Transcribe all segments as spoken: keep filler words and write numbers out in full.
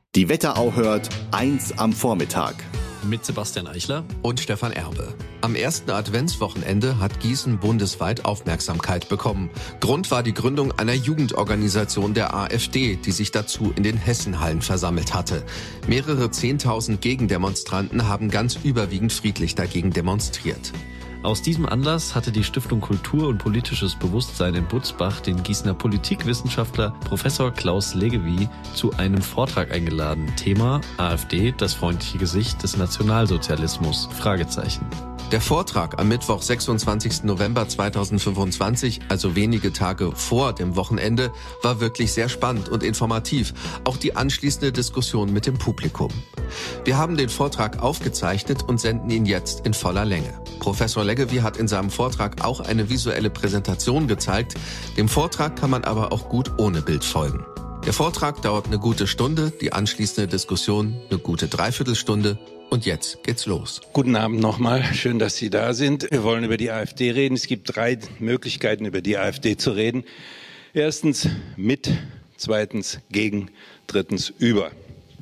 Die Wetterau hört eins am Vormittag. Mit Sebastian Eichler und Stefan Erbe. Am ersten Adventswochenende hat Gießen bundesweit Aufmerksamkeit bekommen. Grund war die Gründung einer Jugendorganisation der AfD, die sich dazu in den Hessenhallen versammelt hatte. Mehrere Zehntausend Gegendemonstranten haben ganz überwiegend friedlich dagegen demonstriert. Aus diesem Anlass hatte die Stiftung Kultur und politisches Bewusstsein in Butzbach den Gießener Politikwissenschaftler Professor Klaus Leggevi zu einem Vortrag eingeladen. Thema: AfD, das freundliche Gesicht des Nationalsozialismus? Fragezeichen. Der Vortrag am Mittwoch, sechsundzwanzigsten November zweitausendfünfundzwanzig, also wenige Tage vor dem Wochenende, war wirklich sehr spannend und informativ. Auch die anschließende Diskussion mit dem Publikum. Wir haben den Vortrag aufgezeichnet und senden ihn jetzt in voller Länge. Professor Leggevi hat in seinem Vortrag auch eine visuelle Präsentation gezeigt. Dem Vortrag kann man aber auch gut ohne Bild folgen. Der Vortrag dauert eine gute Stunde, die anschließende Diskussion eine gute Dreiviertelstunde. Und jetzt geht's los. Guten Abend nochmal. Schön, dass Sie da sind. Wir wollen über die AfD reden. Es gibt drei Möglichkeiten, über die AfD zu reden. Erstens mit, zweitens gegen, drittens über.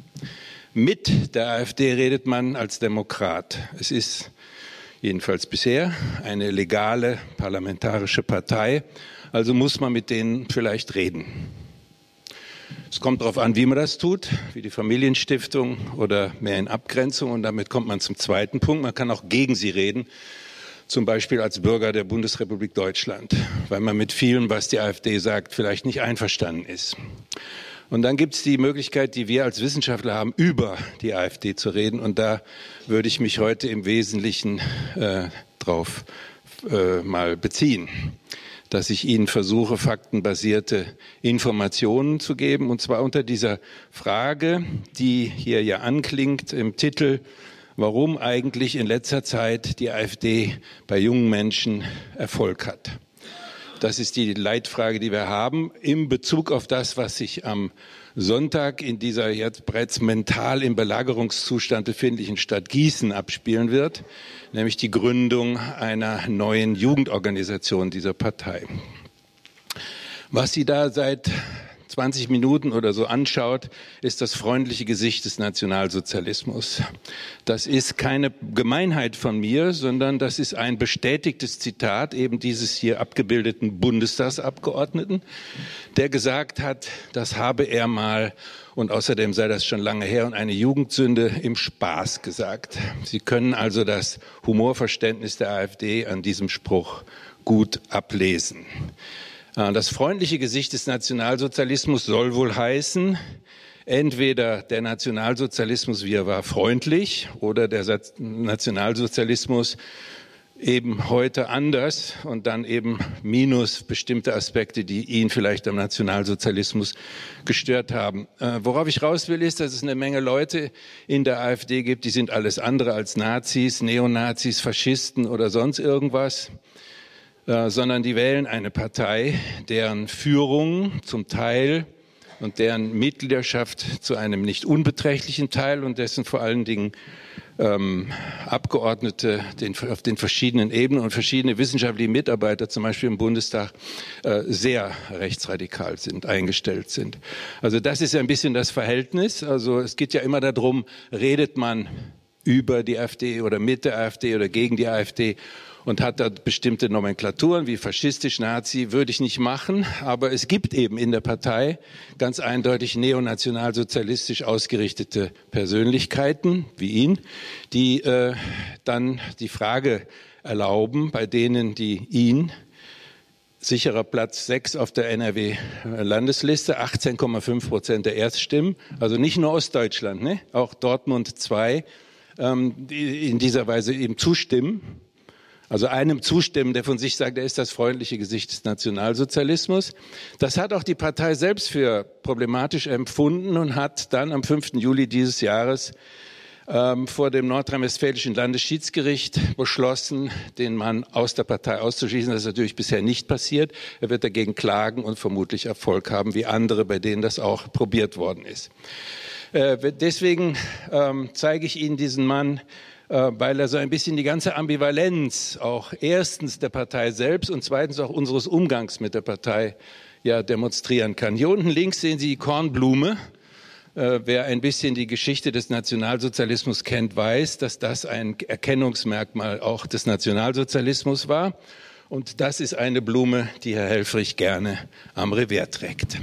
Mit der AfD redet man als Demokrat. Es ist jedenfalls bisher eine legale parlamentarische Partei. Also muss man mit denen vielleicht reden. Es kommt darauf an, wie man das tut, wie die Familienstiftung oder mehr in Abgrenzung. Und damit kommt man zum zweiten Punkt. Man kann auch gegen sie reden, zum Beispiel als Bürger der Bundesrepublik Deutschland, weil man mit vielem, was die AfD sagt, vielleicht nicht einverstanden ist. Und dann gibt es die Möglichkeit, die wir als Wissenschaftler haben, über die AfD zu reden. Und da würde ich mich heute im Wesentlichen äh, drauf äh, mal beziehen, dass ich Ihnen versuche, faktenbasierte Informationen zu geben, und zwar unter dieser Frage, die hier ja anklingt im Titel: Warum eigentlich in letzter Zeit die AfD bei jungen Menschen Erfolg hat. Das ist die Leitfrage, die wir haben, in Bezug auf das, was sich am Sonntag in dieser jetzt bereits mental im Belagerungszustand befindlichen Stadt Gießen abspielen wird, nämlich die Gründung einer neuen Jugendorganisation dieser Partei. Was sie da seit zwanzig Minuten oder so anschaut, ist das freundliche Gesicht des Nationalsozialismus. Das ist keine Gemeinheit von mir, sondern das ist ein bestätigtes Zitat eben dieses hier abgebildeten Bundestagsabgeordneten, der gesagt hat, das habe er mal, und außerdem sei das schon lange her und eine Jugendsünde, im Spaß gesagt. Sie können also das Humorverständnis der AfD an diesem Spruch gut ablesen. Das freundliche Gesicht des Nationalsozialismus soll wohl heißen, entweder der Nationalsozialismus, wie er war, freundlich, oder der Nationalsozialismus eben heute anders und dann eben minus bestimmte Aspekte, die ihn vielleicht am Nationalsozialismus gestört haben. Äh, worauf ich raus will, ist, dass es eine Menge Leute in der AfD gibt, die sind alles andere als Nazis, Neonazis, Faschisten oder sonst irgendwas. Sondern die wählen eine Partei, deren Führung zum Teil und deren Mitgliedschaft zu einem nicht unbeträchtlichen Teil und dessen vor allen Dingen ähm, Abgeordnete den, auf den verschiedenen Ebenen und verschiedene wissenschaftliche Mitarbeiter, zum Beispiel im Bundestag, äh, sehr rechtsradikal sind, eingestellt sind. Also das ist ein bisschen das Verhältnis. Also es geht ja immer darum, redet man über die AfD oder mit der AfD oder gegen die AfD und hat da bestimmte Nomenklaturen wie faschistisch, Nazi, würde ich nicht machen. Aber es gibt eben in der Partei ganz eindeutig neonationalsozialistisch ausgerichtete Persönlichkeiten wie ihn, die äh, dann die Frage erlauben, bei denen die ihn, sicherer Platz sechs auf der N R W-Landesliste, achtzehn Komma fünf Prozent der Erststimmen, also nicht nur Ostdeutschland, ne? Auch Dortmund zwei, ähm, die in dieser Weise eben zustimmen. Also einem zustimmen, der von sich sagt, er ist das freundliche Gesicht des Nationalsozialismus. Das hat auch die Partei selbst für problematisch empfunden und hat dann am fünften Juli dieses Jahres ähm, vor dem nordrhein-westfälischen Landesschiedsgericht beschlossen, den Mann aus der Partei auszuschließen. Das ist natürlich bisher nicht passiert. Er wird dagegen klagen und vermutlich Erfolg haben, wie andere, bei denen das auch probiert worden ist. Äh, deswegen ähm, zeige ich Ihnen diesen Mann, weil er so ein bisschen die ganze Ambivalenz auch erstens der Partei selbst und zweitens auch unseres Umgangs mit der Partei ja demonstrieren kann. Hier unten links sehen Sie die Kornblume. Äh, wer ein bisschen die Geschichte des Nationalsozialismus kennt, weiß, dass das ein Erkennungsmerkmal auch des Nationalsozialismus war. Und das ist eine Blume, die Herr Helfrich gerne am Revers trägt.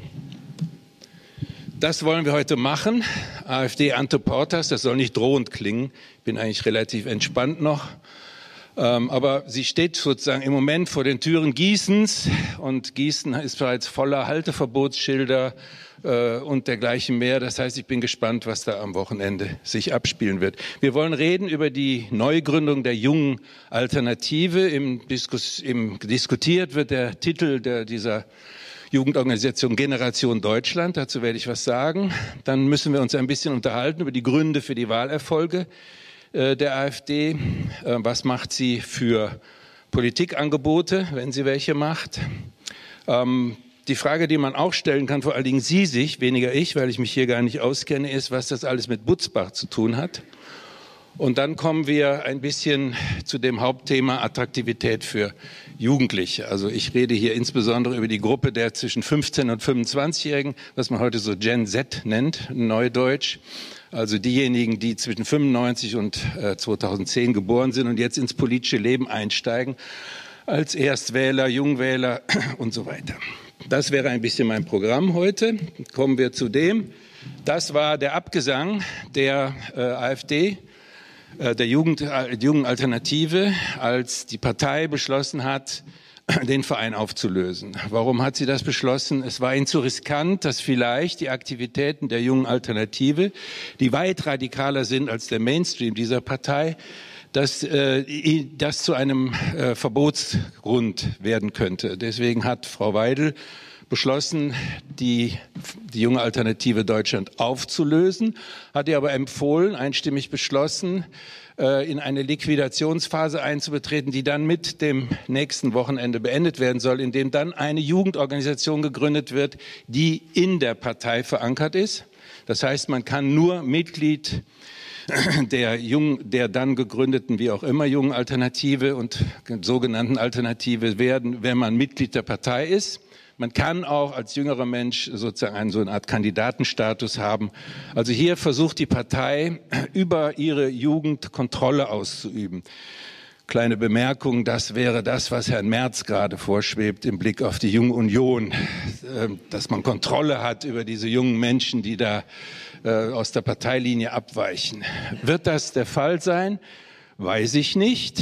Das wollen wir heute machen. AfD ante portas, das soll nicht drohend klingen. Ich bin eigentlich relativ entspannt noch. Ähm, aber sie steht sozusagen im Moment vor den Türen Gießens. Und Gießen ist bereits voller Halteverbotsschilder äh, und dergleichen mehr. Das heißt, ich bin gespannt, was da am Wochenende sich abspielen wird. Wir wollen reden über die Neugründung der Jungen Alternative. Im, Diskus, im diskutiert wird der Titel der, dieser Jugendorganisation Generation Deutschland, dazu werde ich was sagen. Dann müssen wir uns ein bisschen unterhalten über die Gründe für die Wahlerfolge äh, der AfD. Äh, was macht sie für Politikangebote, wenn sie welche macht? Ähm, die Frage, die man auch stellen kann, vor allen Dingen Sie sich, weniger ich, weil ich mich hier gar nicht auskenne, ist, was das alles mit Butzbach zu tun hat. Und dann kommen wir ein bisschen zu dem Hauptthema Attraktivität für Jugendliche. Also ich rede hier insbesondere über die Gruppe der zwischen fünfzehn und fünfundzwanzigjährigen, was man heute so Gen Z nennt, Neudeutsch. Also diejenigen, die zwischen fünfundneunzig und äh, zweitausendzehn geboren sind und jetzt ins politische Leben einsteigen, als Erstwähler, Jungwähler und so weiter. Das wäre ein bisschen mein Programm heute. Kommen wir zu dem. Das war der Abgesang der äh, AfD. Der Jugend, Jungen Alternative, als die Partei beschlossen hat, den Verein aufzulösen. Warum hat sie das beschlossen? Es war ihnen zu riskant, dass vielleicht die Aktivitäten der Jungen Alternative, die weit radikaler sind als der Mainstream dieser Partei, dass äh, das zu einem äh, Verbotsgrund werden könnte. Deswegen hat Frau Weidel beschlossen, die, die Junge Alternative Deutschland aufzulösen, hat ihr aber empfohlen, einstimmig beschlossen, äh, in eine Liquidationsphase einzubetreten, die dann mit dem nächsten Wochenende beendet werden soll, indem dann eine Jugendorganisation gegründet wird, die in der Partei verankert ist. Das heißt, man kann nur Mitglied der jungen, der dann gegründeten, wie auch immer, Jungen Alternative und sogenannten Alternative werden, wenn man Mitglied der Partei ist. Man kann auch als jüngerer Mensch sozusagen einen, so eine Art Kandidatenstatus haben. Also hier versucht die Partei, über ihre Jugend Kontrolle auszuüben. Kleine Bemerkung, das wäre das, was Herrn Merz gerade vorschwebt im Blick auf die Junge Union, dass man Kontrolle hat über diese jungen Menschen, die da aus der Parteilinie abweichen. Wird das der Fall sein? Weiß ich nicht.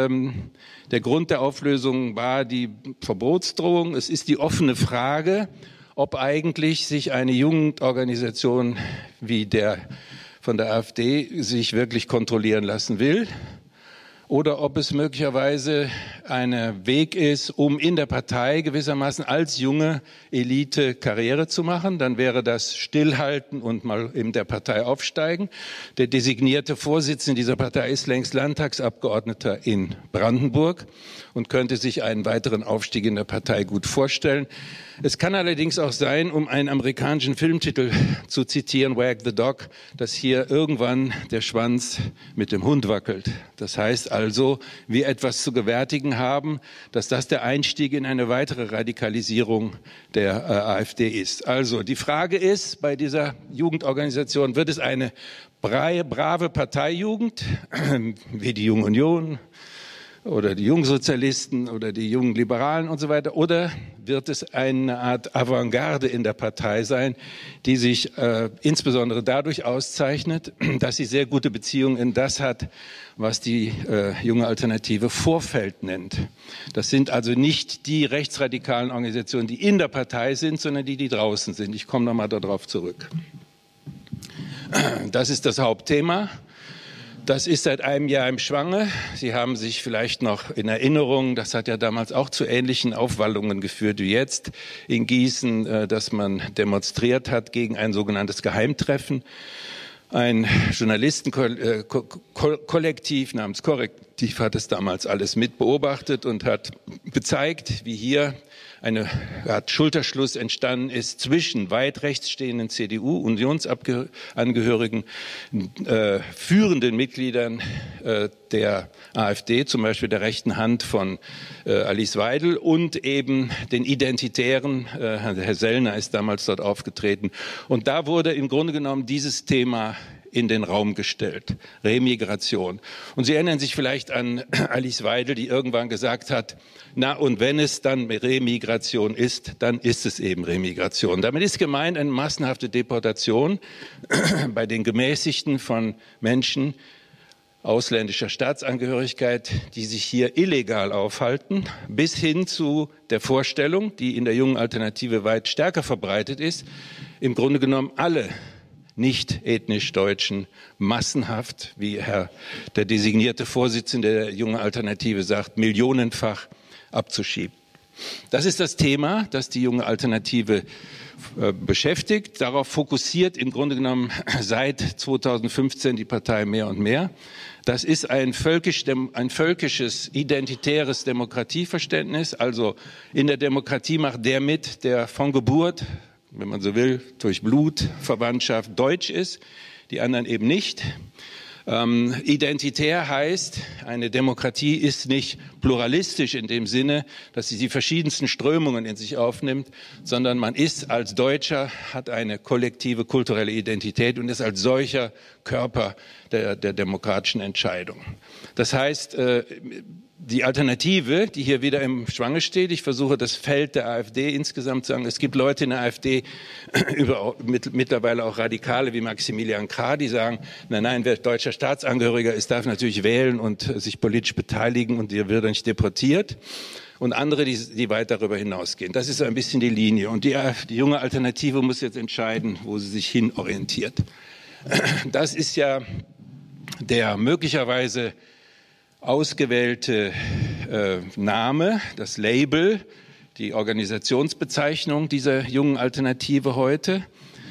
Der Grund der Auflösung war die Verbotsdrohung. Es ist die offene Frage, ob eigentlich sich eine Jugendorganisation wie der von der AfD sich wirklich kontrollieren lassen will. Oder ob es möglicherweise ein Weg ist, um in der Partei gewissermaßen als junge Elite Karriere zu machen. Dann wäre das Stillhalten und mal in der Partei aufsteigen. Der designierte Vorsitzende dieser Partei ist längst Landtagsabgeordneter in Brandenburg und könnte sich einen weiteren Aufstieg in der Partei gut vorstellen. Es kann allerdings auch sein, um einen amerikanischen Filmtitel zu zitieren, Wag the Dog, dass hier irgendwann der Schwanz mit dem Hund wackelt. Das heißt also, wir etwas zu gewärtigen haben, dass das der Einstieg in eine weitere Radikalisierung der äh, AfD ist. Also die Frage ist bei dieser Jugendorganisation, wird es eine brave Parteijugend, wie die Junge Union, oder die Jungsozialisten oder die jungen Liberalen und so weiter, oder wird es eine Art Avantgarde in der Partei sein, die sich äh, insbesondere dadurch auszeichnet, dass sie sehr gute Beziehungen in das hat, was die äh, Junge Alternative Vorfeld nennt. Das sind also nicht die rechtsradikalen Organisationen, die in der Partei sind, sondern die, die draußen sind. Ich komme nochmal darauf zurück. Das ist das Hauptthema. Das ist seit einem Jahr im Schwange. Sie haben sich vielleicht noch in Erinnerung, das hat ja damals auch zu ähnlichen Aufwallungen geführt wie jetzt in Gießen, dass man demonstriert hat gegen ein sogenanntes Geheimtreffen. Ein Journalistenkollektiv namens Tief hat es damals alles mit beobachtet und hat gezeigt, wie hier eine Art Schulterschluss entstanden ist zwischen weit rechts stehenden C D U-Unionsangehörigen, äh, führenden Mitgliedern äh, der AfD, zum Beispiel der rechten Hand von äh, Alice Weidel, und eben den Identitären. Äh, Herr Sellner ist damals dort aufgetreten. Und da wurde im Grunde genommen dieses Thema in den Raum gestellt, Remigration. Und Sie erinnern sich vielleicht an Alice Weidel, die irgendwann gesagt hat, na und wenn es dann Remigration ist, dann ist es eben Remigration. Damit ist gemeint eine massenhafte Deportation bei den Gemäßigten von Menschen ausländischer Staatsangehörigkeit, die sich hier illegal aufhalten, bis hin zu der Vorstellung, die in der Jungen Alternative weit stärker verbreitet ist, im Grunde genommen alle nicht ethnisch Deutschen massenhaft, wie Herr der designierte Vorsitzende der Jungen Alternative sagt, millionenfach abzuschieben. Das ist das Thema, das die Junge Alternative äh, beschäftigt. Darauf fokussiert im Grunde genommen seit zweitausendfünfzehn die Partei mehr und mehr. Das ist ein, völkisch, ein völkisches, identitäres Demokratieverständnis. Also in der Demokratie macht der mit, der von Geburt, wenn man so will, durch Blutverwandtschaft deutsch ist, die anderen eben nicht. Ähm, identitär heißt, eine Demokratie ist nicht pluralistisch in dem Sinne, dass sie die verschiedensten Strömungen in sich aufnimmt, sondern man ist als Deutscher, hat eine kollektive kulturelle Identität und ist als solcher Körper der, der demokratischen Entscheidung. Das heißt, äh, die Alternative, die hier wieder im Schwange steht, ich versuche das Feld der AfD insgesamt zu sagen, es gibt Leute in der AfD, über, mit, mittlerweile auch Radikale wie Maximilian Krah, die sagen, nein, nein, wer deutscher Staatsangehöriger ist, darf natürlich wählen und sich politisch beteiligen und der wird nicht deportiert. Und andere, die, die weit darüber hinausgehen. Das ist so ein bisschen die Linie. Und die, die junge Alternative muss jetzt entscheiden, wo sie sich hin orientiert. Das ist ja der möglicherweise ausgewählte äh, Name, das Label, die Organisationsbezeichnung dieser jungen Alternative heute,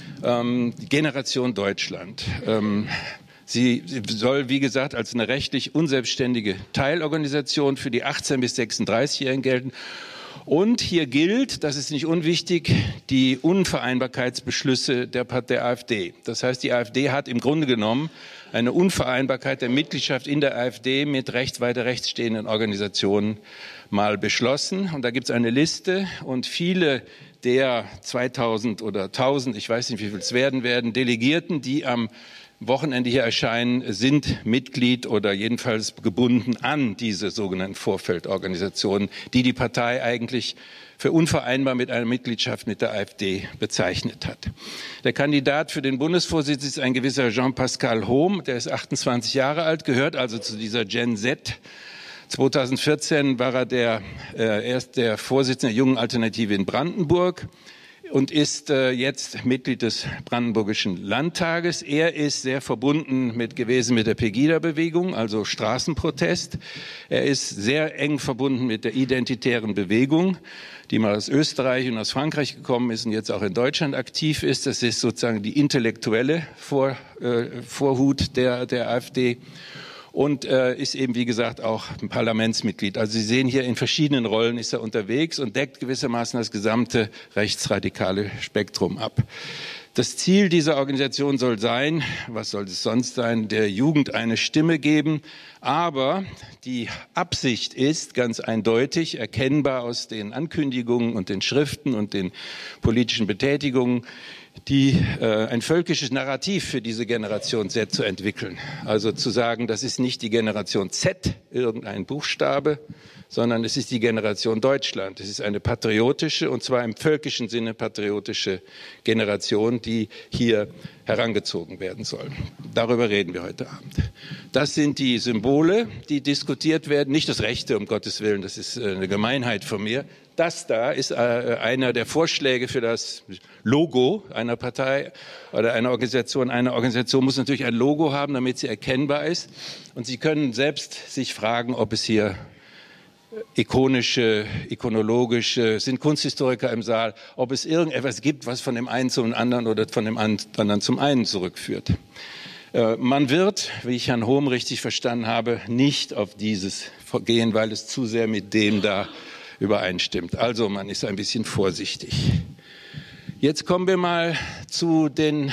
ähm, Generation Deutschland. Ähm, sie, sie soll, wie gesagt, als eine rechtlich unselbstständige Teilorganisation für die achtzehn- bis sechsunddreißigjährigen gelten. Und hier gilt, das ist nicht unwichtig, die Unvereinbarkeitsbeschlüsse der, der AfD. Das heißt, die AfD hat im Grunde genommen eine Unvereinbarkeit der Mitgliedschaft in der AfD mit recht weiter rechts stehenden Organisationen mal beschlossen. Und da gibt es eine Liste und viele der zweitausend oder tausend, ich weiß nicht, wie viel es werden werden, Delegierten, die am Wochenende hier erscheinen, sind Mitglied oder jedenfalls gebunden an diese sogenannten Vorfeldorganisationen, die die Partei eigentlich für unvereinbar mit einer Mitgliedschaft mit der AfD bezeichnet hat. Der Kandidat für den Bundesvorsitz ist ein gewisser Jean-Pascal Hohm, der ist achtundzwanzig Jahre alt, gehört also zu dieser Gen Z. zweitausendvierzehn war er der, äh, erst der Vorsitzende der Jungen Alternative in Brandenburg und ist äh, jetzt Mitglied des Brandenburgischen Landtages. Er ist sehr verbunden mit gewesen mit der Pegida-Bewegung, also Straßenprotest. Er ist sehr eng verbunden mit der identitären Bewegung, die mal aus Österreich und aus Frankreich gekommen ist und jetzt auch in Deutschland aktiv ist. Das ist sozusagen die intellektuelle Vor, äh, Vorhut der, der AfD. Und äh, ist eben, wie gesagt, auch ein Parlamentsmitglied. Also Sie sehen hier, in verschiedenen Rollen ist er unterwegs und deckt gewissermaßen das gesamte rechtsradikale Spektrum ab. Das Ziel dieser Organisation soll sein, was soll es sonst sein, der Jugend eine Stimme geben. Aber die Absicht ist ganz eindeutig, erkennbar aus den Ankündigungen und den Schriften und den politischen Betätigungen, die äh, ein völkisches Narrativ für diese Generation Z zu entwickeln. Also zu sagen, das ist nicht die Generation Z, irgendein Buchstabe, sondern es ist die Generation Deutschland. Es ist eine patriotische, und zwar im völkischen Sinne patriotische Generation, die hier herangezogen werden soll. Darüber reden wir heute Abend. Das sind die Symbole, die diskutiert werden. Nicht das Rechte, um Gottes Willen, das ist eine Gemeinheit von mir. Das da ist äh, einer der Vorschläge für das Logo einer Partei oder einer Organisation. Eine Organisation muss natürlich ein Logo haben, damit sie erkennbar ist. Und Sie können selbst sich fragen, ob es hier ikonische, ikonologische, sind Kunsthistoriker im Saal, ob es irgendetwas gibt, was von dem einen zum anderen oder von dem anderen zum einen zurückführt. Äh, man wird, wie ich Herrn Hohm richtig verstanden habe, nicht auf dieses gehen, weil es zu sehr mit dem da übereinstimmt. Also man ist ein bisschen vorsichtig. Jetzt kommen wir mal zu den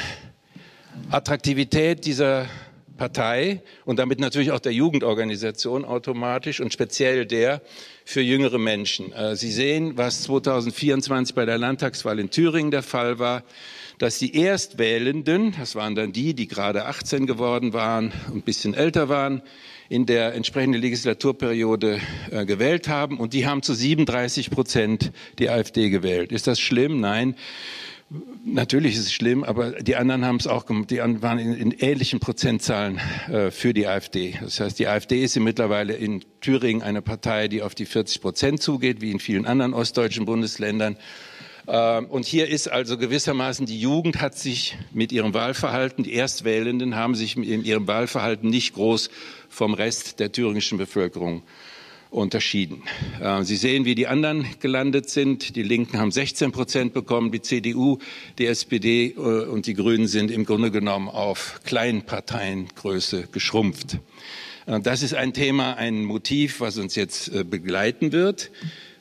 Attraktivität dieser Partei und damit natürlich auch der Jugendorganisation automatisch und speziell der für jüngere Menschen. Sie sehen, was zweitausendvierundzwanzig bei der Landtagswahl in Thüringen der Fall war, dass die Erstwählenden, das waren dann die, die gerade achtzehn geworden waren und ein bisschen älter waren, in der entsprechenden Legislaturperiode äh, gewählt haben. Und die haben zu siebenunddreißig Prozent die AfD gewählt. Ist das schlimm? Nein. Natürlich ist es schlimm, aber die anderen haben es auch gemacht. Die anderen waren in, in ähnlichen Prozentzahlen äh, für die AfD. Das heißt, die AfD ist mittlerweile in Thüringen eine Partei, die auf die vierzig Prozent zugeht, wie in vielen anderen ostdeutschen Bundesländern. Äh, und hier ist also gewissermaßen die Jugend hat sich mit ihrem Wahlverhalten, die Erstwählenden haben sich in ihrem Wahlverhalten nicht groß vom Rest der thüringischen Bevölkerung unterschieden. Sie sehen, wie die anderen gelandet sind. Die Linken haben sechzehn Prozent bekommen, die C D U, die S P D und die Grünen sind im Grunde genommen auf Kleinparteiengröße geschrumpft. Das ist ein Thema, ein Motiv, was uns jetzt begleiten wird.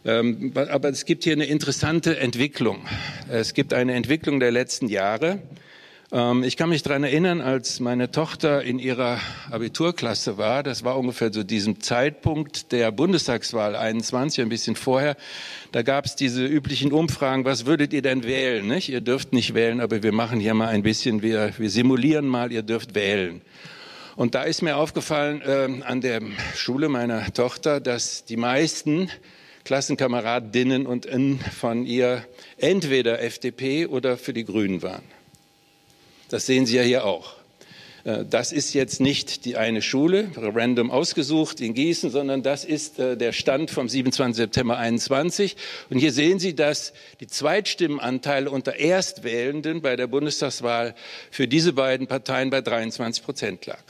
Aber es gibt hier eine interessante Entwicklung. Es gibt eine Entwicklung der letzten Jahre. Ich kann mich daran erinnern, als meine Tochter in ihrer Abiturklasse war, das war ungefähr zu diesem Zeitpunkt der Bundestagswahl einundzwanzig, ein bisschen vorher, da gab es diese üblichen Umfragen, was würdet ihr denn wählen? Nicht? Ihr dürft nicht wählen, aber wir machen hier mal ein bisschen, wir, wir simulieren mal, ihr dürft wählen. Und da ist mir aufgefallen äh, an der Schule meiner Tochter, dass die meisten Klassenkameradinnen und Innen von ihr entweder F D P oder für die Grünen waren. Das sehen Sie ja hier auch. Das ist jetzt nicht die eine Schule, random ausgesucht in Gießen, sondern das ist der Stand vom siebenundzwanzigsten September einundzwanzig. Und hier sehen Sie, dass die Zweitstimmenanteile unter Erstwählenden bei der Bundestagswahl für diese beiden Parteien bei dreiundzwanzig Prozent lag.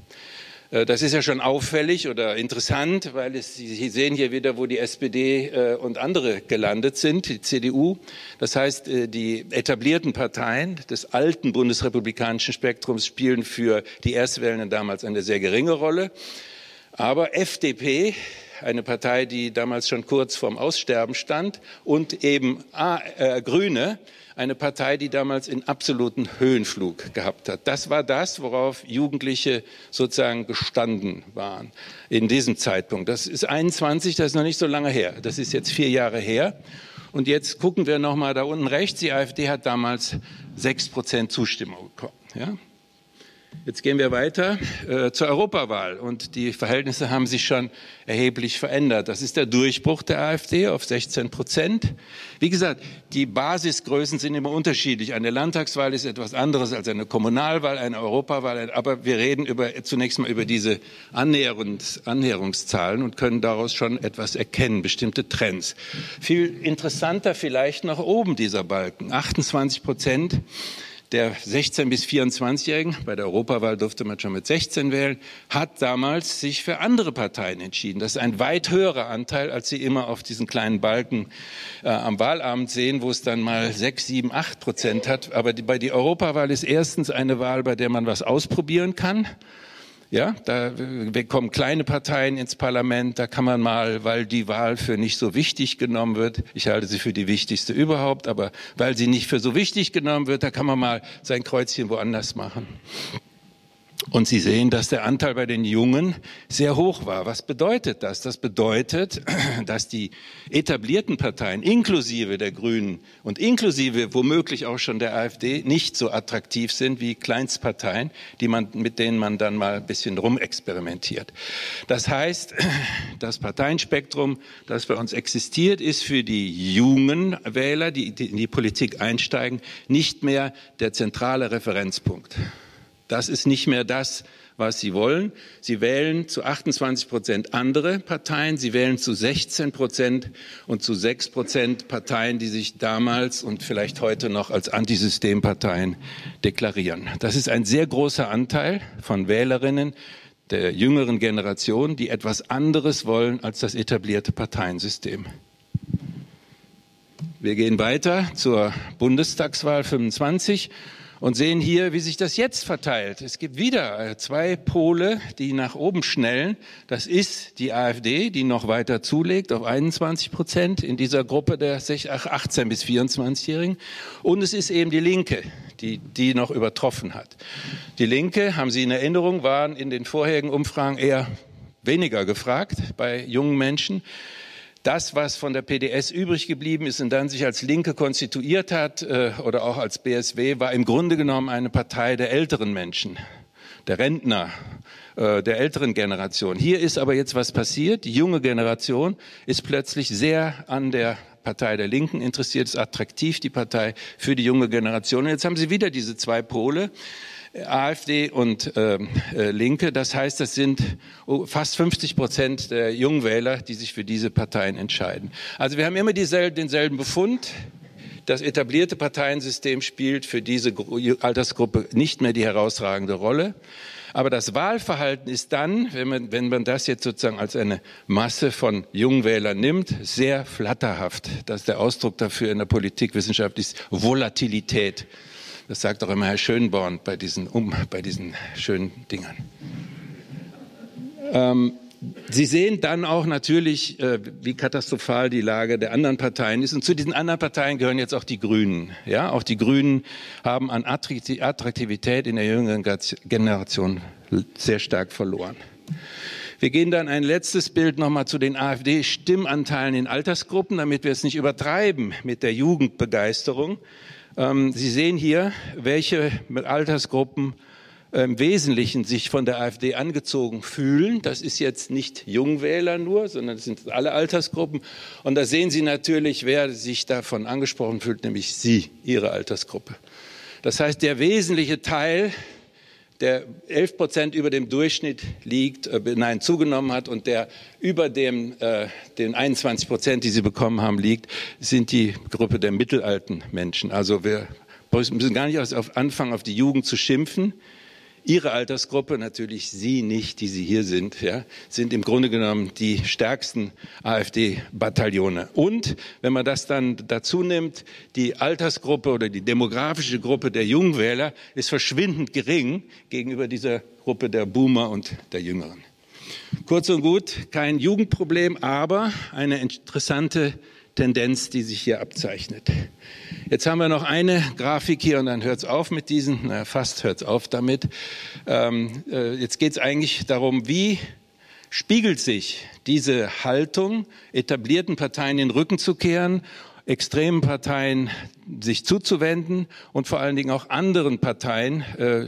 Das ist ja schon auffällig oder interessant, weil es, Sie sehen hier wieder, wo die S P D und andere gelandet sind, die C D U. Das heißt, die etablierten Parteien des alten bundesrepublikanischen Spektrums spielen für die Erstwählenden damals eine sehr geringe Rolle. Aber F D P, eine Partei, die damals schon kurz vorm Aussterben stand, und eben äh, Grüne, eine Partei, die damals in absoluten Höhenflug gehabt hat. Das war das, worauf Jugendliche sozusagen gestanden waren in diesem Zeitpunkt. Das ist einundzwanzig, das ist noch nicht so lange her. Das ist jetzt vier Jahre her. Und jetzt gucken wir noch mal da unten rechts. Die AfD hat damals sechs Prozent Zustimmung bekommen. Ja? Jetzt gehen wir weiter äh, zur Europawahl und die Verhältnisse haben sich schon erheblich verändert. Das ist der Durchbruch der AfD auf sechzehn Prozent. Wie gesagt, die Basisgrößen sind immer unterschiedlich. Eine Landtagswahl ist etwas anderes als eine Kommunalwahl, eine Europawahl. Aber wir reden über, zunächst mal über diese Annäherungs, Annäherungszahlen und können daraus schon etwas erkennen, bestimmte Trends. Viel interessanter vielleicht noch oben dieser Balken, achtundzwanzig Prozent. Der sechzehn- bis vierundzwanzigjährigen, bei der Europawahl durfte man schon mit sechzehn wählen, hat damals sich für andere Parteien entschieden. Das ist ein weit höherer Anteil, als Sie immer auf diesen kleinen Balken äh, am Wahlabend sehen, wo es dann mal sechs, sieben, acht Prozent hat. Aber die, bei der Europawahl ist erstens eine Wahl, bei der man was ausprobieren kann. Ja, da kommen kleine Parteien ins Parlament, da kann man mal, weil die Wahl für nicht so wichtig genommen wird, ich halte sie für die wichtigste überhaupt, aber weil sie nicht für so wichtig genommen wird, da kann man mal sein Kreuzchen woanders machen. Und Sie sehen, dass der Anteil bei den Jungen sehr hoch war. Was bedeutet das? Das bedeutet, dass die etablierten Parteien, inklusive der Grünen und inklusive womöglich auch schon der AfD, nicht so attraktiv sind wie Kleinstparteien, die man, mit denen man dann mal ein bisschen rumexperimentiert. Das heißt, das Parteienspektrum, das bei uns existiert, ist für die jungen Wähler, die in die Politik einsteigen, nicht mehr der zentrale Referenzpunkt. Das ist nicht mehr das, was Sie wollen. Sie wählen zu achtundzwanzig Prozent andere Parteien. Sie wählen zu sechzehn Prozent und zu sechs Prozent Parteien, die sich damals und vielleicht heute noch als Antisystemparteien deklarieren. Das ist ein sehr großer Anteil von Wählerinnen der jüngeren Generation, die etwas anderes wollen als das etablierte Parteiensystem. Wir gehen weiter zur Bundestagswahl fünfundzwanzig. und sehen hier, wie sich das jetzt verteilt. Es gibt wieder zwei Pole, die nach oben schnellen. Das ist die AfD, die noch weiter zulegt auf einundzwanzig Prozent in dieser Gruppe der achtzehn- bis vierundzwanzigjährigen. Und es ist eben die Linke, die die noch übertroffen hat. Die Linke, haben Sie in Erinnerung, waren in den vorherigen Umfragen eher weniger gefragt bei jungen Menschen. Das, was von der P D S übrig geblieben ist und dann sich als Linke konstituiert hat äh, oder auch als B S W, war im Grunde genommen eine Partei der älteren Menschen, der Rentner, äh, der älteren Generation. Hier ist aber jetzt was passiert. Die junge Generation ist plötzlich sehr an der Partei der Linken interessiert, ist attraktiv, die Partei für die junge Generation. Und jetzt haben Sie wieder diese zwei Pole. AfD und äh, äh, Linke, das heißt, das sind fast fünfzig Prozent der Jungwähler, die sich für diese Parteien entscheiden. Also wir haben immer dieselben, denselben Befund. Das etablierte Parteiensystem spielt für diese Altersgruppe nicht mehr die herausragende Rolle. Aber das Wahlverhalten ist dann, wenn man, wenn man das jetzt sozusagen als eine Masse von Jungwählern nimmt, sehr flatterhaft. Das ist der Ausdruck dafür in der Politikwissenschaft, ist Volatilität. Das sagt auch immer Herr Schönborn bei diesen, um, bei diesen schönen Dingern. Ähm, Sie sehen dann auch natürlich, äh, wie katastrophal die Lage der anderen Parteien ist. Und zu diesen anderen Parteien gehören jetzt auch die Grünen. Ja, auch die Grünen haben an Attraktivität in der jüngeren Generation sehr stark verloren. Wir gehen dann ein letztes Bild nochmal zu den AfD-Stimmanteilen in Altersgruppen, damit wir es nicht übertreiben mit der Jugendbegeisterung. Sie sehen hier, welche Altersgruppen im Wesentlichen sich von der AfD angezogen fühlen. Das ist jetzt nicht Jungwähler nur, sondern das sind alle Altersgruppen. Und da sehen Sie natürlich, wer sich davon angesprochen fühlt, nämlich Sie, Ihre Altersgruppe. Das heißt, der wesentliche Teil, der elf Prozent über dem Durchschnitt liegt, äh, nein, zugenommen hat und der über dem, äh, den einundzwanzig Prozent, die Sie bekommen haben, liegt, sind die Gruppe der mittelalten Menschen. Also wir müssen gar nicht auf anfangen, auf die Jugend zu schimpfen. Ihre Altersgruppe, natürlich Sie nicht, die Sie hier sind, ja, sind im Grunde genommen die stärksten AfD-Bataillone. Und wenn man das dann dazu nimmt, die Altersgruppe oder die demografische Gruppe der Jungwähler ist verschwindend gering gegenüber dieser Gruppe der Boomer und der Jüngeren. Kurz und gut, kein Jugendproblem, aber eine interessante Tendenz, die sich hier abzeichnet. Jetzt haben wir noch eine Grafik hier und dann hört es auf mit diesen, na, fast hört es auf damit. Ähm, äh, jetzt geht es eigentlich darum, wie spiegelt sich diese Haltung, etablierten Parteien den Rücken zu kehren, extremen Parteien sich zuzuwenden und vor allen Dingen auch anderen Parteien äh,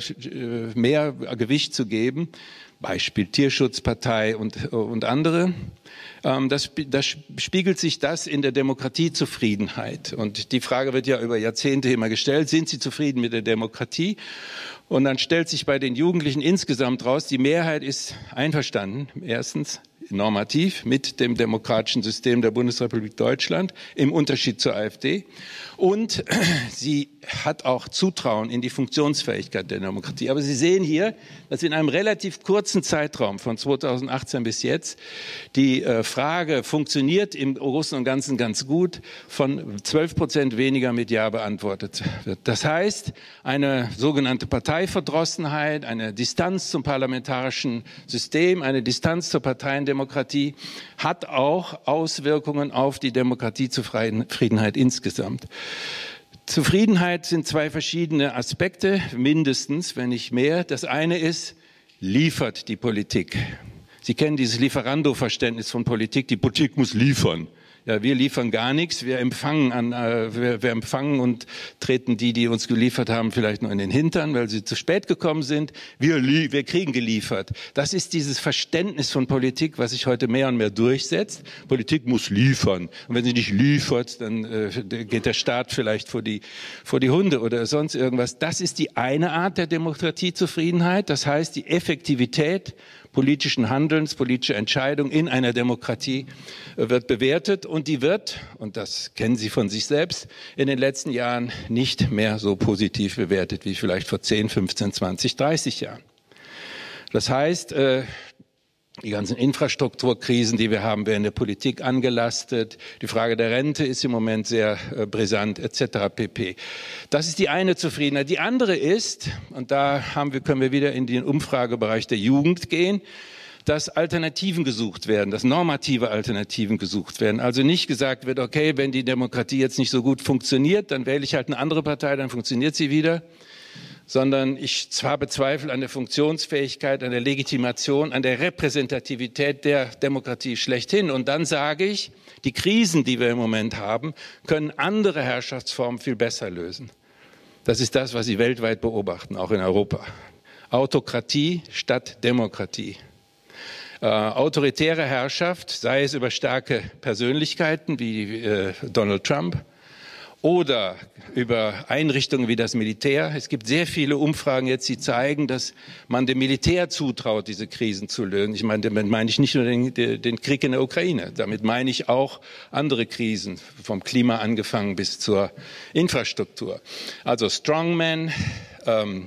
mehr Gewicht zu geben. Beispiel Tierschutzpartei und, und andere. Ähm, das, das spiegelt sich das in der Demokratiezufriedenheit. Und die Frage wird ja über Jahrzehnte immer gestellt, sind Sie zufrieden mit der Demokratie? Und dann stellt sich bei den Jugendlichen insgesamt raus, die Mehrheit ist einverstanden, erstens normativ mit dem demokratischen System der Bundesrepublik Deutschland, im Unterschied zur AfD. Und sie hat auch Zutrauen in die Funktionsfähigkeit der Demokratie. Aber Sie sehen hier, dass in einem relativ kurzen Zeitraum von zweitausendachtzehn bis jetzt die äh, Frage funktioniert im Großen und Ganzen ganz gut, von zwölf Prozent weniger mit Ja beantwortet wird. Das heißt, eine sogenannte Parteiverdrossenheit, eine Distanz zum parlamentarischen System, eine Distanz zur Parteiendemokratie hat auch Auswirkungen auf die Demokratiezufriedenheit insgesamt. Zufriedenheit sind zwei verschiedene Aspekte, mindestens, wenn nicht mehr. Das eine ist, liefert die Politik. Sie kennen dieses Lieferando-Verständnis von Politik. Die Politik muss liefern. Ja, wir liefern gar nichts. Wir empfangen, an, äh, wir, wir empfangen und treten die, die uns geliefert haben, vielleicht nur in den Hintern, weil sie zu spät gekommen sind. Wir, wir kriegen geliefert. Das ist dieses Verständnis von Politik, was sich heute mehr und mehr durchsetzt. Politik muss liefern. Und wenn sie nicht liefert, dann äh, geht der Staat vielleicht vor die, vor die Hunde oder sonst irgendwas. Das ist die eine Art der Demokratiezufriedenheit. Das heißt, die Effektivität politischen Handelns, politische Entscheidung in einer Demokratie wird bewertet und die wird, und das kennen Sie von sich selbst, in den letzten Jahren nicht mehr so positiv bewertet wie vielleicht vor zehn, fünfzehn, zwanzig, dreißig Jahren. Das heißt, Die ganzen Infrastrukturkrisen, die wir haben, werden der Politik angelastet. Die Frage der Rente ist im Moment sehr äh, brisant, et cetera pp. Das ist die eine Zufriedenheit. Die andere ist, und da haben wir, können wir wieder in den Umfragebereich der Jugend gehen, dass Alternativen gesucht werden, dass normative Alternativen gesucht werden. Also nicht gesagt wird, okay, wenn die Demokratie jetzt nicht so gut funktioniert, dann wähle ich halt eine andere Partei, dann funktioniert sie wieder. Sondern ich zwar bezweifle an der Funktionsfähigkeit, an der Legitimation, an der Repräsentativität der Demokratie schlechthin. Und dann sage ich, die Krisen, die wir im Moment haben, können andere Herrschaftsformen viel besser lösen. Das ist das, was Sie weltweit beobachten, auch in Europa. Autokratie statt Demokratie. Äh, autoritäre Herrschaft, sei es über starke Persönlichkeiten wie äh, Donald Trump, oder über Einrichtungen wie das Militär. Es gibt sehr viele Umfragen jetzt, die zeigen, dass man dem Militär zutraut, diese Krisen zu lösen. Ich meine, damit meine ich nicht nur den, den Krieg in der Ukraine. Damit meine ich auch andere Krisen, vom Klima angefangen bis zur Infrastruktur. Also Strongmen, ähm,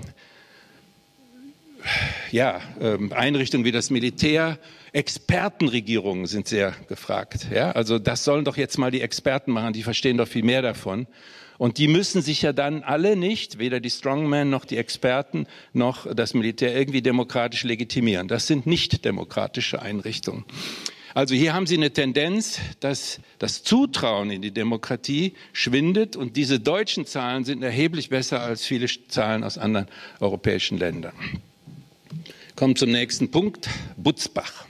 ja, ähm, Einrichtungen wie das Militär, Expertenregierungen sind sehr gefragt. Ja, also das sollen doch jetzt mal die Experten machen, die verstehen doch viel mehr davon. Und die müssen sich ja dann alle nicht, weder die Strongmen noch die Experten noch das Militär, irgendwie demokratisch legitimieren. Das sind nicht demokratische Einrichtungen. Also hier haben Sie eine Tendenz, dass das Zutrauen in die Demokratie schwindet. Und diese deutschen Zahlen sind erheblich besser als viele Zahlen aus anderen europäischen Ländern. Kommen zum nächsten Punkt, Butzbach.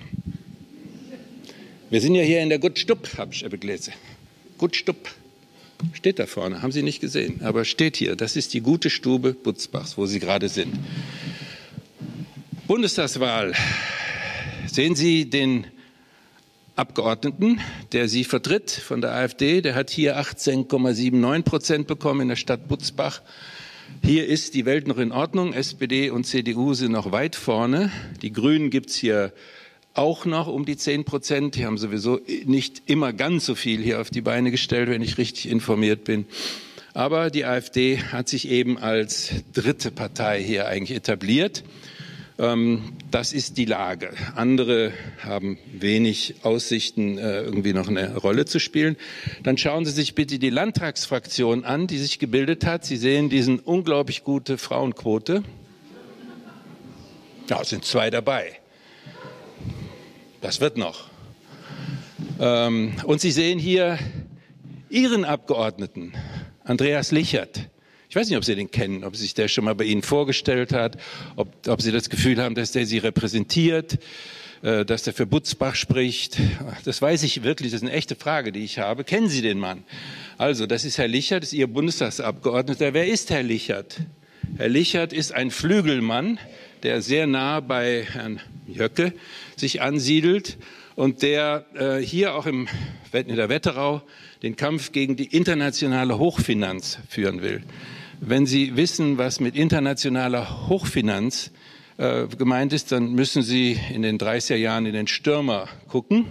Wir sind ja hier in der Gutstub, habe ich gelesen. Gutstub steht da vorne, haben Sie nicht gesehen, aber steht hier. Das ist die gute Stube Butzbachs, wo Sie gerade sind. Bundestagswahl. Sehen Sie den Abgeordneten, der Sie vertritt von der AfD, der hat hier achtzehn Komma neunundsiebzig Prozent bekommen in der Stadt Butzbach. Hier ist die Welt noch in Ordnung. S P D und C D U sind noch weit vorne. Die Grünen gibt es hier auch noch um die zehn Prozent. Die haben sowieso nicht immer ganz so viel hier auf die Beine gestellt, wenn ich richtig informiert bin. Aber die AfD hat sich eben als dritte Partei hier eigentlich etabliert. Das ist die Lage. Andere haben wenig Aussichten, irgendwie noch eine Rolle zu spielen. Dann schauen Sie sich bitte die Landtagsfraktion an, die sich gebildet hat. Sie sehen diesen unglaublich gute Frauenquote. Ja, es sind zwei dabei. Das wird noch. Und Sie sehen hier Ihren Abgeordneten, Andreas Lichert. Ich weiß nicht, ob Sie den kennen, ob sich der schon mal bei Ihnen vorgestellt hat, ob, ob Sie das Gefühl haben, dass der Sie repräsentiert, äh, dass der für Butzbach spricht. Das weiß ich wirklich, das ist eine echte Frage, die ich habe. Kennen Sie den Mann? Also, das ist Herr Lichert, das ist Ihr Bundestagsabgeordneter. Wer ist Herr Lichert? Herr Lichert ist ein Flügelmann, der sehr nah bei Herrn Jöcke sich ansiedelt und der äh, hier auch im, in der Wetterau den Kampf gegen die internationale Hochfinanz führen will. Wenn Sie wissen, was mit internationaler Hochfinanz äh, gemeint ist, dann müssen Sie in den dreißiger Jahren in den Stürmer gucken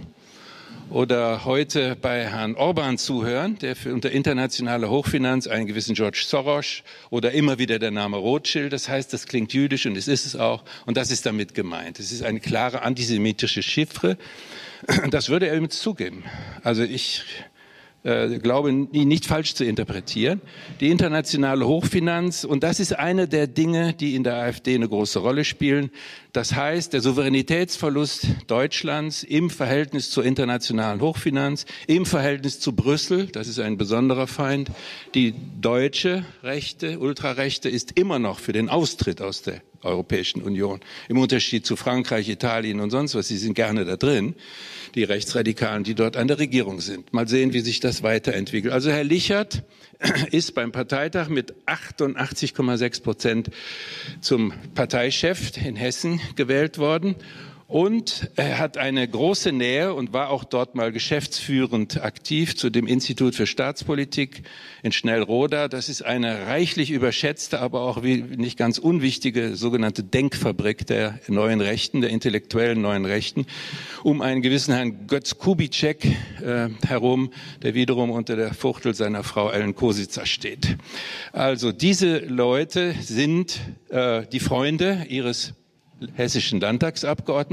oder heute bei Herrn Orban zuhören, der für unter internationaler Hochfinanz einen gewissen George Soros oder immer wieder der Name Rothschild, das heißt, das klingt jüdisch und es ist es auch und das ist damit gemeint. Es ist eine klare antisemitische Chiffre. Das würde er übrigens zugeben. Also ich äh, glaube, ihn nicht falsch zu interpretieren. Die internationale Hochfinanz, und das ist eine der Dinge, die in der AfD eine große Rolle spielen. Das heißt, der Souveränitätsverlust Deutschlands im Verhältnis zur internationalen Hochfinanz, im Verhältnis zu Brüssel, das ist ein besonderer Feind. Die deutsche Rechte, Ultrarechte, ist immer noch für den Austritt aus der Europäischen Union. Im Unterschied zu Frankreich, Italien und sonst was, sie sind gerne da drin, die Rechtsradikalen, die dort an der Regierung sind. Mal sehen, wie sich das weiterentwickelt. Also Herr Lichert ist beim Parteitag mit achtundachtzig Komma sechs Prozent zum Parteichef in Hessen gewählt worden. Und er hat eine große Nähe und war auch dort mal geschäftsführend aktiv zu dem Institut für Staatspolitik in Schnellroda. Das ist eine reichlich überschätzte, aber auch nicht ganz unwichtige sogenannte Denkfabrik der neuen Rechten, der intellektuellen neuen Rechten, um einen gewissen Herrn Götz Kubitschek äh, herum, der wiederum unter der Fuchtel seiner Frau Ellen Kositzer steht. Also diese Leute sind äh, die Freunde ihres hessischen Landtagsabgeordneten.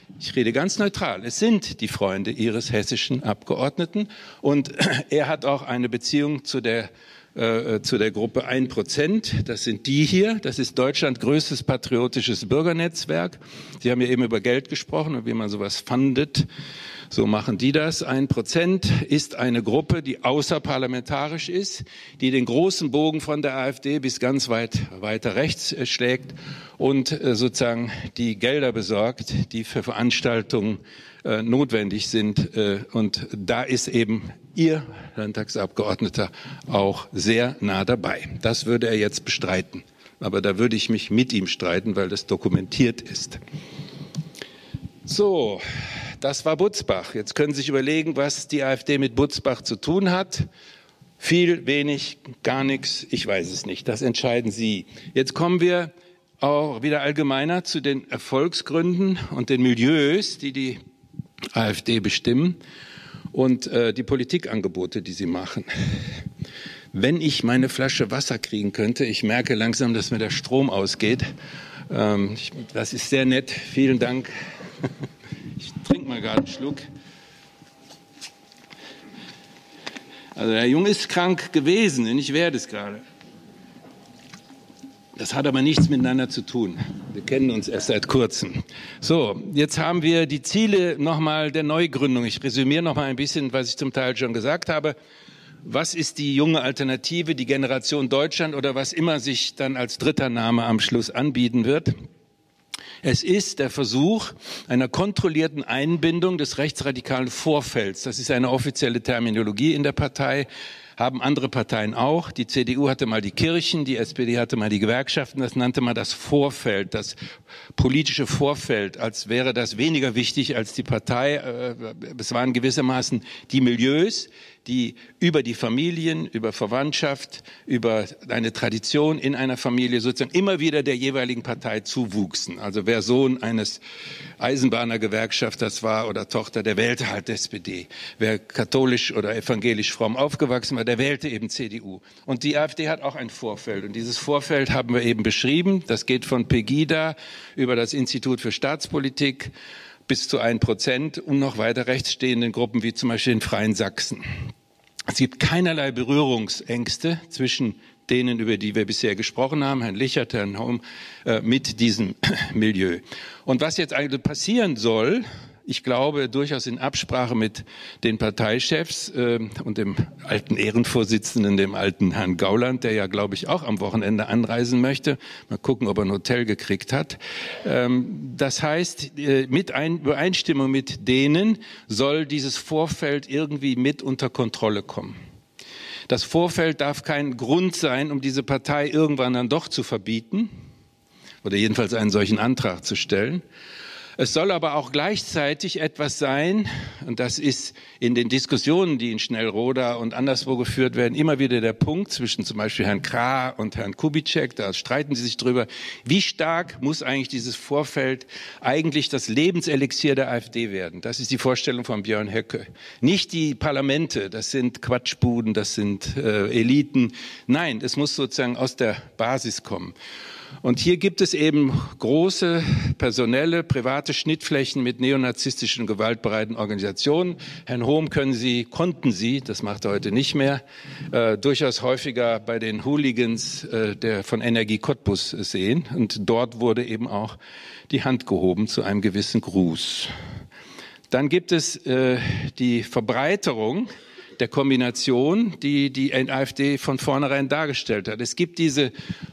ich rede ganz neutral, es sind die Freunde Ihres hessischen Abgeordneten und er hat auch eine Beziehung zu der äh, zu der Gruppe ein Prozent. Das sind die hier. Das ist Deutschlands größtes patriotisches Bürgernetzwerk. Sie haben ja eben über Geld gesprochen und wie man sowas fundet. So machen die das. Ein Prozent ist eine Gruppe, die außerparlamentarisch ist, die den großen Bogen von der AfD bis ganz weit weiter rechts schlägt und äh, sozusagen die Gelder besorgt, die für Veranstaltungen äh, notwendig sind. Äh, und da ist eben Ihr Landtagsabgeordneter auch sehr nah dabei. Das würde er jetzt bestreiten. Aber da würde ich mich mit ihm streiten, weil das dokumentiert ist. So, das war Butzbach. Jetzt können Sie sich überlegen, was die AfD mit Butzbach zu tun hat. Viel, wenig, gar nichts, ich weiß es nicht. Das entscheiden Sie. Jetzt kommen wir auch wieder allgemeiner zu den Erfolgsgründen und den Milieus, die die AfD bestimmen. Und äh, die Politikangebote, die sie machen. Wenn ich meine Flasche Wasser kriegen könnte, ich merke langsam, dass mir der Strom ausgeht. Ähm, ich, das ist sehr nett, vielen Dank. Ich trinke mal gerade einen Schluck. Also der Junge ist krank gewesen und ich werde es gerade. Das hat aber nichts miteinander zu tun. Wir kennen uns erst seit kurzem. So, jetzt haben wir die Ziele nochmal der Neugründung. Ich resümiere nochmal ein bisschen, was ich zum Teil schon gesagt habe. Was ist die junge Alternative, die Generation Deutschland oder was immer sich dann als dritter Name am Schluss anbieten wird? Es ist der Versuch einer kontrollierten Einbindung des rechtsradikalen Vorfelds. Das ist eine offizielle Terminologie in der Partei. Haben andere Parteien auch. Die C D U hatte mal die Kirchen, die S P D hatte mal die Gewerkschaften. Das nannte man das Vorfeld, das politische Vorfeld, als wäre das weniger wichtig als die Partei. Es waren gewissermaßen die Milieus, die über die Familien, über Verwandtschaft, über eine Tradition in einer Familie sozusagen immer wieder der jeweiligen Partei zuwuchsen. Also wer Sohn eines Eisenbahnergewerkschafters war oder Tochter, der wählte halt S P D. Wer katholisch oder evangelisch fromm aufgewachsen war, der wählte eben C D U. Und die AfD hat auch ein Vorfeld. Und dieses Vorfeld haben wir eben beschrieben. Das geht von Pegida über das Institut für Staatspolitik bis zu ein Prozent und noch weiter rechts stehenden Gruppen wie zum Beispiel in Freien Sachsen. Es gibt keinerlei Berührungsängste zwischen denen, über die wir bisher gesprochen haben, Herrn Lichert, Herrn Hohm, äh, mit diesem Milieu. Und was jetzt eigentlich passieren soll, ich glaube durchaus in Absprache mit den Parteichefs äh, und dem alten Ehrenvorsitzenden, dem alten Herrn Gauland, der ja, glaube ich, auch am Wochenende anreisen möchte. Mal gucken, ob er ein Hotel gekriegt hat. Ähm, das heißt, äh, mit ein, Übereinstimmung mit denen soll dieses Vorfeld irgendwie mit unter Kontrolle kommen. Das Vorfeld darf kein Grund sein, um diese Partei irgendwann dann doch zu verbieten oder jedenfalls einen solchen Antrag zu stellen. Es soll aber auch gleichzeitig etwas sein, und das ist in den Diskussionen, die in Schnellroda und anderswo geführt werden, immer wieder der Punkt zwischen zum Beispiel Herrn Krah und Herrn Kubitschek, da streiten sie sich drüber, wie stark muss eigentlich dieses Vorfeld eigentlich das Lebenselixier der AfD werden? Das ist die Vorstellung von Björn Höcke. Nicht die Parlamente, das sind Quatschbuden, das sind äh, Eliten. Nein, es muss sozusagen aus der Basis kommen. Und hier gibt es eben große personelle, private Schnittflächen mit neonazistischen, gewaltbereiten Organisationen. Herrn Hohm können Sie, konnten Sie, das macht er heute nicht mehr, äh, durchaus häufiger bei den Hooligans äh, der von Energie Cottbus sehen. Und dort wurde eben auch die Hand gehoben zu einem gewissen Gruß. Dann gibt es äh, die Verbreiterung der Kombination, die die AfD von vornherein dargestellt hat. Es gibt diese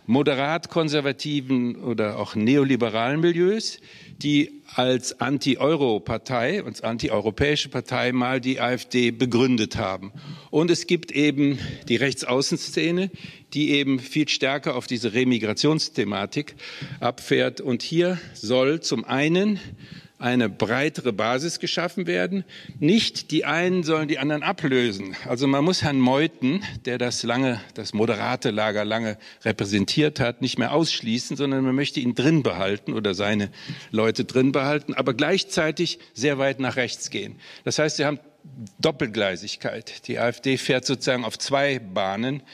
moderat-konservativen oder auch neoliberalen Milieus, die als Anti-Euro-Partei, als anti-europäische Partei mal die AfD begründet haben. Und es gibt eben die Rechtsaußenszene, die eben viel stärker auf diese Remigrationsthematik abfährt. Und hier soll zum einen eine breitere Basis geschaffen werden. Nicht die einen sollen die anderen ablösen. Also man muss Herrn Meuthen, der das lange, das moderate Lager lange repräsentiert hat, nicht mehr ausschließen, sondern man möchte ihn drin behalten oder seine Leute drin behalten, aber gleichzeitig sehr weit nach rechts gehen. Das heißt, Sie haben Doppelgleisigkeit. Die AfD fährt sozusagen auf zwei Bahnen.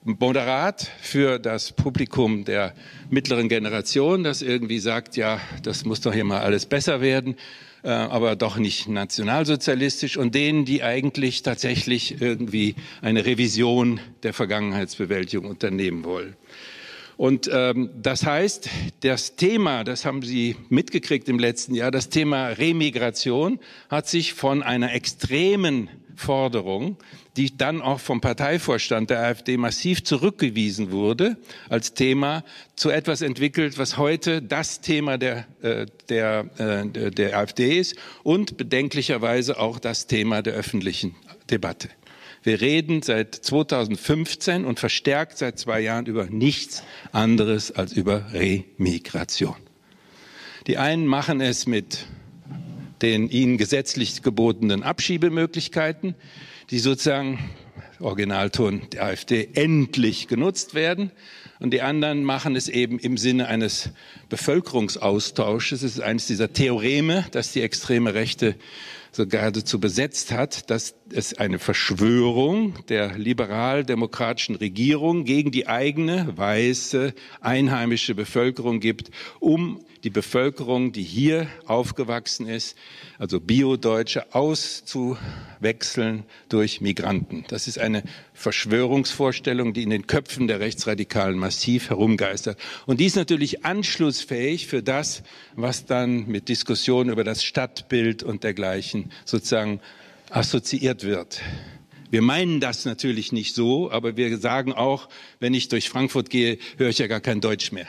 moderat für das Publikum der mittleren Generation, das irgendwie sagt, ja, das muss doch hier mal alles besser werden, äh, aber doch nicht nationalsozialistisch, und denen, die eigentlich tatsächlich irgendwie eine Revision der Vergangenheitsbewältigung unternehmen wollen. Und ähm, das heißt, das Thema, das haben Sie mitgekriegt im letzten Jahr, das Thema Remigration hat sich von einer extremen Forderung, die dann auch vom Parteivorstand der AfD massiv zurückgewiesen wurde, als Thema zu etwas entwickelt, was heute das Thema der, äh, der, äh, der AfD ist und bedenklicherweise auch das Thema der öffentlichen Debatte. Wir reden seit zweitausendfünfzehn und verstärkt seit zwei Jahren über nichts anderes als über Remigration. Die einen machen es mit den ihnen gesetzlich gebotenen Abschiebemöglichkeiten, die sozusagen, Originalton der AfD, endlich genutzt werden. Und die anderen machen es eben im Sinne eines Bevölkerungsaustausches. Es ist eines dieser Theoreme, das die extreme Rechte so geradezu besetzt hat, dass es eine Verschwörung der liberal-demokratischen Regierung gegen die eigene, weiße, einheimische Bevölkerung gibt, um die Bevölkerung, die hier aufgewachsen ist, also Bio-Deutsche, auszuwechseln durch Migranten. Das ist eine Verschwörungsvorstellung, die in den Köpfen der Rechtsradikalen massiv herumgeistert. Und die ist natürlich anschlussfähig für das, was dann mit Diskussionen über das Stadtbild und dergleichen sozusagen assoziiert wird. Wir meinen das natürlich nicht so, aber wir sagen auch, wenn ich durch Frankfurt gehe, höre ich ja gar kein Deutsch mehr.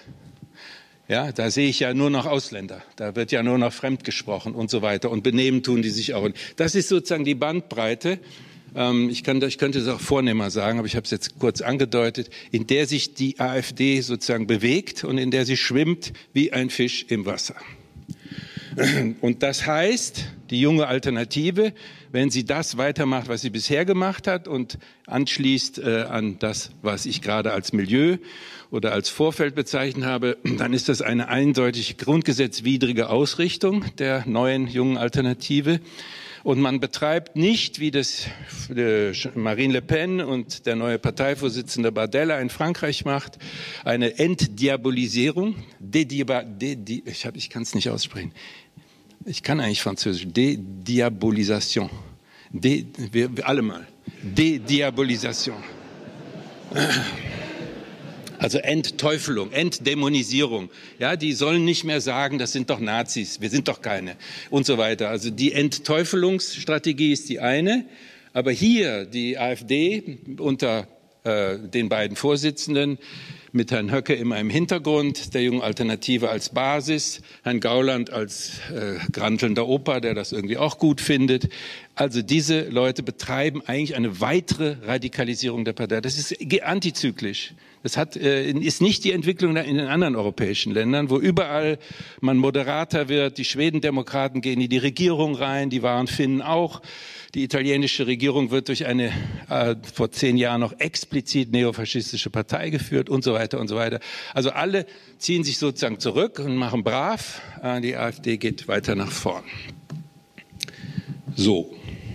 Ja, da sehe ich ja nur noch Ausländer, da wird ja nur noch fremd gesprochen und so weiter, und benehmen tun die sich auch. Das ist sozusagen die Bandbreite, ähm, ich, kann, ich könnte es auch vornehmer sagen, aber ich habe es jetzt kurz angedeutet, in der sich die AfD sozusagen bewegt und in der sie schwimmt wie ein Fisch im Wasser. Und das heißt, die junge Alternative, wenn sie das weitermacht, was sie bisher gemacht hat und anschließt äh, an das, was ich gerade als Milieu oder als Vorfeld bezeichnet habe, dann ist das eine eindeutig grundgesetzwidrige Ausrichtung der neuen jungen Alternative. Und man betreibt nicht, wie das Marine Le Pen und der neue Parteivorsitzende Bardella in Frankreich macht, eine Entdiabolisierung. Dediba, de, ich hab, ich kann es nicht aussprechen. Ich kann eigentlich Französisch. Dediabolisation. De, wir, wir alle mal. Dediabolisation. Also Entteufelung, Entdämonisierung. Ja, die sollen nicht mehr sagen, das sind doch Nazis, wir sind doch keine und so weiter. Also die Entteufelungsstrategie ist die eine, aber hier die AfD unter äh, den beiden Vorsitzenden mit Herrn Höcke immer im Hintergrund, der jungen Alternative als Basis, Herrn Gauland als äh, grantelnder Opa, der das irgendwie auch gut findet. Also diese Leute betreiben eigentlich eine weitere Radikalisierung der Partei. Das ist antizyklisch. Das hat, äh, ist nicht die Entwicklung in den anderen europäischen Ländern, wo überall man moderater wird. Die Schwedendemokraten gehen in die Regierung rein, die wahren Finnen auch. Die italienische Regierung wird durch eine äh, vor zehn Jahren noch explizit neofaschistische Partei geführt und so weiter und so weiter. Also alle ziehen sich sozusagen zurück und machen brav. Äh, die AfD geht weiter nach vorn. So.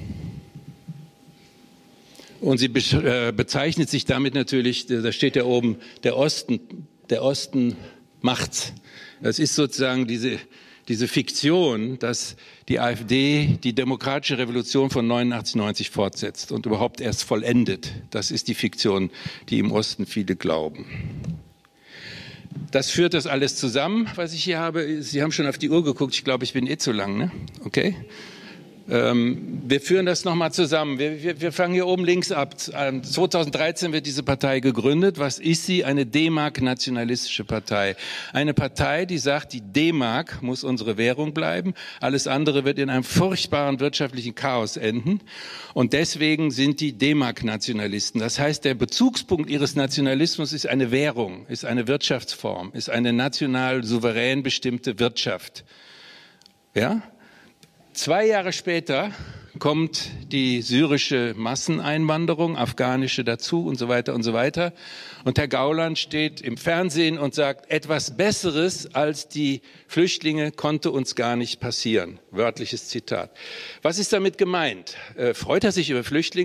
Und sie be äh, bezeichnet sich damit natürlich, da steht ja oben, der Osten, der Osten macht's. Das ist sozusagen diese Diese Fiktion, dass die AfD die demokratische Revolution von neunundachtzig, neunzig fortsetzt und überhaupt erst vollendet, das ist die Fiktion, die im Osten viele glauben. Das führt das alles zusammen, was ich hier habe. Sie haben schon auf die Uhr geguckt, ich glaube, ich bin eh zu lang, ne? Okay? Ähm, wir führen das nochmal zusammen. Wir, wir, wir fangen hier oben links ab. zweitausenddreizehn wird diese Partei gegründet. Was ist sie? Eine D-Mark-nationalistische Partei. Eine Partei, die sagt, die D-Mark muss unsere Währung bleiben. Alles andere wird in einem furchtbaren wirtschaftlichen Chaos enden. Und deswegen sind die D-Mark-Nationalisten. Das heißt, der Bezugspunkt ihres Nationalismus ist eine Währung, ist eine Wirtschaftsform, ist eine national souverän bestimmte Wirtschaft. Ja? Zwei Jahre später kommt die syrische Masseneinwanderung, afghanische dazu und so weiter und so weiter. Und Herr Gauland steht im Fernsehen und sagt, etwas Besseres als die Flüchtlinge konnte uns gar nicht passieren. Wörtliches Zitat. Was ist damit gemeint? Äh, freut er sich über Flüchtlinge?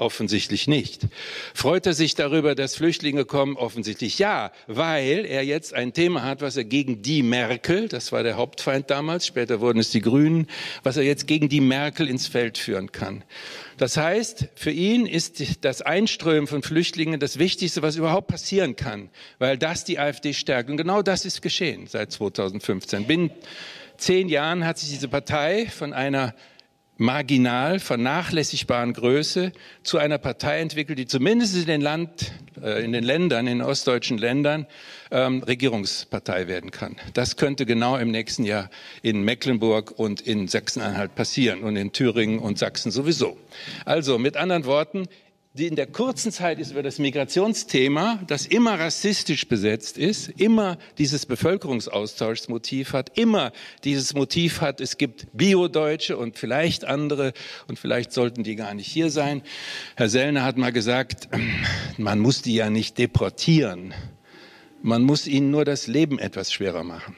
Offensichtlich nicht. Freut er sich darüber, dass Flüchtlinge kommen? Offensichtlich ja, weil er jetzt ein Thema hat, was er gegen die Merkel, das war der Hauptfeind damals, später wurden es die Grünen, was er jetzt gegen die Merkel ins Feld führen kann. Das heißt, für ihn ist das Einströmen von Flüchtlingen das Wichtigste, was überhaupt passieren kann, weil das die AfD stärkt. Und genau das ist geschehen seit zweitausendfünfzehn. Binnen zehn Jahren hat sich diese Partei von einer marginal vernachlässigbaren Größe zu einer Partei entwickelt, die zumindest in den, Land, äh, in den Ländern, in den ostdeutschen Ländern, ähm, Regierungspartei werden kann. Das könnte genau im nächsten Jahr in Mecklenburg und in Sachsen-Anhalt passieren und in Thüringen und Sachsen sowieso. Also mit anderen Worten, die in der kurzen Zeit ist über das Migrationsthema, das immer rassistisch besetzt ist, immer dieses Bevölkerungsaustauschsmotiv hat, immer dieses Motiv hat, es gibt Bio-Deutsche und vielleicht andere und vielleicht sollten die gar nicht hier sein. Herr Sellner hat mal gesagt, man muss die ja nicht deportieren, man muss ihnen nur das Leben etwas schwerer machen.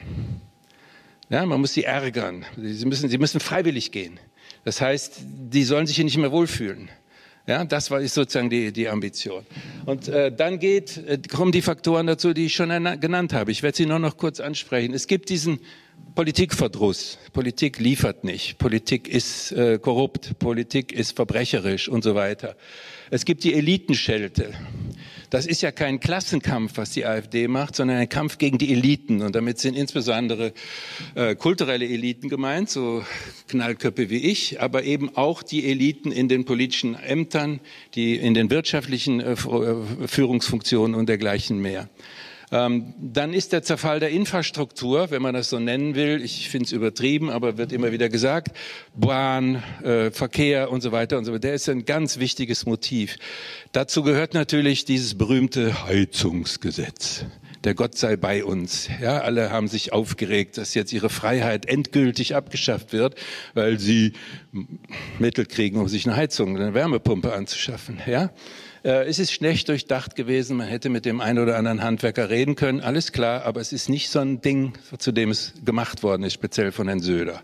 Ja, man muss sie ärgern, sie müssen, sie müssen freiwillig gehen. Das heißt, die sollen sich hier nicht mehr wohlfühlen. Ja, das war ist sozusagen die, die Ambition. Und äh, dann geht, äh, kommen die Faktoren dazu, die ich schon genannt habe. Ich werde sie nur noch kurz ansprechen. Es gibt diesen Politikverdruss. Politik liefert nicht. Politik ist äh, korrupt. Politik ist verbrecherisch und so weiter. Es gibt die Elitenschelte. Das ist ja kein Klassenkampf, was die AfD macht, sondern ein Kampf gegen die Eliten. Und damit sind insbesondere äh, kulturelle Eliten gemeint, so Knallköpfe wie ich, aber eben auch die Eliten in den politischen Ämtern, die in den wirtschaftlichen äh, Führungsfunktionen und dergleichen mehr. Ähm, dann ist der Zerfall der Infrastruktur, wenn man das so nennen will. Ich finde es übertrieben, aber wird immer wieder gesagt. Bahn, äh, Verkehr und so weiter und so weiter. Der ist ein ganz wichtiges Motiv. Dazu gehört natürlich dieses berühmte Heizungsgesetz. Der Gott sei bei uns. Ja, alle haben sich aufgeregt, dass jetzt ihre Freiheit endgültig abgeschafft wird, weil sie Mittel kriegen, um sich eine Heizung, eine Wärmepumpe anzuschaffen. Ja. Es ist schlecht durchdacht gewesen, man hätte mit dem einen oder anderen Handwerker reden können, alles klar, aber es ist nicht so ein Ding, zu dem es gemacht worden ist, speziell von Herrn Söder.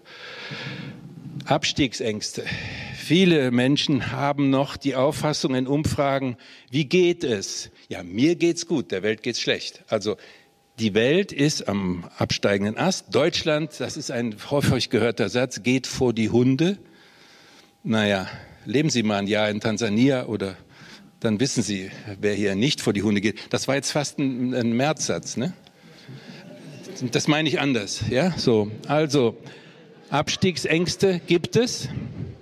Abstiegsängste. Viele Menschen haben noch die Auffassung in Umfragen, wie geht es? Ja, mir geht's gut, der Welt geht's schlecht. Also die Welt ist am absteigenden Ast. Deutschland, das ist ein häufig gehörter Satz, geht vor die Hunde. Naja, leben Sie mal ein Jahr in Tansania oder dann wissen Sie, wer hier nicht vor die Hunde geht. Das war jetzt fast ein, ein Märzsatz, ne? Das meine ich anders, ja? So, also Abstiegsängste gibt es.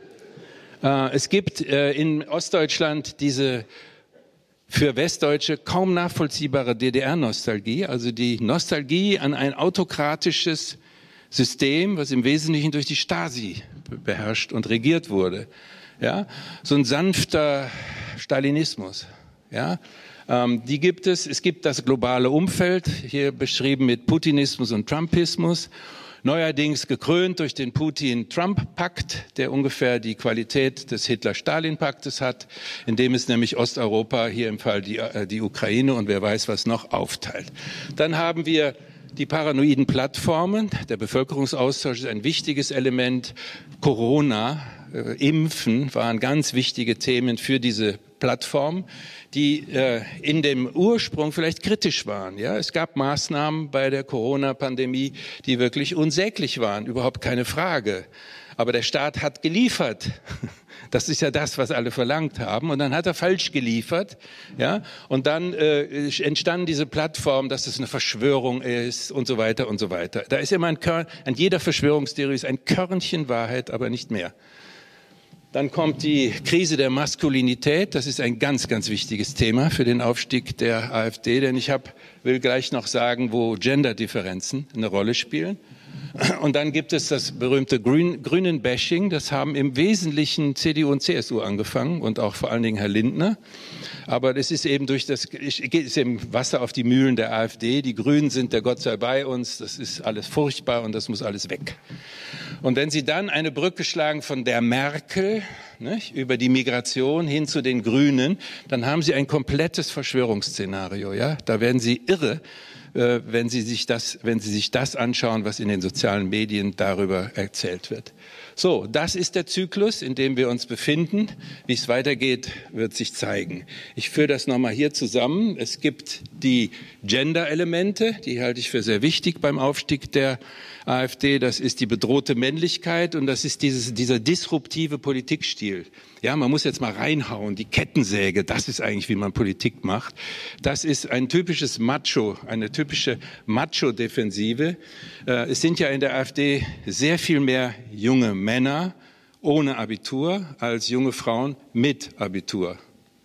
Äh, es gibt äh, in Ostdeutschland diese für Westdeutsche kaum nachvollziehbare D D R-Nostalgie, also die Nostalgie an ein autokratisches System, was im Wesentlichen durch die Stasi beherrscht und regiert wurde. Ja, so ein sanfter Stalinismus. Ja, ähm, die gibt es. Es gibt das globale Umfeld, hier beschrieben mit Putinismus und Trumpismus. Neuerdings gekrönt durch den Putin-Trump-Pakt, der ungefähr die Qualität des Hitler-Stalin-Paktes hat, in dem es nämlich Osteuropa, hier im Fall die, äh, die Ukraine und wer weiß was noch, aufteilt. Dann haben wir die paranoiden Plattformen. Der Bevölkerungsaustausch ist ein wichtiges Element. Corona, äh, Impfen waren ganz wichtige Themen für diese Plattform, die äh, in dem Ursprung vielleicht kritisch waren. Ja, es gab Maßnahmen bei der Corona-Pandemie, die wirklich unsäglich waren, überhaupt keine Frage. Aber der Staat hat geliefert. Das ist ja das, was alle verlangt haben. Und dann hat er falsch geliefert. Ja, und dann äh, entstanden diese Plattform, dass es eine Verschwörung ist und so weiter und so weiter. Da ist immer ein Körn, an jeder Verschwörungstheorie ist ein Körnchen Wahrheit, aber nicht mehr. Dann kommt die Krise der Maskulinität. Das ist ein ganz, ganz wichtiges Thema für den Aufstieg der AfD. Denn ich hab, will gleich noch sagen, wo Genderdifferenzen eine Rolle spielen. Und dann gibt es das berühmte Grün, Grünen-Bashing. Das haben im Wesentlichen C D U und C S U angefangen und auch vor allen Dingen Herr Lindner. Aber das ist eben durch das, ist eben Wasser auf die Mühlen der AfD. Die Grünen sind der Gott sei bei uns. Das ist alles furchtbar und das muss alles weg. Und wenn Sie dann eine Brücke schlagen von der Merkel, nicht, über die Migration hin zu den Grünen, dann haben Sie ein komplettes Verschwörungsszenario. Ja? Da werden Sie irre, äh, wenn Sie sich das, wenn Sie sich das anschauen, was in den sozialen Medien darüber erzählt wird. So, das ist der Zyklus, in dem wir uns befinden. Wie es weitergeht, wird sich zeigen. Ich führe das nochmal hier zusammen. Es gibt die Gender-Elemente, die halte ich für sehr wichtig beim Aufstieg der AfD. Das ist die bedrohte Männlichkeit und das ist dieses, dieser disruptive Politikstil. Ja, man muss jetzt mal reinhauen, die Kettensäge, das ist eigentlich, wie man Politik macht. Das ist ein typisches Macho, eine typische Macho-Defensive. Äh, es sind ja in der AfD sehr viel mehr junge Männer ohne Abitur als junge Frauen mit Abitur.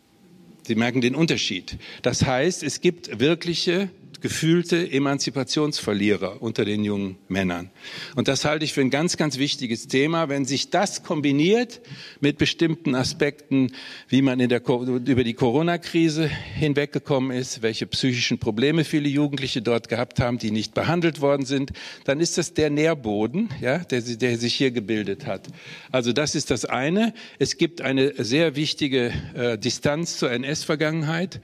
Sie merken den Unterschied. Das heißt, es gibt wirkliche gefühlte Emanzipationsverlierer unter den jungen Männern. Und das halte ich für ein ganz, ganz wichtiges Thema. Wenn sich das kombiniert mit bestimmten Aspekten, wie man in der, über die Corona-Krise hinweggekommen ist, welche psychischen Probleme viele Jugendliche dort gehabt haben, die nicht behandelt worden sind, dann ist das der Nährboden, ja, der, der sich hier gebildet hat. Also das ist das eine. Es gibt eine sehr wichtige äh, Distanz zur N S-Vergangenheit.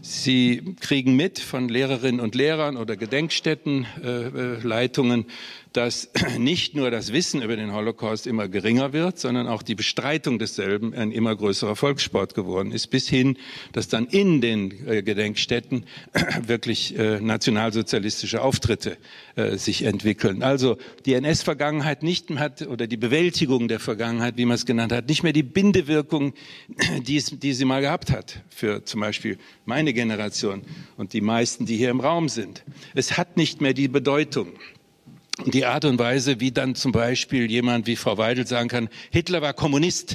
Sie kriegen mit von Lehrerinnen und Lehrern oder Gedenkstättenleitungen, äh, dass nicht nur das Wissen über den Holocaust immer geringer wird, sondern auch die Bestreitung desselben ein immer größerer Volkssport geworden ist, bis hin, dass dann in den äh, Gedenkstätten wirklich äh, nationalsozialistische Auftritte äh, sich entwickeln. Also die N S-Vergangenheit nicht mehr hat, oder die Bewältigung der Vergangenheit, wie man es genannt hat, nicht mehr die Bindewirkung, die, es, die sie mal gehabt hat, für zum Beispiel meine Generation und die meisten, die hier im Raum sind. Es hat nicht mehr die Bedeutung. Und die Art und Weise, wie dann zum Beispiel jemand wie Frau Weidel sagen kann, Hitler war Kommunist,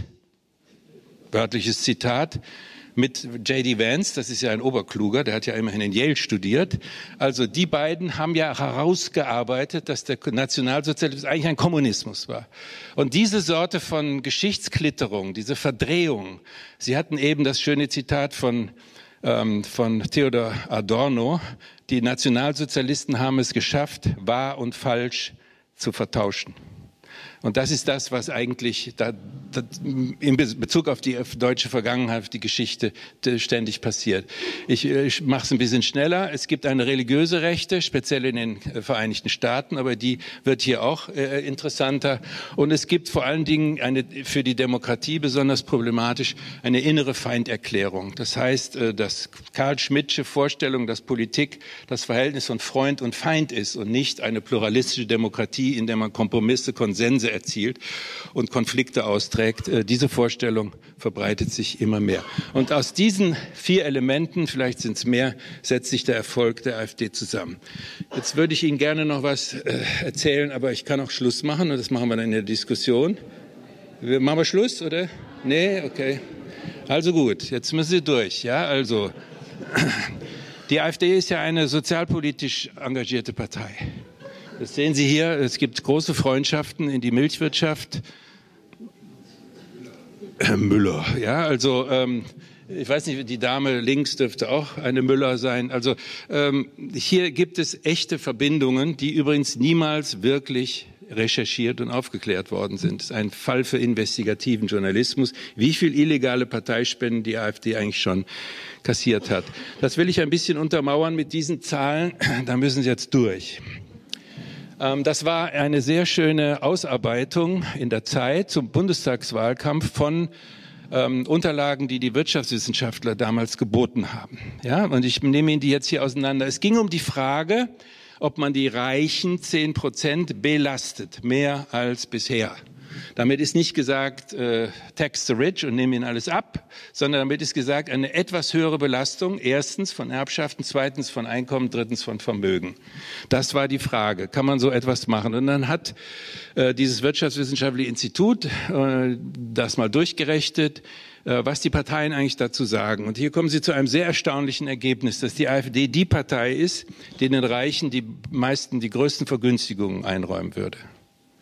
wörtliches Zitat, mit J D Vance, das ist ja ein Oberkluger, der hat ja immerhin in Yale studiert. Also die beiden haben ja herausgearbeitet, dass der Nationalsozialismus eigentlich ein Kommunismus war. Und diese Sorte von Geschichtsklitterung, diese Verdrehung, Sie hatten eben das schöne Zitat von von Theodor Adorno, die Nationalsozialisten haben es geschafft, wahr und falsch zu vertauschen. Und das ist das, was eigentlich da, da, in Bezug auf die deutsche Vergangenheit, auf die Geschichte ständig passiert. Ich, ich mache es ein bisschen schneller. Es gibt eine religiöse Rechte, speziell in den Vereinigten Staaten, aber die wird hier auch äh, interessanter. Und es gibt vor allen Dingen eine, für die Demokratie besonders problematisch, eine innere Feinderklärung. Das heißt, äh, dass Karl Schmidtsche Vorstellung, dass Politik das Verhältnis von Freund und Feind ist und nicht eine pluralistische Demokratie, in der man Kompromisse, Konsense erzielt und Konflikte austrägt. Diese Vorstellung verbreitet sich immer mehr. Und aus diesen vier Elementen, vielleicht sind es mehr, setzt sich der Erfolg der AfD zusammen. Jetzt würde ich Ihnen gerne noch was äh, erzählen, aber ich kann auch Schluss machen und das machen wir dann in der Diskussion. Wir, machen wir Schluss, oder? Nee, okay. Also gut, jetzt müssen Sie durch. Ja, also die AfD ist ja eine sozialpolitisch engagierte Partei. Das sehen Sie hier, es gibt große Freundschaften in die Milchwirtschaft. Herr Müller, ja, also ähm, ich weiß nicht, die Dame links dürfte auch eine Müller sein. Also ähm, hier gibt es echte Verbindungen, die übrigens niemals wirklich recherchiert und aufgeklärt worden sind. Das ist ein Fall für investigativen Journalismus. Wie viel illegale Parteispenden die AfD eigentlich schon kassiert hat. Das will ich ein bisschen untermauern mit diesen Zahlen. Da müssen Sie jetzt durch. Das war eine sehr schöne Ausarbeitung in der Zeit zum Bundestagswahlkampf von ähm, Unterlagen, die die Wirtschaftswissenschaftler damals geboten haben. Ja, und ich nehme Ihnen die jetzt hier auseinander. Es ging um die Frage, ob man die reichen zehn Prozent belastet, mehr als bisher. Damit ist nicht gesagt, äh, tax the rich und nehme ihnen alles ab, sondern damit ist gesagt, eine etwas höhere Belastung, erstens von Erbschaften, zweitens von Einkommen, drittens von Vermögen. Das war die Frage, kann man so etwas machen? Und dann hat äh, dieses Wirtschaftswissenschaftliche Institut äh, das mal durchgerechnet, äh, was die Parteien eigentlich dazu sagen. Und hier kommen sie zu einem sehr erstaunlichen Ergebnis, dass die AfD die Partei ist, die den Reichen die meisten, die größten Vergünstigungen einräumen würde.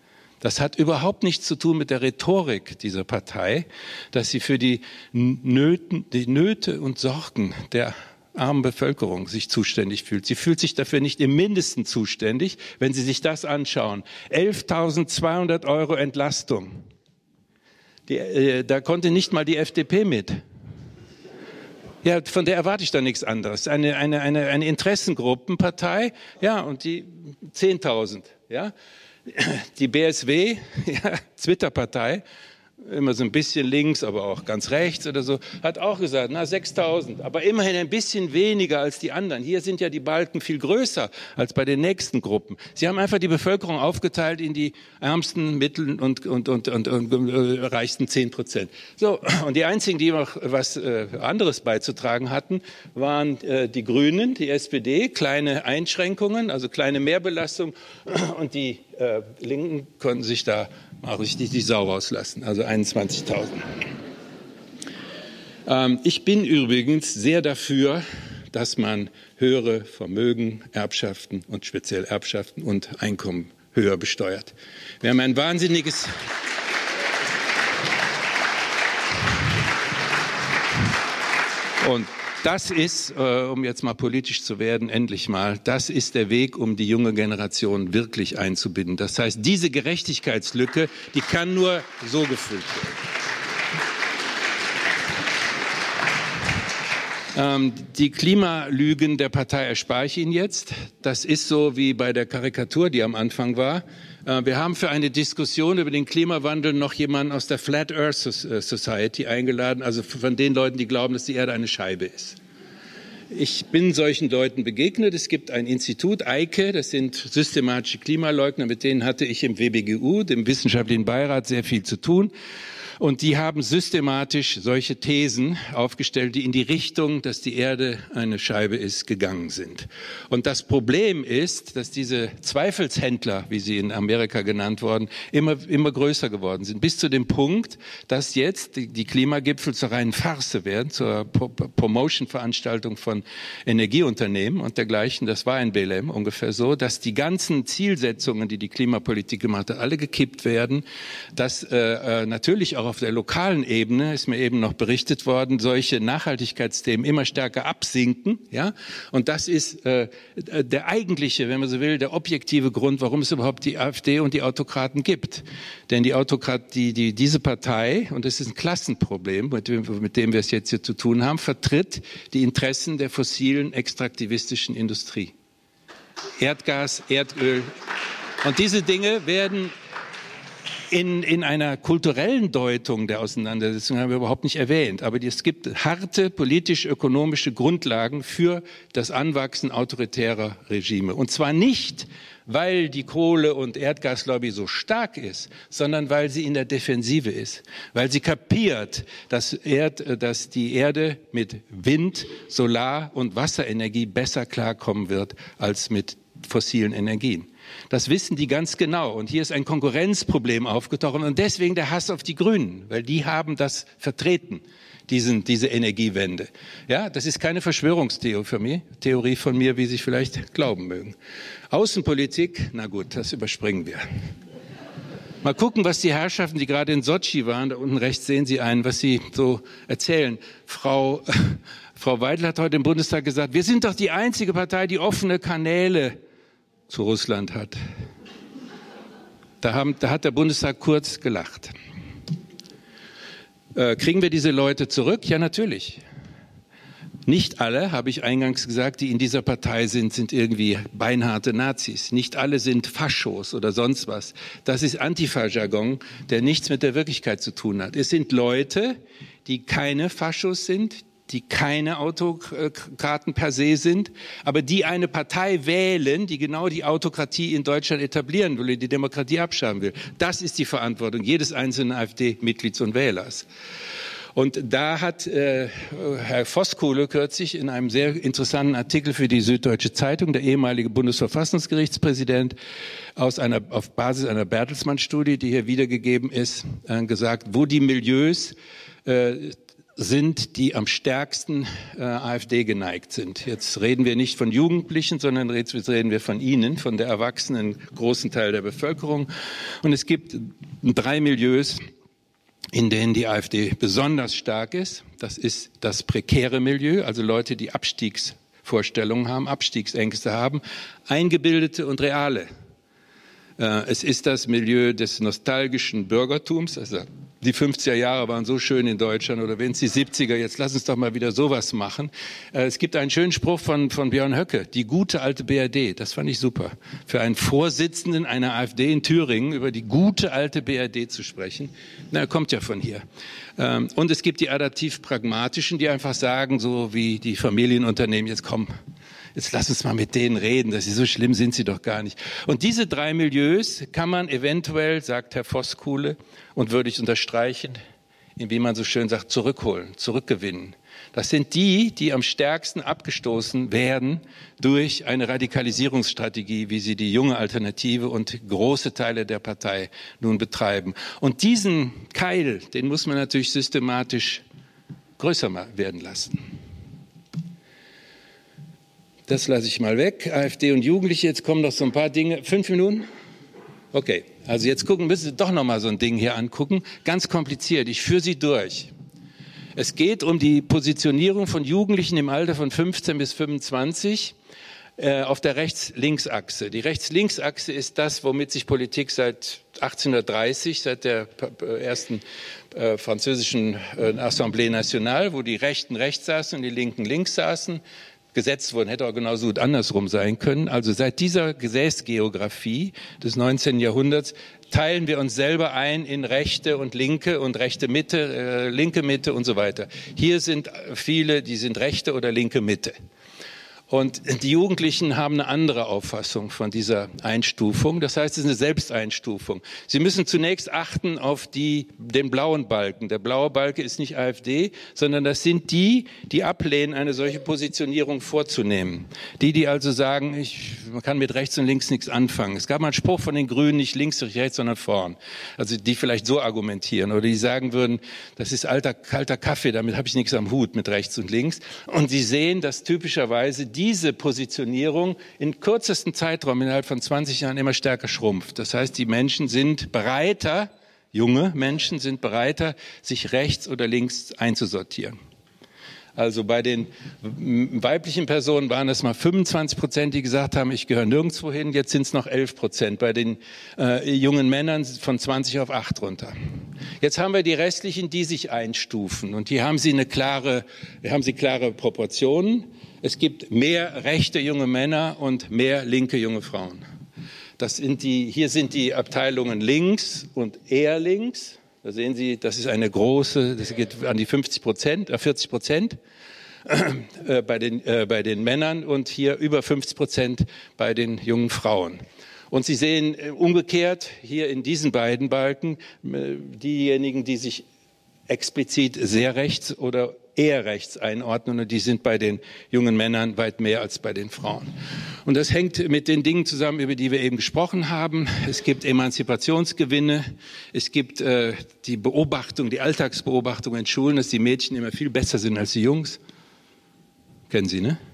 Das hat überhaupt nichts zu tun mit der Rhetorik dieser Partei, dass sie für die Nöten, die Nöte und Sorgen der armen Bevölkerung sich zuständig fühlt. Sie fühlt sich dafür nicht im Mindesten zuständig, wenn Sie sich das anschauen. elftausendzweihundert Euro Entlastung. Die, äh, da konnte nicht mal die F D P mit. Ja, von der erwarte ich da nichts anderes. Eine, eine, eine, eine Interessengruppenpartei, ja, und die zehntausend, ja. Die B S W, ja, Twitter-Partei, immer so ein bisschen links, aber auch ganz rechts oder so, hat auch gesagt, na sechstausend, aber immerhin ein bisschen weniger als die anderen. Hier sind ja die Balken viel größer als bei den nächsten Gruppen. Sie haben einfach die Bevölkerung aufgeteilt in die ärmsten, mittleren und, und, und, und, und, und äh, reichsten zehn Prozent. So, und die einzigen, die noch was äh, anderes beizutragen hatten, waren äh, die Grünen, die S P D, kleine Einschränkungen, also kleine Mehrbelastung, und die äh, Linken konnten sich da mal richtig die Sau rauslassen, also einundzwanzigtausend. Ähm, ich bin übrigens sehr dafür, dass man höhere Vermögen, Erbschaften und speziell Erbschaften und Einkommen höher besteuert. Wir haben ein wahnsinniges... Und das ist, äh, um jetzt mal politisch zu werden, endlich mal, das ist der Weg, um die junge Generation wirklich einzubinden. Das heißt, diese Gerechtigkeitslücke, die kann nur so gefüllt werden. Ähm, die Klimalügen der Partei erspare ich Ihnen jetzt. Das ist so wie bei der Karikatur, die am Anfang war. Wir haben für eine Diskussion über den Klimawandel noch jemanden aus der Flat Earth Society eingeladen, also von den Leuten, die glauben, dass die Erde eine Scheibe ist. Ich bin solchen Leuten begegnet. Es gibt ein Institut, EIKE, das sind systematische Klimaleugner, mit denen hatte ich im W B G U, dem Wissenschaftlichen Beirat, sehr viel zu tun. Und die haben systematisch solche Thesen aufgestellt, die in die Richtung, dass die Erde eine Scheibe ist, gegangen sind. Und das Problem ist, dass diese Zweifelshändler, wie sie in Amerika genannt wurden, immer, immer größer geworden sind. Bis zu dem Punkt, dass jetzt die, die Klimagipfel zur reinen Farce werden, zur Promotion-Veranstaltung von Energieunternehmen und dergleichen. Das war in B L M ungefähr so, dass die ganzen Zielsetzungen, die die Klimapolitik gemacht hat, alle gekippt werden, dass äh, natürlich auch auf der lokalen Ebene, ist mir eben noch berichtet worden, solche Nachhaltigkeitsthemen immer stärker absinken, ja. Und das ist äh, der eigentliche, wenn man so will, der objektive Grund, warum es überhaupt die AfD und die Autokraten gibt. Denn die Autokrat, die, die, diese Partei, und das ist ein Klassenproblem, mit dem, mit dem wir es jetzt hier zu tun haben, vertritt die Interessen der fossilen, extraktivistischen Industrie. Erdgas, Erdöl. Und diese Dinge werden In, in einer kulturellen Deutung der Auseinandersetzung haben wir überhaupt nicht erwähnt. Aber es gibt harte politisch-ökonomische Grundlagen für das Anwachsen autoritärer Regime. Und zwar nicht, weil die Kohle- und Erdgaslobby so stark ist, sondern weil sie in der Defensive ist. Weil sie kapiert, dass, Erd, dass die Erde mit Wind, Solar- und Wasserenergie besser klarkommen wird als mit fossilen Energien. Das wissen die ganz genau. Und hier ist ein Konkurrenzproblem aufgetaucht. Und deswegen der Hass auf die Grünen, weil die haben das vertreten, diesen, diese Energiewende. Ja, das ist keine Verschwörungstheorie von mir, Theorie von mir, wie Sie vielleicht glauben mögen. Außenpolitik, na gut, das überspringen wir. Mal gucken, was die Herrschaften, die gerade in Sotschi waren, da unten rechts sehen Sie einen, was sie so erzählen. Frau, Frau Weidel hat heute im Bundestag gesagt, wir sind doch die einzige Partei, die offene Kanäle zu Russland hat. Da, haben, da hat der Bundestag kurz gelacht. Äh, kriegen wir diese Leute zurück? Ja, natürlich. Nicht alle, habe ich eingangs gesagt, die in dieser Partei sind, sind irgendwie beinharte Nazis. Nicht alle sind Faschos oder sonst was. Das ist Antifa-Jargon, der nichts mit der Wirklichkeit zu tun hat. Es sind Leute, die keine Faschos sind, die keine Autokraten per se sind, aber die eine Partei wählen, die genau die Autokratie in Deutschland etablieren will, die Demokratie abschaffen will. Das ist die Verantwortung jedes einzelnen AfD-Mitglieds und Wählers. Und da hat äh, Herr Voskuhle kürzlich in einem sehr interessanten Artikel für die Süddeutsche Zeitung, der ehemalige Bundesverfassungsgerichtspräsident, aus einer, auf Basis einer Bertelsmann-Studie, die hier wiedergegeben ist, äh, gesagt, wo die Milieus äh, sind, die am stärksten äh, AfD geneigt sind. Jetzt reden wir nicht von Jugendlichen, sondern jetzt reden wir von Ihnen, von der erwachsenen großen Teil der Bevölkerung. Und es gibt drei Milieus, in denen die AfD besonders stark ist. Das ist das prekäre Milieu, also Leute, die Abstiegsvorstellungen haben, Abstiegsängste haben, Eingebildete und Reale. Äh, es ist das Milieu des nostalgischen Bürgertums, also die fünfziger Jahre waren so schön in Deutschland oder wenn es die siebziger, jetzt lass uns doch mal wieder sowas machen. Äh, es gibt einen schönen Spruch von, von Björn Höcke, die gute alte B R D, das fand ich super. Für einen Vorsitzenden einer AfD in Thüringen über die gute alte B R D zu sprechen, na, er kommt ja von hier. Ähm, und es gibt die adaptiv-pragmatischen, die einfach sagen, so wie die Familienunternehmen, jetzt komm, jetzt lass uns mal mit denen reden, das ist so schlimm sind sie doch gar nicht. Und diese drei Milieus kann man eventuell, sagt Herr Voskuhle, und würde ich unterstreichen, wie man so schön sagt, zurückholen, zurückgewinnen. Das sind die, die am stärksten abgestoßen werden durch eine Radikalisierungsstrategie, wie sie die junge Alternative und große Teile der Partei nun betreiben. Und diesen Keil, den muss man natürlich systematisch größer werden lassen. Das lasse ich mal weg. AfD und Jugendliche, jetzt kommen noch so ein paar Dinge. Fünf Minuten? Okay, also jetzt gucken, müssen Sie doch noch mal so ein Ding hier angucken. Ganz kompliziert, ich führe Sie durch. Es geht um die Positionierung von Jugendlichen im Alter von fünfzehn bis fünfundzwanzig äh, auf der Rechts-Links-Achse. Die Rechts-Links-Achse ist das, womit sich Politik seit achtzehnhundertdreißig, seit der ersten äh, französischen äh, Assemblée Nationale, wo die Rechten rechts saßen und die Linken links saßen, gesetzt wurden, hätte auch genauso gut andersrum sein können. Also seit dieser Gesäßgeografie des neunzehnten Jahrhunderts teilen wir uns selber ein in Rechte und Linke und rechte Mitte, äh, linke Mitte und so weiter. Hier sind viele, die sind rechte oder linke Mitte. Und die Jugendlichen haben eine andere Auffassung von dieser Einstufung. Das heißt, es ist eine Selbsteinstufung. Sie müssen zunächst achten auf die, den blauen Balken. Der blaue Balken ist nicht AfD, sondern das sind die, die ablehnen, eine solche Positionierung vorzunehmen. Die, die also sagen, ich, man kann mit rechts und links nichts anfangen. Es gab mal einen Spruch von den Grünen, nicht links, nicht rechts, sondern vorn. Also die vielleicht so argumentieren oder die sagen würden, das ist alter, kalter Kaffee, damit habe ich nichts am Hut mit rechts und links. Und sie sehen, dass typischerweise diese Positionierung in kürzesten Zeitraum innerhalb von zwanzig Jahren immer stärker schrumpft. Das heißt, die Menschen sind bereiter, junge Menschen sind bereiter, sich rechts oder links einzusortieren. Also bei den weiblichen Personen waren es mal fünfundzwanzig Prozent, die gesagt haben, ich gehöre nirgendwo hin. Jetzt sind es noch elf Prozent. Bei den äh, jungen Männern von zwanzig auf acht runter. Jetzt haben wir die restlichen, die sich einstufen. Und hier haben sie eine klare, haben sie klare Proportionen. Es gibt mehr rechte junge Männer und mehr linke junge Frauen. Das sind die, hier sind die Abteilungen links und eher links. Da sehen Sie, das ist eine große, das geht an die fünfzig Prozent, äh vierzig Prozent äh, bei den, äh, bei den Männern und hier über fünfzig Prozent bei den jungen Frauen. Und Sie sehen äh, umgekehrt hier in diesen beiden Balken äh, diejenigen, die sich explizit sehr rechts oder eher rechts einordnen und die sind bei den jungen Männern weit mehr als bei den Frauen. Und das hängt mit den Dingen zusammen, über die wir eben gesprochen haben. Es gibt Emanzipationsgewinne, es gibt äh, die Beobachtung, die Alltagsbeobachtung in Schulen, dass die Mädchen immer viel besser sind als die Jungs. Kennen Sie, ne?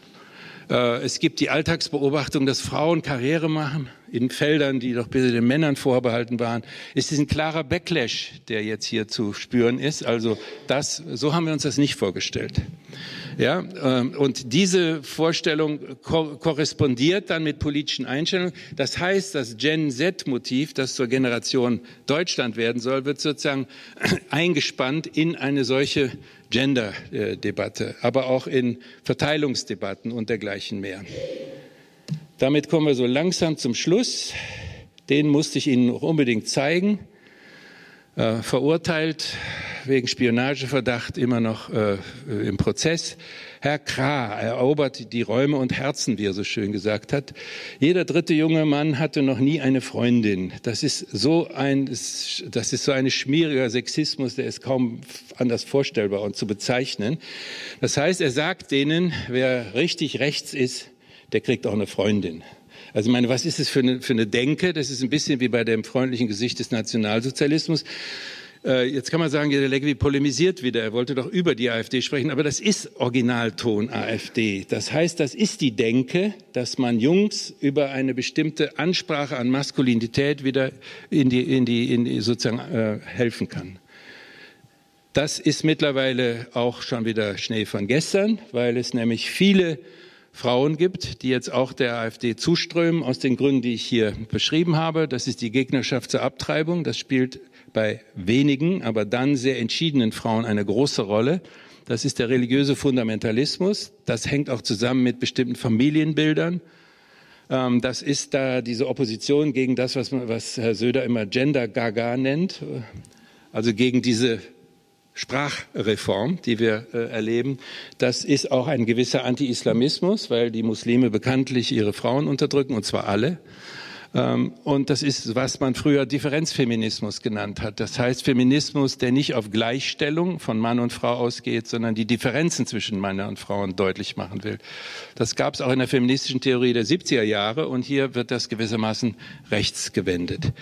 Äh, es gibt die Alltagsbeobachtung, dass Frauen Karriere machen in Feldern, die doch bisher den Männern vorbehalten waren. Es ist ein klarer Backlash, der jetzt hier zu spüren ist. Also das, so haben wir uns das nicht vorgestellt. Ja, und diese Vorstellung ko- korrespondiert dann mit politischen Einstellungen. Das heißt, das Gen-Z-Motiv, das zur Generation Deutschland werden soll, wird sozusagen eingespannt in eine solche Gender-Debatte, aber auch in Verteilungsdebatten und dergleichen mehr. Damit kommen wir so langsam zum Schluss. Den musste ich Ihnen noch unbedingt zeigen. Äh, verurteilt wegen Spionageverdacht immer noch äh, im Prozess. Herr Krah erobert die Räume und Herzen, wie er so schön gesagt hat. Jeder dritte junge Mann hatte noch nie eine Freundin. Das ist so ein, das ist so ein schmieriger Sexismus, der ist kaum anders vorstellbar und zu bezeichnen. Das heißt, er sagt denen, wer richtig rechts ist, der kriegt auch eine Freundin. Also ich meine, was ist das für eine, für eine Denke? Das ist ein bisschen wie bei dem freundlichen Gesicht des Nationalsozialismus. Jetzt kann man sagen, der Leggevi polemisiert wieder, er wollte doch über die AfD sprechen, aber das ist Originalton AfD. Das heißt, das ist die Denke, dass man Jungs über eine bestimmte Ansprache an Maskulinität wieder in die, in die, in die sozusagen äh, helfen kann. Das ist mittlerweile auch schon wieder Schnee von gestern, weil es nämlich viele Frauen gibt, die jetzt auch der AfD zuströmen, aus den Gründen, die ich hier beschrieben habe. Das ist die Gegnerschaft zur Abtreibung. Das spielt bei wenigen, aber dann sehr entschiedenen Frauen eine große Rolle. Das ist der religiöse Fundamentalismus. Das hängt auch zusammen mit bestimmten Familienbildern. Das ist da diese Opposition gegen das, was, man, was Herr Söder immer Gender Gaga nennt, also gegen diese Sprachreform, die wir äh, erleben. Das ist auch ein gewisser Anti-Islamismus, weil die Muslime bekanntlich ihre Frauen unterdrücken, und zwar alle. Ähm, und das ist, was man früher Differenzfeminismus genannt hat. Das heißt Feminismus, der nicht auf Gleichstellung von Mann und Frau ausgeht, sondern die Differenzen zwischen Männern und Frauen deutlich machen will. Das gab es auch in der feministischen Theorie der siebziger Jahre, und hier wird das gewissermaßen rechts gewendet.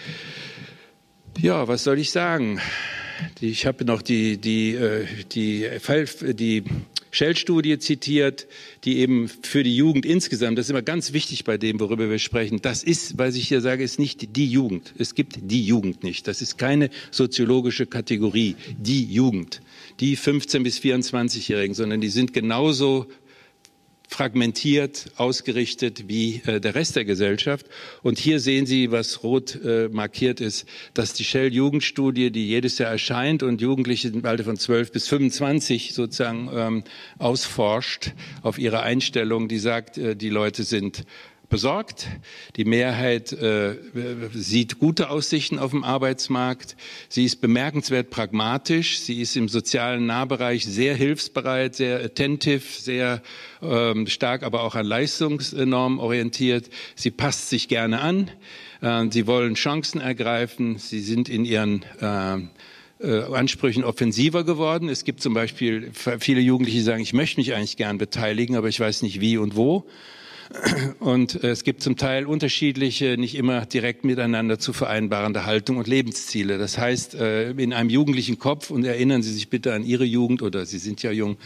Ja, was soll ich sagen? Ich habe noch die, die, die, die, die Shell-Studie zitiert, die eben für die Jugend insgesamt, das ist immer ganz wichtig bei dem, worüber wir sprechen, das ist, was ich hier sage, ist nicht die Jugend. Es gibt die Jugend nicht. Das ist keine soziologische Kategorie, die Jugend, die fünfzehn- bis vierundzwanzigjährigen, sondern die sind genauso fragmentiert, ausgerichtet wie äh, der Rest der Gesellschaft. Und hier sehen Sie, was rot äh, markiert ist, dass die Shell-Jugendstudie, die jedes Jahr erscheint und Jugendliche im Alter von zwölf bis fünfundzwanzig sozusagen ähm, ausforscht auf ihre Einstellung, die sagt, äh, die Leute sind besorgt. Die Mehrheit äh, sieht gute Aussichten auf dem Arbeitsmarkt. Sie ist bemerkenswert pragmatisch. Sie ist im sozialen Nahbereich sehr hilfsbereit, sehr attentive, sehr ähm, stark, aber auch an Leistungsnormen orientiert. Sie passt sich gerne an. Äh, sie wollen Chancen ergreifen. Sie sind in ihren äh, Äh, Ansprüchen offensiver geworden. Es gibt zum Beispiel viele Jugendliche, die sagen, ich möchte mich eigentlich gern beteiligen, aber ich weiß nicht wie und wo. Und es gibt zum Teil unterschiedliche, nicht immer direkt miteinander zu vereinbarende Haltung und Lebensziele. Das heißt, in einem jugendlichen Kopf, und erinnern Sie sich bitte an Ihre Jugend, oder Sie sind ja jung,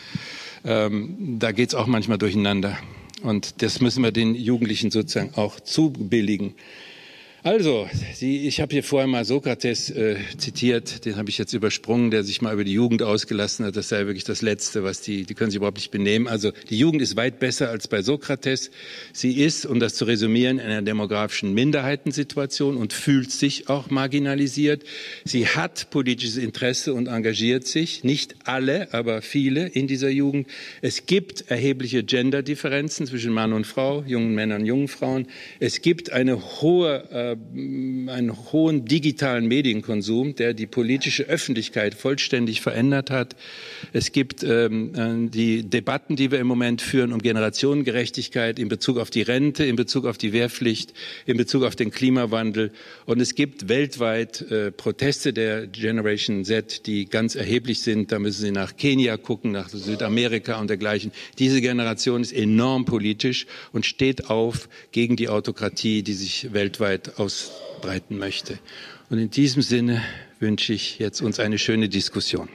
da geht es auch manchmal durcheinander. Und das müssen wir den Jugendlichen sozusagen auch zubilligen. Also, Sie, ich habe hier vorher mal Sokrates äh, zitiert, den habe ich jetzt übersprungen, der sich mal über die Jugend ausgelassen hat. Das sei wirklich das Letzte, was die, die können sich überhaupt nicht benehmen. Also die Jugend ist weit besser als bei Sokrates. Sie ist, um das zu resümieren, in einer demografischen Minderheitensituation und fühlt sich auch marginalisiert. Sie hat politisches Interesse und engagiert sich. Nicht alle, aber viele in dieser Jugend. Es gibt erhebliche Gender-Differenzen zwischen Mann und Frau, jungen Männern und jungen Frauen. Es gibt eine hohe äh, einen hohen digitalen Medienkonsum, der die politische Öffentlichkeit vollständig verändert hat. Es gibt ähm, die Debatten, die wir im Moment führen, um Generationengerechtigkeit in Bezug auf die Rente, in Bezug auf die Wehrpflicht, in Bezug auf den Klimawandel. Und es gibt weltweit äh, Proteste der Generation Z, die ganz erheblich sind. Da müssen Sie nach Kenia gucken, nach Südamerika und dergleichen. Diese Generation ist enorm politisch und steht auf gegen die Autokratie, die sich weltweit ausbreiten möchte. Und in diesem Sinne wünsche ich jetzt uns eine schöne Diskussion.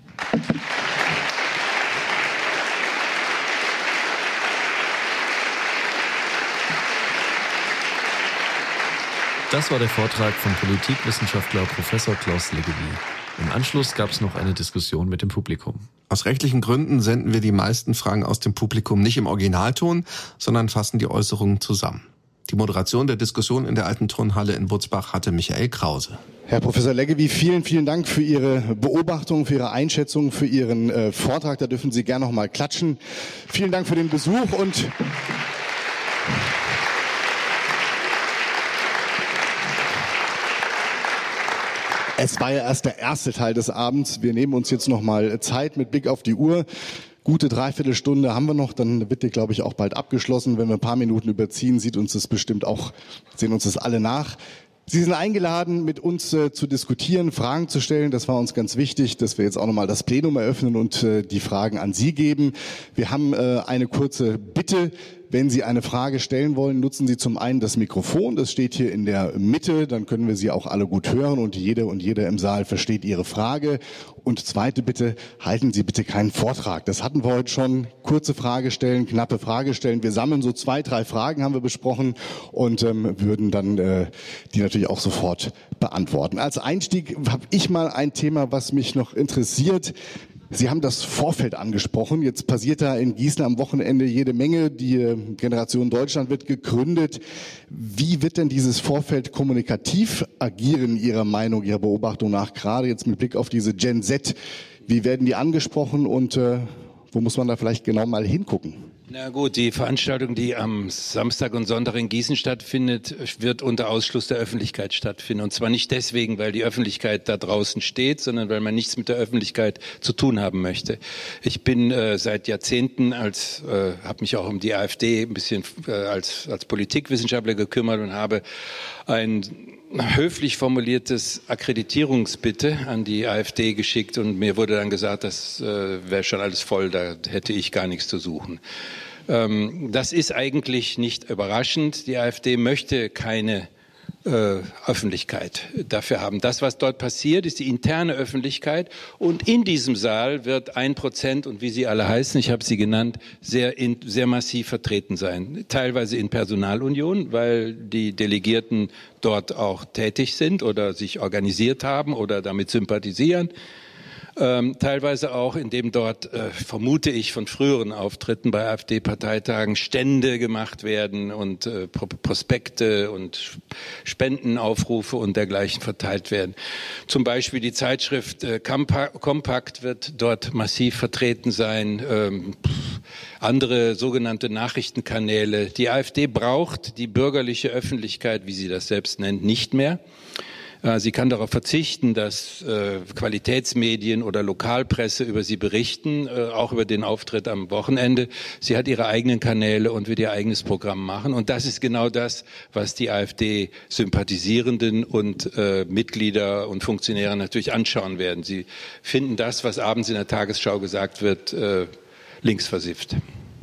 Das war der Vortrag von Politikwissenschaftler Professor Klaus Leggevi. Im Anschluss gab es noch eine Diskussion mit dem Publikum. Aus rechtlichen Gründen senden wir die meisten Fragen aus dem Publikum nicht im Originalton, sondern fassen die Äußerungen zusammen. Die Moderation der Diskussion in der Alten Turnhalle in Butzbach hatte Michael Krause. Herr Professor Leggevi, vielen, vielen Dank für Ihre Beobachtung, für Ihre Einschätzung, für Ihren äh, Vortrag. Da dürfen Sie gerne noch mal klatschen. Vielen Dank für den Besuch und es war ja erst der erste Teil des Abends. Wir nehmen uns jetzt noch mal Zeit mit Blick auf die Uhr. Gute Dreiviertelstunde haben wir noch, dann wird die, glaube ich, auch bald abgeschlossen. Wenn wir ein paar Minuten überziehen, sieht uns das bestimmt auch, sehen uns das alle nach. Sie sind eingeladen, mit uns äh, zu diskutieren, Fragen zu stellen. Das war uns ganz wichtig, dass wir jetzt auch nochmal das Plenum eröffnen und äh, die Fragen an Sie geben. Wir haben äh, eine kurze Bitte. Wenn Sie eine Frage stellen wollen, nutzen Sie zum einen das Mikrofon, das steht hier in der Mitte, dann können wir Sie auch alle gut hören und jede und jeder im Saal versteht Ihre Frage. Und zweite Bitte, halten Sie bitte keinen Vortrag. Das hatten wir heute schon. Kurze Frage stellen, knappe Frage stellen. Wir sammeln so zwei, drei Fragen, haben wir besprochen, und ähm, würden dann äh, die natürlich auch sofort beantworten. Als Einstieg habe ich mal ein Thema, was mich noch interessiert. Sie haben das Vorfeld angesprochen. Jetzt passiert da in Gießen am Wochenende jede Menge. Die Generation Deutschland wird gegründet. Wie wird denn dieses Vorfeld kommunikativ agieren, Ihrer Meinung, Ihrer Beobachtung nach, gerade jetzt mit Blick auf diese Gen Z? Wie werden die angesprochen und äh, wo muss man da vielleicht genau mal hingucken? Na gut, die Veranstaltung, die am Samstag und Sonntag in Gießen stattfindet, wird unter Ausschluss der Öffentlichkeit stattfinden. Und zwar nicht deswegen, weil die Öffentlichkeit da draußen steht, sondern weil man nichts mit der Öffentlichkeit zu tun haben möchte. Ich bin äh, seit Jahrzehnten als, äh, habe mich auch um die AfD ein bisschen äh, als, als Politikwissenschaftler gekümmert und habe ein höflich formuliertes Akkreditierungsbitte an die AfD geschickt und mir wurde dann gesagt, das äh, wäre schon alles voll, da hätte ich gar nichts zu suchen. Ähm, das ist eigentlich nicht überraschend. Die AfD möchte keine äh, Öffentlichkeit dafür haben. Das, was dort passiert, ist die interne Öffentlichkeit und in diesem Saal wird ein Prozent und wie sie alle heißen, ich habe sie genannt, sehr, in, sehr massiv vertreten sein. Teilweise in Personalunion, weil die Delegierten dort auch tätig sind oder sich organisiert haben oder damit sympathisieren. Ähm, teilweise auch, indem dort, äh, vermute ich, von früheren Auftritten bei AfD-Parteitagen Stände gemacht werden und äh, Prospekte und Spendenaufrufe und dergleichen verteilt werden. Zum Beispiel die Zeitschrift äh, Kompakt wird dort massiv vertreten sein, ähm, andere sogenannte Nachrichtenkanäle. Die AfD braucht die bürgerliche Öffentlichkeit, wie sie das selbst nennt, nicht mehr. Sie kann darauf verzichten, dass äh, Qualitätsmedien oder Lokalpresse über sie berichten, äh, auch über den Auftritt am Wochenende. Sie hat ihre eigenen Kanäle und wird ihr eigenes Programm machen. Und das ist genau das, was die AfD-Sympathisierenden und äh, Mitglieder und Funktionäre natürlich anschauen werden. Sie finden das, was abends in der Tagesschau gesagt wird, äh, linksversifft.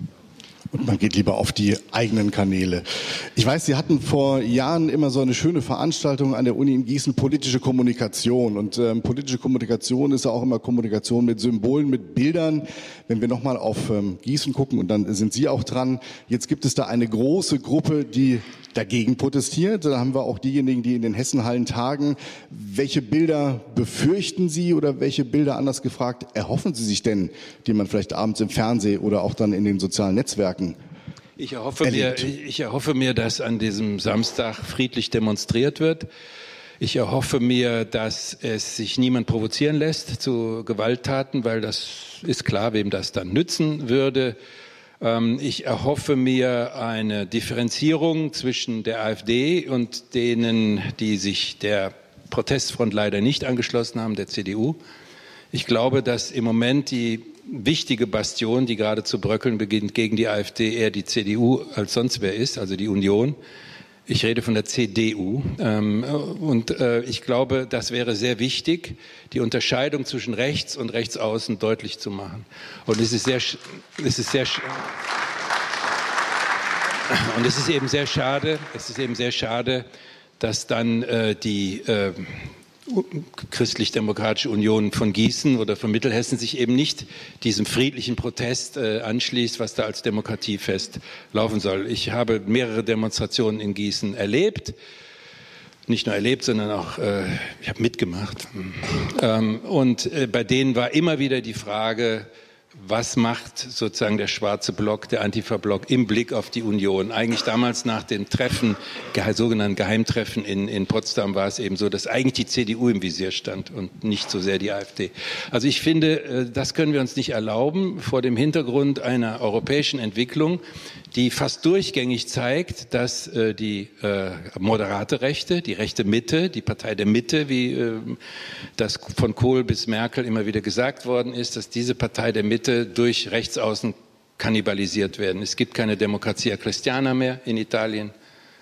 Und man geht lieber auf die eigenen Kanäle. Ich weiß, Sie hatten vor Jahren immer so eine schöne Veranstaltung an der Uni in Gießen, politische Kommunikation. Und ähm, politische Kommunikation ist ja auch immer Kommunikation mit Symbolen, mit Bildern. Wenn wir nochmal auf ähm, Gießen gucken, und dann sind Sie auch dran, jetzt gibt es da eine große Gruppe, die dagegen protestiert. Da haben wir auch diejenigen, die in den Hessenhallen tagen. Welche Bilder befürchten Sie oder welche Bilder, anders gefragt, erhoffen Sie sich denn, die man vielleicht abends im Fernsehen oder auch dann in den sozialen Netzwerken Ich erhoffe mir, ich erhoffe mir, dass an diesem Samstag friedlich demonstriert wird. Ich erhoffe mir, dass es sich niemand provozieren lässt zu Gewalttaten, weil das ist klar, wem das dann nützen würde. Ich erhoffe mir eine Differenzierung zwischen der AfD und denen, die sich der Protestfront leider nicht angeschlossen haben, der C D U. Ich glaube, dass im Moment die wichtige Bastion, die gerade zu bröckeln beginnt gegen die AfD, eher die C D U als sonst wer ist, also die Union. Ich rede von der C D U. Und ich glaube, das wäre sehr wichtig, die Unterscheidung zwischen rechts und rechtsaußen deutlich zu machen. Und es ist sehr, es ist sehr, und es ist eben sehr schade, es ist eben sehr schade, dass dann die Christlich-Demokratische Union von Gießen oder von Mittelhessen sich eben nicht diesem friedlichen Protest äh, anschließt, was da als Demokratiefest laufen soll. Ich habe mehrere Demonstrationen in Gießen erlebt, nicht nur erlebt, sondern auch, äh, ich habe mitgemacht. Ähm, und äh, bei denen war immer wieder die Frage, was macht sozusagen der schwarze Block, der Antifa-Block im Blick auf die Union? Eigentlich damals nach den Treffen, sogenannten Geheimtreffen in, in Potsdam war es eben so, dass eigentlich die C D U im Visier stand und nicht so sehr die AfD. Also ich finde, das können wir uns nicht erlauben vor dem Hintergrund einer europäischen Entwicklung, die fast durchgängig zeigt, dass äh, die äh, moderate Rechte, die rechte Mitte, die Partei der Mitte, wie äh, das von Kohl bis Merkel immer wieder gesagt worden ist, dass diese Partei der Mitte durch Rechtsaußen kannibalisiert werden. Es gibt keine Democrazia Cristiana mehr in Italien.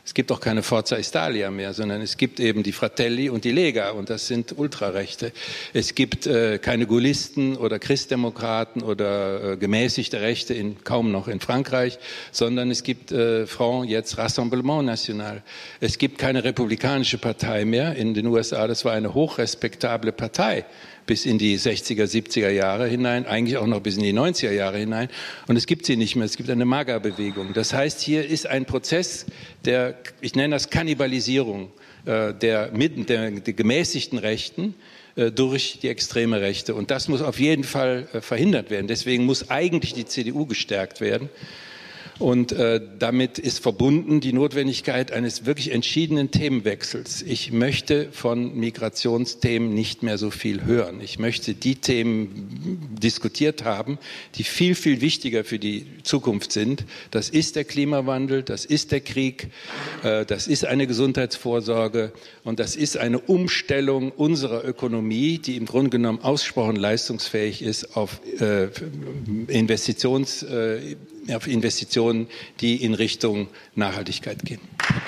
Es gibt auch keine Forza Italia mehr, sondern es gibt eben die Fratelli und die Lega und das sind Ultrarechte. Es gibt äh, keine Gaullisten oder Christdemokraten oder äh, gemäßigte Rechte, in, kaum noch in Frankreich, sondern es gibt äh, Front, jetzt Rassemblement National. Es gibt keine republikanische Partei mehr in den U S A. Das war eine hochrespektable Partei bis in die sechziger, siebziger Jahre hinein, eigentlich auch noch bis in die neunziger Jahre hinein. Und es gibt sie nicht mehr. Es gibt eine MAGA-Bewegung. Das heißt, hier ist ein Prozess der, ich nenne das Kannibalisierung äh, der, der, der gemäßigten Rechten äh, durch die extreme Rechte. Und das muss auf jeden Fall äh, verhindert werden. Deswegen muss eigentlich die C D U gestärkt werden. Und äh, damit ist verbunden die Notwendigkeit eines wirklich entschiedenen Themenwechsels. Ich möchte von Migrationsthemen nicht mehr so viel hören. Ich möchte die Themen diskutiert haben, die viel, viel wichtiger für die Zukunft sind. Das ist der Klimawandel, das ist der Krieg, äh, das ist eine Gesundheitsvorsorge und das ist eine Umstellung unserer Ökonomie, die im Grunde genommen ausgesprochen leistungsfähig ist auf äh, Investitions äh, auf Investitionen, die in Richtung Nachhaltigkeit gehen.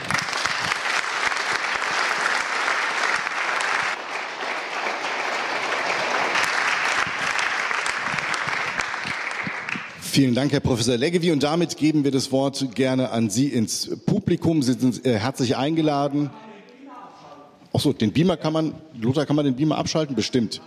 Vielen Dank, Herr Professor Leggevi. Und damit geben wir das Wort gerne an Sie ins Publikum. Sie sind äh, herzlich eingeladen. Ach so, den Beamer kann man, Lothar, kann man den Beamer abschalten? Bestimmt.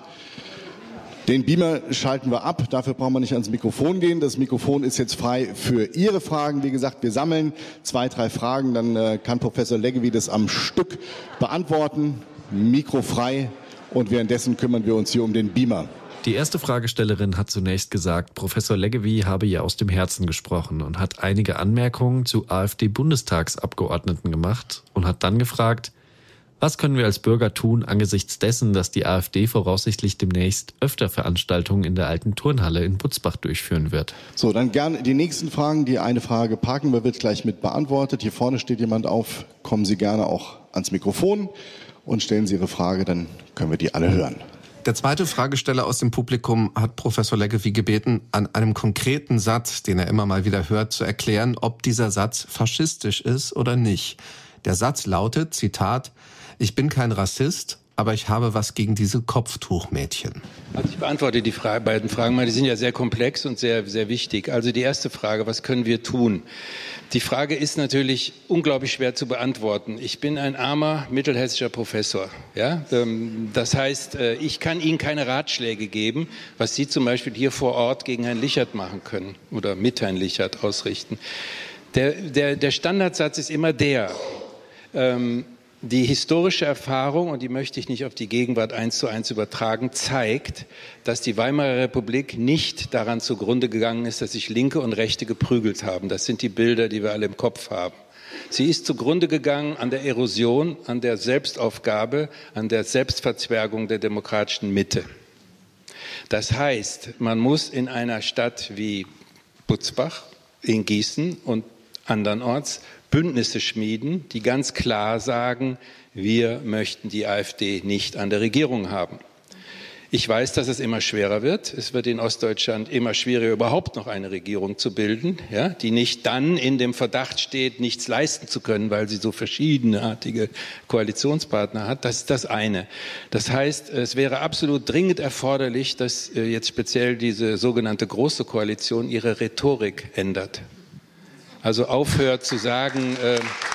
Den Beamer schalten wir ab, dafür brauchen wir nicht ans Mikrofon gehen. Das Mikrofon ist jetzt frei für Ihre Fragen. Wie gesagt, wir sammeln zwei, drei Fragen, dann äh, kann Professor Leggevi das am Stück beantworten. Mikro frei und währenddessen kümmern wir uns hier um den Beamer. Die erste Fragestellerin hat zunächst gesagt, Professor Leggevi habe ihr aus dem Herzen gesprochen und hat einige Anmerkungen zu AfD-Bundestagsabgeordneten gemacht und hat dann gefragt, was können wir als Bürger tun angesichts dessen, dass die AfD voraussichtlich demnächst öfter Veranstaltungen in der alten Turnhalle in Butzbach durchführen wird? So, dann gerne die nächsten Fragen. Die eine Frage parken wir, wird gleich mit beantwortet. Hier vorne steht jemand auf. Kommen Sie gerne auch ans Mikrofon und stellen Sie Ihre Frage, dann können wir die alle hören. Der zweite Fragesteller aus dem Publikum hat Professor Leggevi gebeten, an einem konkreten Satz, den er immer mal wieder hört, zu erklären, ob dieser Satz faschistisch ist oder nicht. Der Satz lautet, Zitat, ich bin kein Rassist, aber ich habe was gegen diese Kopftuchmädchen. Also ich beantworte die Fra- beiden Fragen mal, die sind ja sehr komplex und sehr, sehr wichtig. Also die erste Frage, was können wir tun? Die Frage ist natürlich unglaublich schwer zu beantworten. Ich bin ein armer mittelhessischer Professor. Ja? Das heißt, ich kann Ihnen keine Ratschläge geben, was Sie zum Beispiel hier vor Ort gegen Herrn Lichert machen können oder mit Herrn Lichert ausrichten. Der, der, der Standardsatz ist immer der, ähm, die historische Erfahrung, und die möchte ich nicht auf die Gegenwart eins zu eins übertragen, zeigt, dass die Weimarer Republik nicht daran zugrunde gegangen ist, dass sich Linke und Rechte geprügelt haben. Das sind die Bilder, die wir alle im Kopf haben. Sie ist zugrunde gegangen an der Erosion, an der Selbstaufgabe, an der Selbstverzwergung der demokratischen Mitte. Das heißt, man muss in einer Stadt wie Butzbach, in Gießen und andernorts Bündnisse schmieden, die ganz klar sagen, wir möchten die AfD nicht an der Regierung haben. Ich weiß, dass es immer schwerer wird. Es wird in Ostdeutschland immer schwieriger, überhaupt noch eine Regierung zu bilden, ja, die nicht dann in dem Verdacht steht, nichts leisten zu können, weil sie so verschiedenartige Koalitionspartner hat. Das ist das eine. Das heißt, es wäre absolut dringend erforderlich, dass jetzt speziell diese sogenannte Große Koalition ihre Rhetorik ändert. Also aufhört zu sagen, äh,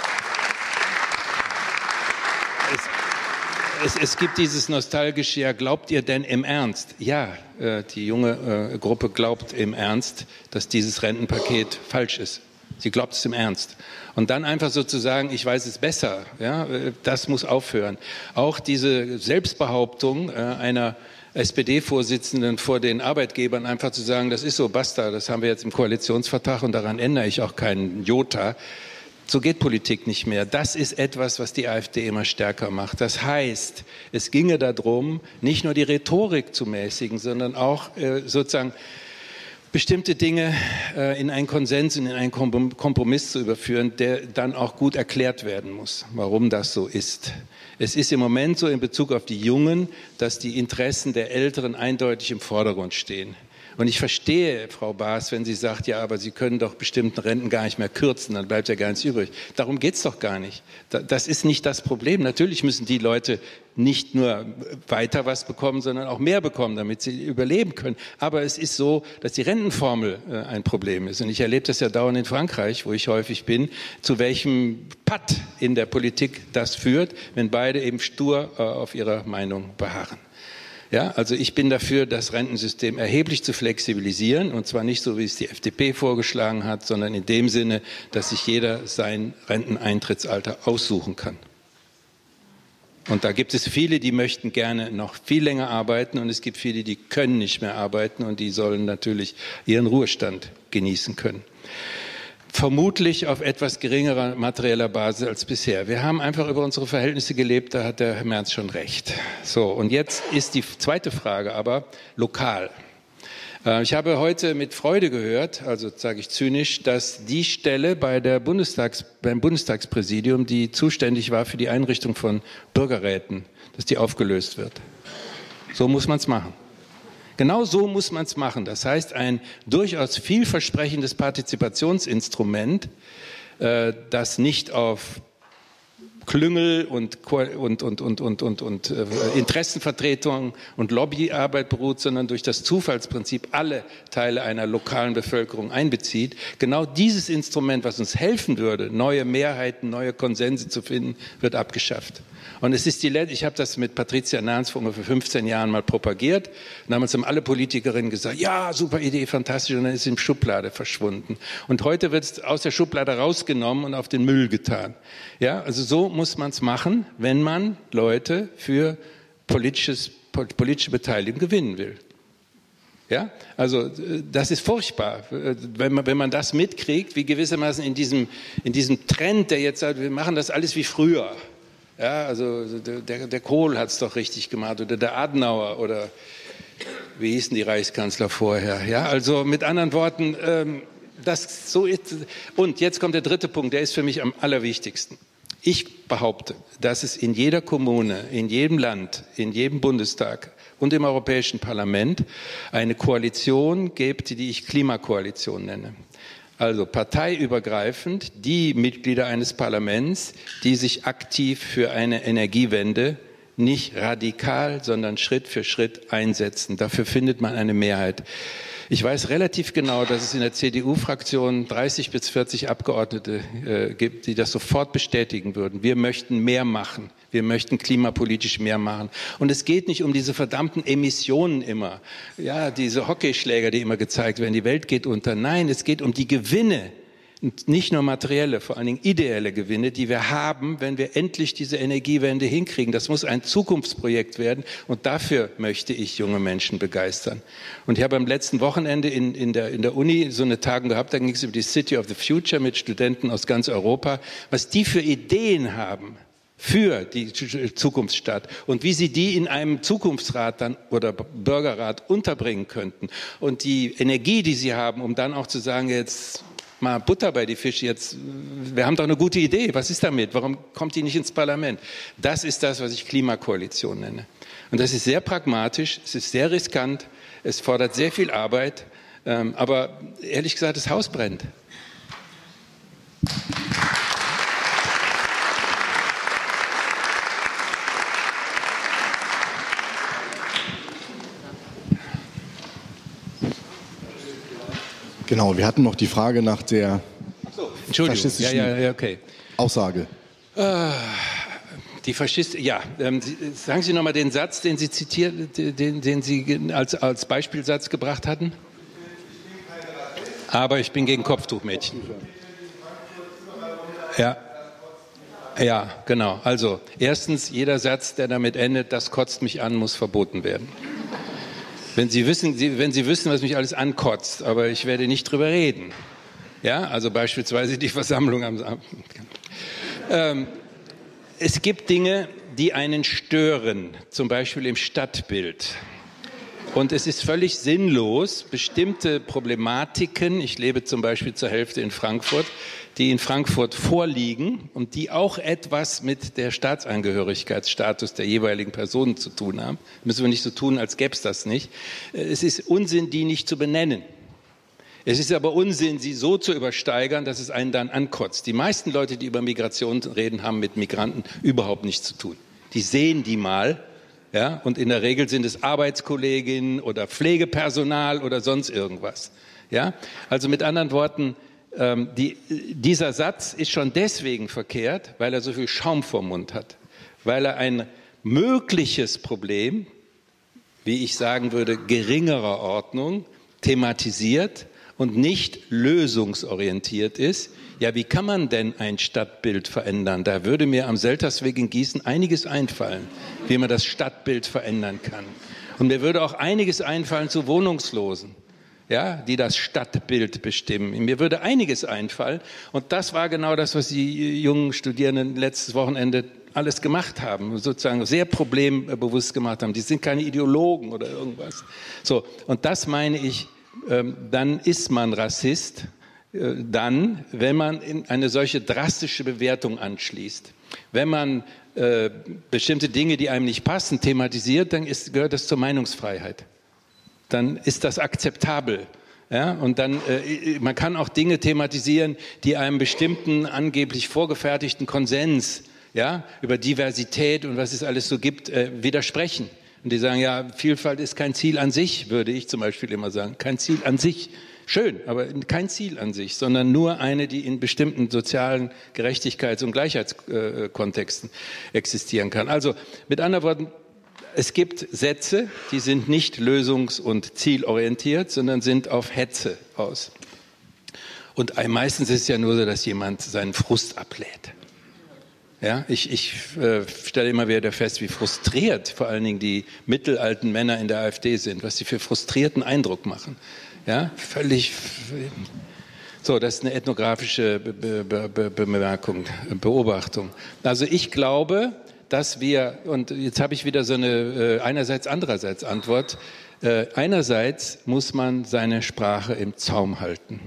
es, es, es gibt dieses nostalgische, ja, glaubt ihr denn im Ernst? Ja, äh, die junge äh, Gruppe glaubt im Ernst, dass dieses Rentenpaket falsch ist. Sie glaubt es im Ernst. Und dann einfach so zu sagen, ich weiß es besser, ja, das muss aufhören. Auch diese Selbstbehauptung äh, einer S P D-Vorsitzenden vor den Arbeitgebern einfach zu sagen, das ist so, basta, das haben wir jetzt im Koalitionsvertrag und daran ändere ich auch keinen Jota. So geht Politik nicht mehr. Das ist etwas, was die AfD immer stärker macht. Das heißt, es ginge darum, nicht nur die Rhetorik zu mäßigen, sondern auch äh, sozusagen bestimmte Dinge äh, in einen Konsens, in einen Kompromiss zu überführen, der dann auch gut erklärt werden muss, warum das so ist. Es ist im Moment so in Bezug auf die Jungen, dass die Interessen der Älteren eindeutig im Vordergrund stehen. Und ich verstehe, Frau Baas, wenn sie sagt, ja, aber Sie können doch bestimmten Renten gar nicht mehr kürzen, dann bleibt ja gar nichts übrig. Darum geht's doch gar nicht. Das ist nicht das Problem. Natürlich müssen die Leute nicht nur weiter was bekommen, sondern auch mehr bekommen, damit sie überleben können. Aber es ist so, dass die Rentenformel ein Problem ist. Und ich erlebe das ja dauernd in Frankreich, wo ich häufig bin, zu welchem Patt in der Politik das führt, wenn beide eben stur auf ihrer Meinung beharren. Ja, also ich bin dafür, das Rentensystem erheblich zu flexibilisieren, und zwar nicht so, wie es die F D P vorgeschlagen hat, sondern in dem Sinne, dass sich jeder sein Renteneintrittsalter aussuchen kann. Und da gibt es viele, die möchten gerne noch viel länger arbeiten, und es gibt viele, die können nicht mehr arbeiten, und die sollen natürlich ihren Ruhestand genießen können. Vermutlich auf etwas geringerer materieller Basis als bisher. Wir haben einfach über unsere Verhältnisse gelebt, da hat der Herr Merz schon recht. So, und jetzt ist die zweite Frage aber lokal. Ich habe heute mit Freude gehört, also sage ich zynisch, dass die Stelle bei der Bundestags, beim Bundestagspräsidium, die zuständig war für die Einrichtung von Bürgerräten, dass die aufgelöst wird. So muss man es machen. Genau so muss man es machen. Das heißt, ein durchaus vielversprechendes Partizipationsinstrument, äh, das nicht auf Klüngel und, und, und, und, und, und, und äh, Interessenvertretung und Lobbyarbeit beruht, sondern durch das Zufallsprinzip alle Teile einer lokalen Bevölkerung einbezieht. Genau dieses Instrument, was uns helfen würde, neue Mehrheiten, neue Konsense zu finden, wird abgeschafft. Und es ist die, ich habe das mit Patricia Nahns vor ungefähr fünfzehn Jahren mal propagiert. Und damals haben alle Politikerinnen gesagt, ja, super Idee, fantastisch. Und dann ist es in die Schublade verschwunden. Und heute wird es aus der Schublade rausgenommen und auf den Müll getan. Ja, also so muss man es machen, wenn man Leute für politisches, politische Beteiligung gewinnen will. Ja, also das ist furchtbar, wenn man, wenn man das mitkriegt, wie gewissermaßen in diesem, in diesem Trend, der jetzt sagt, wir machen das alles wie früher. Ja, also der, der Kohl hat es doch richtig gemacht oder der Adenauer oder wie hießen die Reichskanzler vorher. Ja, also mit anderen Worten, ähm, das so ist. Und jetzt kommt der dritte Punkt, der ist für mich am allerwichtigsten. Ich behaupte, dass es in jeder Kommune, in jedem Land, in jedem Bundestag und im Europäischen Parlament eine Koalition gibt, die ich Klimakoalition nenne. Also parteiübergreifend die Mitglieder eines Parlaments, die sich aktiv für eine Energiewende nicht radikal, sondern Schritt für Schritt einsetzen. Dafür findet man eine Mehrheit. Ich weiß relativ genau, dass es in der C D U-Fraktion dreißig bis vierzig Abgeordnete äh, gibt, die das sofort bestätigen würden. Wir möchten mehr machen. Wir möchten klimapolitisch mehr machen. Und es geht nicht um diese verdammten Emissionen immer. Ja, diese Hockeyschläger, die immer gezeigt werden, die Welt geht unter. Nein, es geht um die Gewinne. Und nicht nur materielle, vor allen Dingen ideelle Gewinne, die wir haben, wenn wir endlich diese Energiewende hinkriegen. Das muss ein Zukunftsprojekt werden, und dafür möchte ich junge Menschen begeistern. Und ich habe am letzten Wochenende in, in, der, in der Uni so eine Tagung gehabt, da ging es über die City of the Future mit Studenten aus ganz Europa, was die für Ideen haben für die Zukunftsstadt und wie sie die in einem Zukunftsrat dann oder Bürgerrat unterbringen könnten. Und die Energie, die sie haben, um dann auch zu sagen, jetzt mal Butter bei die Fische, jetzt, wir haben doch eine gute Idee, was ist damit? Warum kommt die nicht ins Parlament? Das ist das, was ich Klimakoalition nenne. Und das ist sehr pragmatisch, es ist sehr riskant, es fordert sehr viel Arbeit, ähm, aber ehrlich gesagt, das Haus brennt. Genau, wir hatten noch die Frage nach der so, faschistischen ja, ja, ja, okay. Aussage. Äh, die Faschisten, ja, ähm, Sie, sagen Sie nochmal den Satz, den Sie zitiert, den, den Sie als, als Beispielsatz gebracht hatten. Aber ich bin gegen Kopftuchmädchen. Ja. Ja, genau. Also, erstens, jeder Satz, der damit endet, das kotzt mich an, muss verboten werden. Wenn Sie wissen, wenn Sie wissen, was mich alles ankotzt, aber ich werde nicht drüber reden. Ja, also beispielsweise die Versammlung am Abend. Ähm, es gibt Dinge, die einen stören, zum Beispiel im Stadtbild. Und es ist völlig sinnlos, bestimmte Problematiken, ich lebe zum Beispiel zur Hälfte in Frankfurt, die in Frankfurt vorliegen und die auch etwas mit der Staatsangehörigkeitsstatus der jeweiligen Personen zu tun haben. Müssen wir nicht so tun, als gäbe es das nicht. Es ist Unsinn, die nicht zu benennen. Es ist aber Unsinn, sie so zu übersteigern, dass es einen dann ankotzt. Die meisten Leute, die über Migration reden, haben mit Migranten überhaupt nichts zu tun. Die sehen die mal, ja, und in der Regel sind es Arbeitskolleginnen oder Pflegepersonal oder sonst irgendwas. Ja? Also mit anderen Worten, ähm, die, dieser Satz ist schon deswegen verkehrt, weil er so viel Schaum vorm Mund hat. Weil er ein mögliches Problem, wie ich sagen würde, geringerer Ordnung thematisiert und nicht lösungsorientiert ist. Ja, wie kann man denn ein Stadtbild verändern? Da würde mir am Seltersweg in Gießen einiges einfallen, wie man das Stadtbild verändern kann. Und mir würde auch einiges einfallen zu Wohnungslosen, ja, die das Stadtbild bestimmen. Mir würde einiges einfallen. Und das war genau das, was die jungen Studierenden letztes Wochenende alles gemacht haben, sozusagen sehr problembewusst gemacht haben. Die sind keine Ideologen oder irgendwas. So, und das meine ich, ähm, dann ist man Rassist, äh, dann, wenn man in eine solche drastische Bewertung anschließt. Wenn man äh, bestimmte Dinge, die einem nicht passen, thematisiert, dann ist, gehört das zur Meinungsfreiheit. Dann ist das akzeptabel. Ja, und dann, äh, man kann auch Dinge thematisieren, die einem bestimmten angeblich vorgefertigten Konsens, ja, über Diversität und was es alles so gibt, äh, widersprechen. Und die sagen, ja, Vielfalt ist kein Ziel an sich, würde ich zum Beispiel immer sagen. Kein Ziel an sich. Schön, aber kein Ziel an sich, sondern nur eine, die in bestimmten sozialen Gerechtigkeits- und Gleichheitskontexten existieren kann. Also mit anderen Worten, es gibt Sätze, die sind nicht lösungs- und zielorientiert, sondern sind auf Hetze aus. Und meistens ist es ja nur so, dass jemand seinen Frust ablädt. Ja, ich, ich äh, stelle immer wieder fest, wie frustriert vor allen Dingen die mittelalten Männer in der AfD sind, was sie für frustrierten Eindruck machen. Ja, völlig. So, das ist eine ethnografische Be- Be- Be- Bemerkung, Beobachtung. Also ich glaube, dass wir, und jetzt habe ich wieder so eine äh, einerseits, andererseits Antwort. Äh, einerseits muss man seine Sprache im Zaum halten.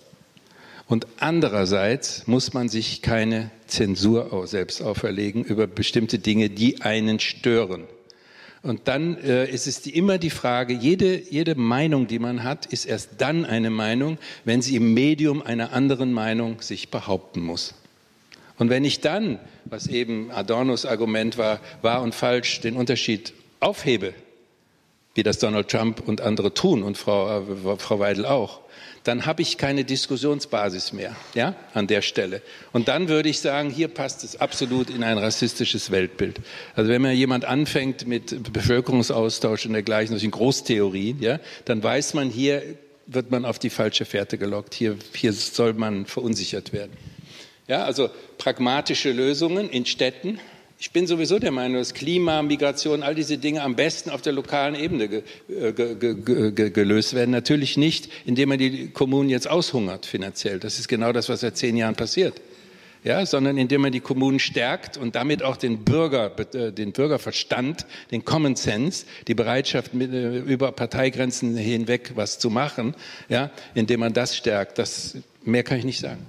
Und andererseits muss man sich keine Zensur selbst auferlegen über bestimmte Dinge, die einen stören. Und dann äh, ist es die, immer die Frage, jede, jede Meinung, die man hat, ist erst dann eine Meinung, wenn sie im Medium einer anderen Meinung sich behaupten muss. Und wenn ich dann, was eben Adornos Argument war, wahr und falsch, den Unterschied aufhebe, wie das Donald Trump und andere tun und Frau, äh, Frau Weidel auch, dann habe ich keine Diskussionsbasis mehr, ja, an der Stelle. Und dann würde ich sagen, hier passt es absolut in ein rassistisches Weltbild. Also wenn mir jemand anfängt mit Bevölkerungsaustausch und dergleichen, solchen Großtheorien, ja, dann weiß man, hier wird man auf die falsche Fährte gelockt, hier, hier soll man verunsichert werden. Ja, also pragmatische Lösungen in Städten. Ich bin sowieso der Meinung, dass Klima, Migration, all diese Dinge am besten auf der lokalen Ebene ge, ge, ge, ge, gelöst werden. Natürlich nicht, indem man die Kommunen jetzt aushungert finanziell. Das ist genau das, was seit zehn Jahren passiert. Ja, sondern indem man die Kommunen stärkt und damit auch den Bürger, den Bürgerverstand, den Common Sense, die Bereitschaft, mit, über Parteigrenzen hinweg was zu machen, ja, indem man das stärkt. Das, mehr kann ich nicht sagen.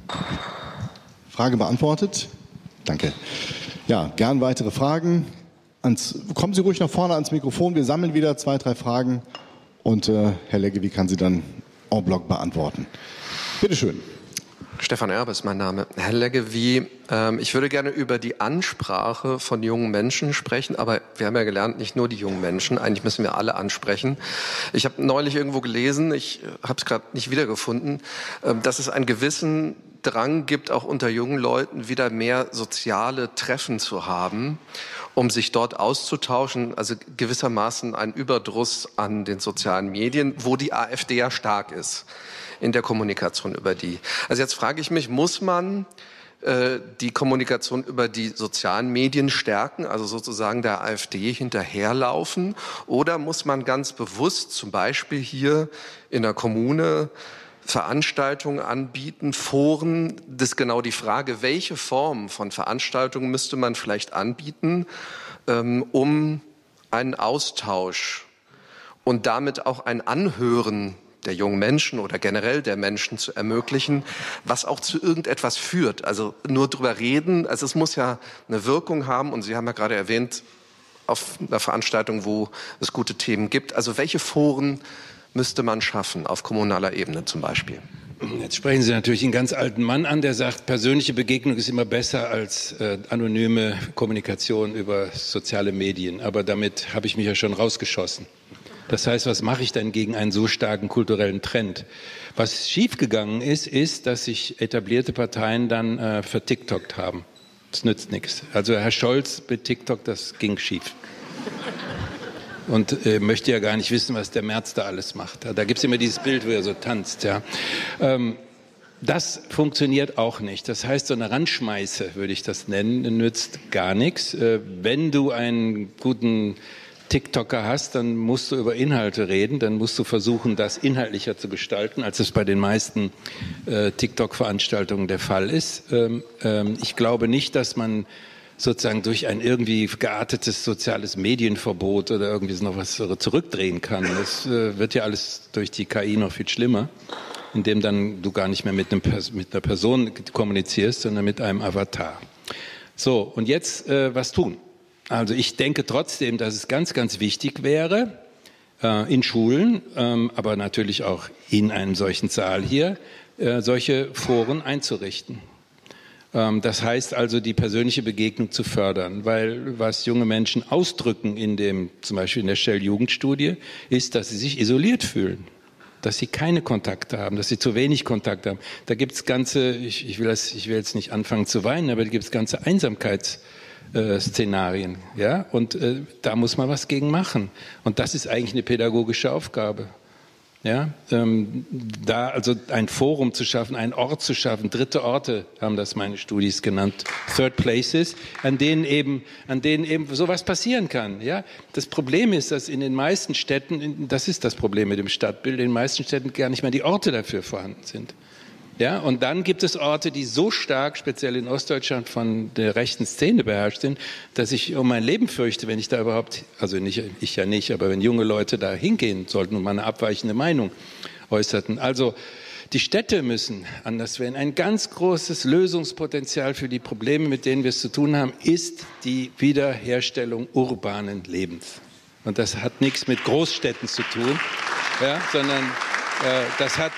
Frage beantwortet. Danke. Ja, gern weitere Fragen. Ans, kommen Sie ruhig nach vorne ans Mikrofon. Wir sammeln wieder zwei, drei Fragen und äh, Herr Leggevi kann sie dann en bloc beantworten. Bitte schön. Stefan Erbe ist mein Name. Herr Leggevi, ähm, ich würde gerne über die Ansprache von jungen Menschen sprechen, aber wir haben ja gelernt, nicht nur die jungen Menschen, eigentlich müssen wir alle ansprechen. Ich habe neulich irgendwo gelesen, ich habe es gerade nicht wiedergefunden, äh, dass es einen gewissen Drang gibt, auch unter jungen Leuten wieder mehr soziale Treffen zu haben, um sich dort auszutauschen, also gewissermaßen ein Überdruss an den sozialen Medien, wo die AfD ja stark ist in der Kommunikation über die. Also jetzt frage ich mich, muss man äh, die Kommunikation über die sozialen Medien stärken, also sozusagen der AfD hinterherlaufen, oder muss man ganz bewusst zum Beispiel hier in der Kommune Veranstaltungen anbieten, Foren? Das ist genau die Frage, welche Form von Veranstaltungen müsste man vielleicht anbieten, ähm, um einen Austausch und damit auch ein Anhören der jungen Menschen oder generell der Menschen zu ermöglichen, was auch zu irgendetwas führt. Also nur drüber reden, also es muss ja eine Wirkung haben. Und Sie haben ja gerade erwähnt, auf einer Veranstaltung, wo es gute Themen gibt. Also welche Foren müsste man schaffen, auf kommunaler Ebene zum Beispiel? Jetzt sprechen Sie natürlich einen ganz alten Mann an, der sagt, persönliche Begegnung ist immer besser als äh, anonyme Kommunikation über soziale Medien. Aber damit habe ich mich ja schon rausgeschossen. Das heißt, was mache ich denn gegen einen so starken kulturellen Trend? Was schiefgegangen ist, ist, dass sich etablierte Parteien dann äh, vertiktokt haben. Das nützt nichts. Also Herr Scholz mit TikTok, das ging schief. Und äh, möchte ja gar nicht wissen, was der Merz da alles macht. Da gibt es immer dieses Bild, wo er so tanzt. Ja. Ähm, das funktioniert auch nicht. Das heißt, so eine Randschmeiße, würde ich das nennen, nützt gar nichts. Äh, wenn du einen guten TikToker hast, dann musst du über Inhalte reden, dann musst du versuchen, das inhaltlicher zu gestalten, als es bei den meisten äh, TikTok-Veranstaltungen der Fall ist. Ähm, ähm, ich glaube nicht, dass man sozusagen durch ein irgendwie geartetes soziales Medienverbot oder irgendwie noch was zurückdrehen kann. Das äh, wird ja alles durch die K I noch viel schlimmer, indem dann du gar nicht mehr mit, einem Pers- mit einer Person kommunizierst, sondern mit einem Avatar. So, und jetzt äh, was tun? Also ich denke trotzdem, dass es ganz, ganz wichtig wäre, äh, in Schulen, ähm, aber natürlich auch in einem solchen Saal hier, äh, solche Foren einzurichten. Ähm, das heißt also, die persönliche Begegnung zu fördern, weil was junge Menschen ausdrücken in dem, zum Beispiel in der Shell-Jugendstudie, ist, dass sie sich isoliert fühlen, dass sie keine Kontakte haben, dass sie zu wenig Kontakt haben. Da gibt es ganze, ich, ich, will das, ich will jetzt nicht anfangen zu weinen, aber da gibt es ganze Einsamkeits Äh, Szenarien, ja, und äh, da muss man was gegen machen. Und das ist eigentlich eine pädagogische Aufgabe, ja, ähm, da also ein Forum zu schaffen, einen Ort zu schaffen, dritte Orte haben das meine Studis genannt, Third Places, an denen eben, an denen eben sowas passieren kann, ja. Das Problem ist, dass in den meisten Städten, das ist das Problem mit dem Stadtbild, in den meisten Städten gar nicht mehr die Orte dafür vorhanden sind. Ja, und dann gibt es Orte, die so stark, speziell in Ostdeutschland, von der rechten Szene beherrscht sind, dass ich um mein Leben fürchte, wenn ich da überhaupt, also nicht, ich ja nicht, aber wenn junge Leute da hingehen sollten und mal eine abweichende Meinung äußerten. Also die Städte müssen anders werden. Ein ganz großes Lösungspotenzial für die Probleme, mit denen wir es zu tun haben, ist die Wiederherstellung urbanen Lebens. Und das hat nichts mit Großstädten zu tun, ja, sondern äh, das hat...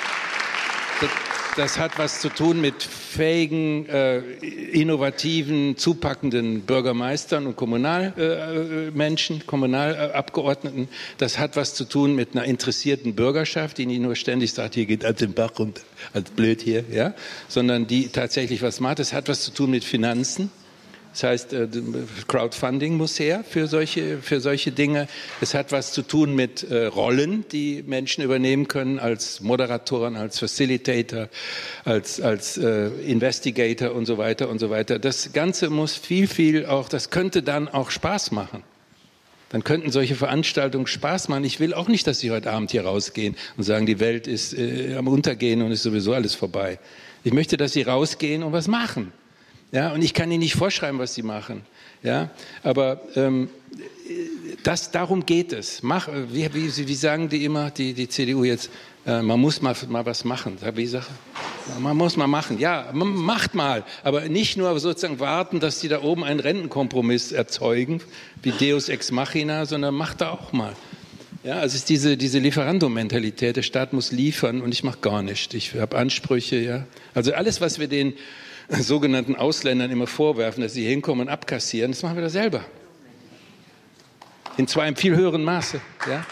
Das, das hat was zu tun mit fähigen, äh, innovativen, zupackenden Bürgermeistern und Kommunalmenschen, äh, Kommunalabgeordneten. Das hat was zu tun mit einer interessierten Bürgerschaft, die nicht nur ständig sagt, hier geht alles den Bach und als blöd hier, ja, sondern die tatsächlich was macht. Das hat was zu tun mit Finanzen. Das heißt, Crowdfunding muss her für solche, für solche Dinge. Es hat was zu tun mit äh, Rollen, die Menschen übernehmen können als Moderatoren, als Facilitator, als, als äh, Investigator und so weiter und so weiter. Das Ganze muss viel, viel auch, das könnte dann auch Spaß machen. Dann könnten solche Veranstaltungen Spaß machen. Ich will auch nicht, dass Sie heute Abend hier rausgehen und sagen, die Welt ist äh, am Untergehen und ist sowieso alles vorbei. Ich möchte, dass Sie rausgehen und was machen. Ja, und ich kann Ihnen nicht vorschreiben, was Sie machen. Ja, aber ähm, das, darum geht es. Mach, wie, wie, wie sagen die immer, die, die C D U jetzt, äh, man muss mal, mal was machen. Wie sage man muss mal machen. Ja, macht mal. Aber nicht nur sozusagen warten, dass die da oben einen Rentenkompromiss erzeugen, wie Deus ex machina, sondern macht da auch mal. Ja, also es ist diese, diese Lieferando-Mentalität. Der Staat muss liefern und ich mache gar nichts. Ich habe Ansprüche. Ja, also alles, was wir den sogenannten Ausländern immer vorwerfen, dass sie hinkommen und abkassieren, das machen wir da selber. In zwar im viel höheren Maße. Ja?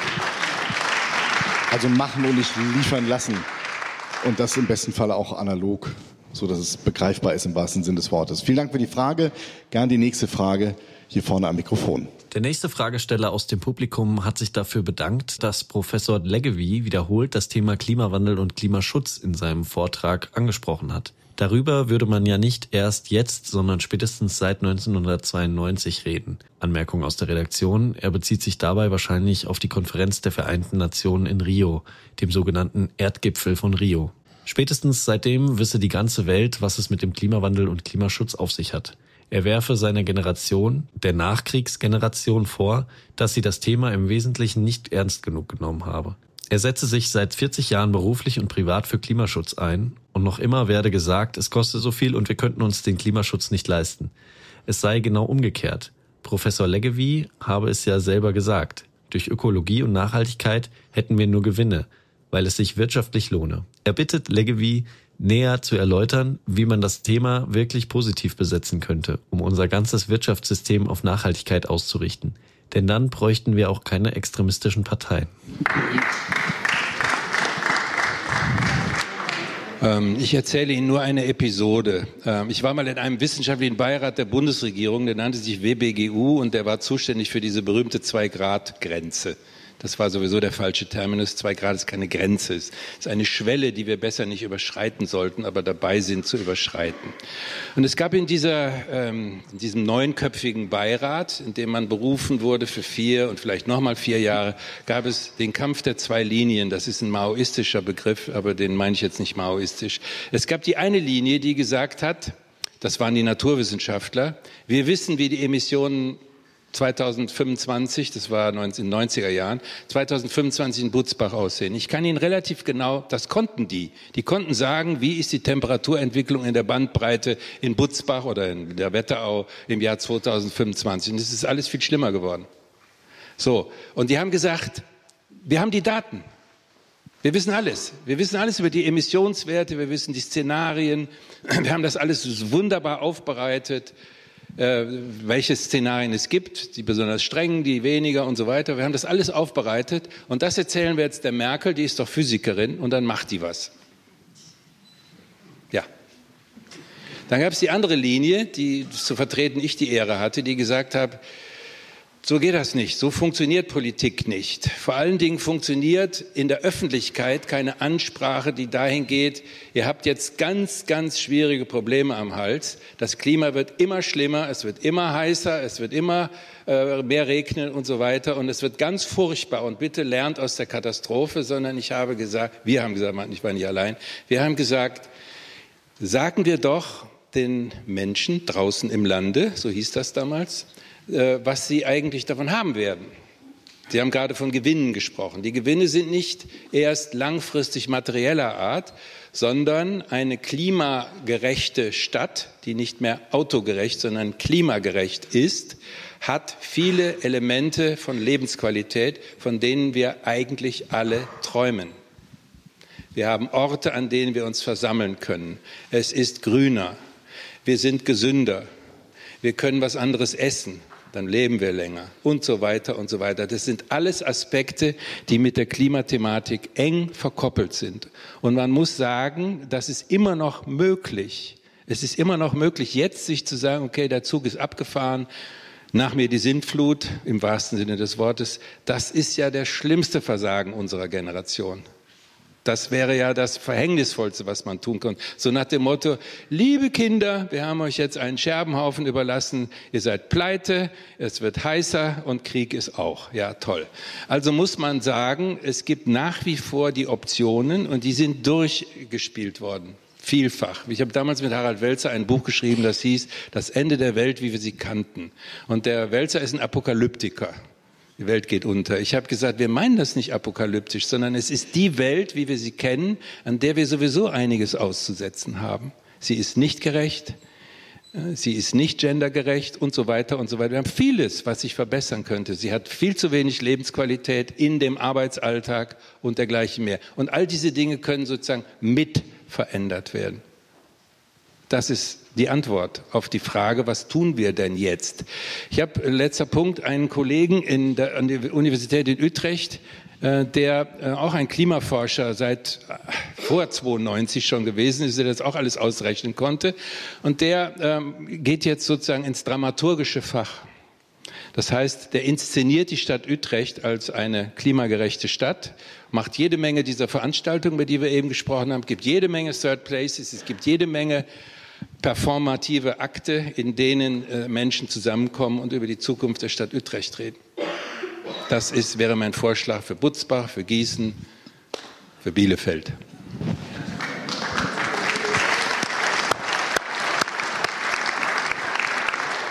Also machen und nicht liefern lassen. Und das im besten Fall auch analog, so dass es begreifbar ist im wahrsten Sinne des Wortes. Vielen Dank für die Frage. Gern die nächste Frage hier vorne am Mikrofon. Der nächste Fragesteller aus dem Publikum hat sich dafür bedankt, dass Professor Leggevi wiederholt das Thema Klimawandel und Klimaschutz in seinem Vortrag angesprochen hat. Darüber würde man ja nicht erst jetzt, sondern spätestens seit neunzehnhundertzweiundneunzig reden. Anmerkung aus der Redaktion, er bezieht sich dabei wahrscheinlich auf die Konferenz der Vereinten Nationen in Rio, dem sogenannten Erdgipfel von Rio. Spätestens seitdem wisse die ganze Welt, was es mit dem Klimawandel und Klimaschutz auf sich hat. Er werfe seiner Generation, der Nachkriegsgeneration, vor, dass sie das Thema im Wesentlichen nicht ernst genug genommen habe. Er setze sich seit vierzig Jahren beruflich und privat für Klimaschutz ein und noch immer werde gesagt, es koste so viel und wir könnten uns den Klimaschutz nicht leisten. Es sei genau umgekehrt. Professor Leggevi habe es ja selber gesagt. Durch Ökologie und Nachhaltigkeit hätten wir nur Gewinne, weil es sich wirtschaftlich lohne. Er bittet Leggevi, näher zu erläutern, wie man das Thema wirklich positiv besetzen könnte, um unser ganzes Wirtschaftssystem auf Nachhaltigkeit auszurichten. Denn dann bräuchten wir auch keine extremistischen Parteien. Ich erzähle Ihnen nur eine Episode. Ich war mal in einem wissenschaftlichen Beirat der Bundesregierung, der nannte sich W B G U und der war zuständig für diese berühmte Zwei-Grad-Grenze. Das war sowieso der falsche Terminus. Zwei Grad ist keine Grenze. Es ist eine Schwelle, die wir besser nicht überschreiten sollten, aber dabei sind zu überschreiten. Und es gab in, dieser, ähm, in diesem neunköpfigen Beirat, in dem man berufen wurde für vier und vielleicht nochmal vier Jahre, gab es den Kampf der zwei Linien. Das ist ein maoistischer Begriff, aber den meine ich jetzt nicht maoistisch. Es gab die eine Linie, die gesagt hat, das waren die Naturwissenschaftler, wir wissen, wie die Emissionen zweitausendfünfundzwanzig, das war in den neunziger Jahren, zweitausendfünfundzwanzig in Butzbach aussehen. Ich kann Ihnen relativ genau, das konnten die. Die konnten sagen, wie ist die Temperaturentwicklung in der Bandbreite in Butzbach oder in der Wetterau im Jahr zweitausendfünfundzwanzig. Und es ist alles viel schlimmer geworden. So, und die haben gesagt, wir haben die Daten. Wir wissen alles. Wir wissen alles über die Emissionswerte, wir wissen die Szenarien. Wir haben das alles wunderbar aufbereitet. Äh, welche Szenarien es gibt, die besonders strengen, die weniger und so weiter. Wir haben das alles aufbereitet und das erzählen wir jetzt der Merkel, die ist doch Physikerin und dann macht die was. Ja. Dann gab es die andere Linie, die zu vertreten ich die Ehre hatte, die gesagt hat, so geht das nicht, so funktioniert Politik nicht. Vor allen Dingen funktioniert in der Öffentlichkeit keine Ansprache, die dahin geht, ihr habt jetzt ganz, ganz schwierige Probleme am Hals. Das Klima wird immer schlimmer, es wird immer heißer, es wird immer äh, mehr regnen und so weiter. Und es wird ganz furchtbar. Und bitte lernt aus der Katastrophe, sondern ich habe gesagt, wir haben gesagt, ich war nicht allein, wir haben gesagt, sagen wir doch den Menschen draußen im Lande, so hieß das damals, was sie eigentlich davon haben werden. Sie haben gerade von Gewinnen gesprochen. Die Gewinne sind nicht erst langfristig materieller Art, sondern eine klimagerechte Stadt, die nicht mehr autogerecht, sondern klimagerecht ist, hat viele Elemente von Lebensqualität, von denen wir eigentlich alle träumen. Wir haben Orte, an denen wir uns versammeln können. Es ist grüner. Wir sind gesünder. Wir können was anderes essen. Dann leben wir länger und so weiter und so weiter. Das sind alles Aspekte, die mit der Klimathematik eng verkoppelt sind. Und man muss sagen, das ist immer noch möglich. Es ist immer noch möglich, jetzt sich zu sagen, okay, der Zug ist abgefahren, nach mir die Sintflut, im wahrsten Sinne des Wortes. Das ist ja der schlimmste Versagen unserer Generation. Das wäre ja das Verhängnisvollste, was man tun kann. So nach dem Motto, liebe Kinder, wir haben euch jetzt einen Scherbenhaufen überlassen, ihr seid pleite, es wird heißer und Krieg ist auch. Ja, toll. Also muss man sagen, es gibt nach wie vor die Optionen und die sind durchgespielt worden. Vielfach. Ich habe damals mit Harald Welzer ein Buch geschrieben, das hieß Das Ende der Welt, wie wir sie kannten. Und der Welzer ist ein Apokalyptiker. Die Welt geht unter. Ich habe gesagt, wir meinen das nicht apokalyptisch, sondern es ist die Welt, wie wir sie kennen, an der wir sowieso einiges auszusetzen haben. Sie ist nicht gerecht, sie ist nicht gendergerecht und so weiter und so weiter. Wir haben vieles, was sich verbessern könnte. Sie hat viel zu wenig Lebensqualität in dem Arbeitsalltag und dergleichen mehr. Und all diese Dinge können sozusagen mit verändert werden. Das ist die Antwort auf die Frage, was tun wir denn jetzt? Ich habe, letzter Punkt, einen Kollegen in der, an der Universität in Utrecht, äh, der äh, auch ein Klimaforscher seit äh, vor zweiundneunzig schon gewesen ist, der das auch alles ausrechnen konnte. Und der ähm, geht jetzt sozusagen ins dramaturgische Fach. Das heißt, der inszeniert die Stadt Utrecht als eine klimagerechte Stadt, macht jede Menge dieser Veranstaltungen, über die wir eben gesprochen haben, gibt jede Menge Third Places, es gibt jede Menge performative Akte, in denen äh, Menschen zusammenkommen und über die Zukunft der Stadt Utrecht reden. Das ist, wäre mein Vorschlag für Butzbach, für Gießen, für Bielefeld.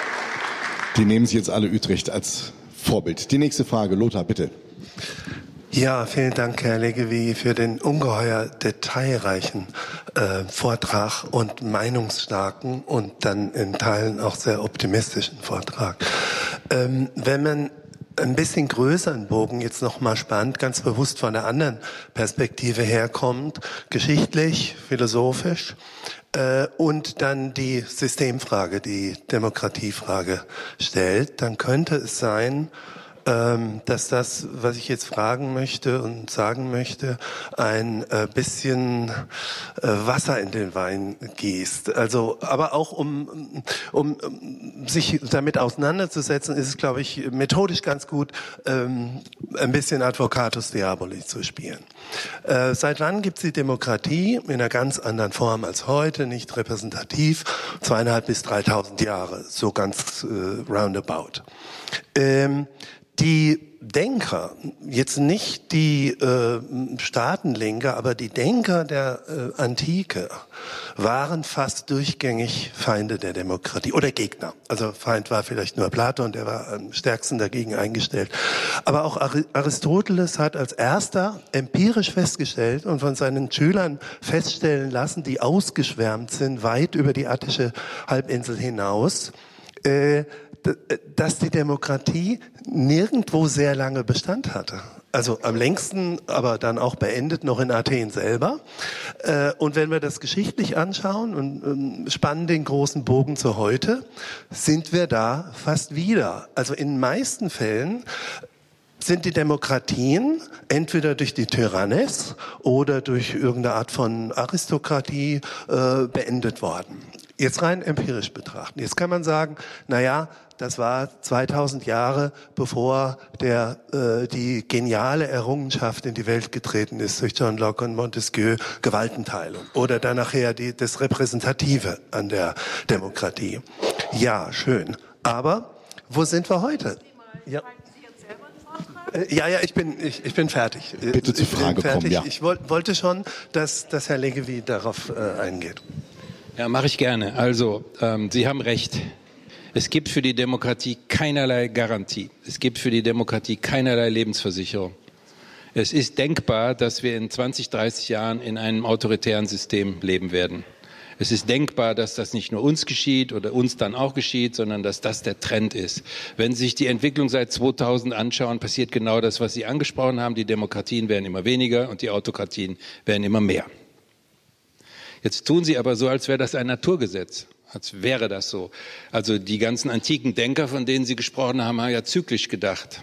Die nehmen sich jetzt alle Utrecht als Vorbild. Die nächste Frage, Lothar, bitte. Ja, vielen Dank, Herr Leggevi, für den ungeheuer detailreichen äh, Vortrag und meinungsstarken und dann in Teilen auch sehr optimistischen Vortrag. Ähm, wenn man ein bisschen größeren Bogen jetzt noch mal spannt, ganz bewusst von der anderen Perspektive herkommt, geschichtlich, philosophisch, äh, und dann die Systemfrage, die Demokratiefrage stellt, dann könnte es sein, dass das, was ich jetzt fragen möchte und sagen möchte, ein bisschen Wasser in den Wein gießt. Also, aber auch um, um sich damit auseinanderzusetzen, ist es, glaube ich, methodisch ganz gut, ein bisschen Advocatus Diaboli zu spielen. Seit wann gibt es die Demokratie in einer ganz anderen Form als heute, nicht repräsentativ, zweieinhalb bis dreitausend Jahre, so ganz roundabout. Ähm, Die Denker, jetzt nicht die äh, Staatenlenker, aber die Denker der äh, Antike waren fast durchgängig Feinde der Demokratie oder Gegner. Also Feind war vielleicht nur Platon, der war am stärksten dagegen eingestellt. Aber auch Aristoteles hat als erster empirisch festgestellt und von seinen Schülern feststellen lassen, die ausgeschwärmt sind, weit über die attische Halbinsel hinaus, äh, dass die Demokratie nirgendwo sehr lange Bestand hatte. Also am längsten, aber dann auch beendet noch in Athen selber. Und wenn wir das geschichtlich anschauen und spannen den großen Bogen zu heute, sind wir da fast wieder. Also in den meisten Fällen sind die Demokratien entweder durch die Tyrannis oder durch irgendeine Art von Aristokratie äh, beendet worden. Jetzt rein empirisch betrachten. Jetzt kann man sagen, na ja, das war zweitausend Jahre, bevor der äh, die geniale Errungenschaft in die Welt getreten ist durch John Locke und Montesquieu, Gewaltenteilung. Oder dann nachher die, das Repräsentative an der Demokratie. Ja, schön. Aber wo sind wir heute? Ja. Ja, ja, ich bin, ich, ich bin fertig. Bitte zur Frage kommen, ja. Ich wollt, wollte schon, dass, dass Herr Leggevi darauf äh, eingeht. Ja, mache ich gerne. Also, ähm, Sie haben recht. Es gibt für die Demokratie keinerlei Garantie. Es gibt für die Demokratie keinerlei Lebensversicherung. Es ist denkbar, dass wir in zwanzig, dreißig Jahren in einem autoritären System leben werden. Es ist denkbar, dass das nicht nur uns geschieht oder uns dann auch geschieht, sondern dass das der Trend ist. Wenn Sie sich die Entwicklung seit zweitausend anschauen, passiert genau das, was Sie angesprochen haben. Die Demokratien werden immer weniger und die Autokratien werden immer mehr. Jetzt tun Sie aber so, als wäre das ein Naturgesetz, als wäre das so. Also die ganzen antiken Denker, von denen Sie gesprochen haben, haben ja zyklisch gedacht.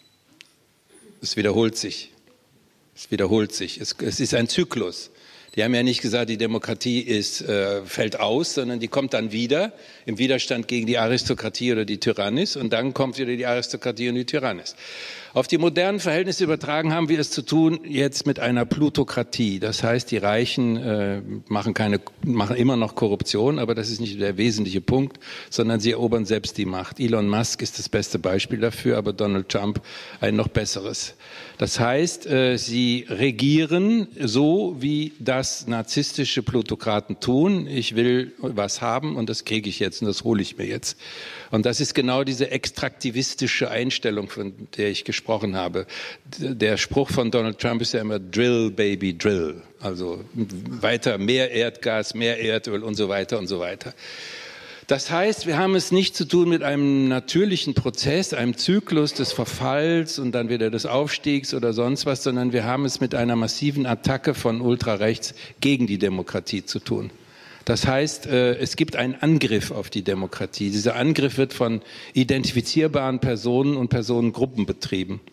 Es wiederholt sich. Es wiederholt sich. Es, es ist ein Zyklus. Die haben ja nicht gesagt, die Demokratie ist, äh, fällt aus, sondern die kommt dann wieder im Widerstand gegen die Aristokratie oder die Tyrannis und dann kommt wieder die Aristokratie und die Tyrannis. Auf die modernen Verhältnisse übertragen haben wir es zu tun jetzt mit einer Plutokratie. Das heißt, die Reichen äh, machen, keine, machen immer noch Korruption, aber das ist nicht der wesentliche Punkt, sondern sie erobern selbst die Macht. Elon Musk ist das beste Beispiel dafür, aber Donald Trump ein noch besseres. Das heißt, äh, sie regieren so, wie das narzisstische Plutokraten tun. Ich will was haben und das kriege ich jetzt und das hole ich mir jetzt. Und das ist genau diese extraktivistische Einstellung, von der ich gesprochen habe. Der Spruch von Donald Trump ist ja immer Drill, Baby, Drill. Also weiter mehr Erdgas, mehr Erdöl und so weiter und so weiter. Das heißt, wir haben es nicht zu tun mit einem natürlichen Prozess, einem Zyklus des Verfalls und dann wieder des Aufstiegs oder sonst was, sondern wir haben es mit einer massiven Attacke von Ultrarechts gegen die Demokratie zu tun. Das heißt, es gibt einen Angriff auf die Demokratie. Dieser Angriff wird von identifizierbaren Personen und Personengruppen betrieben.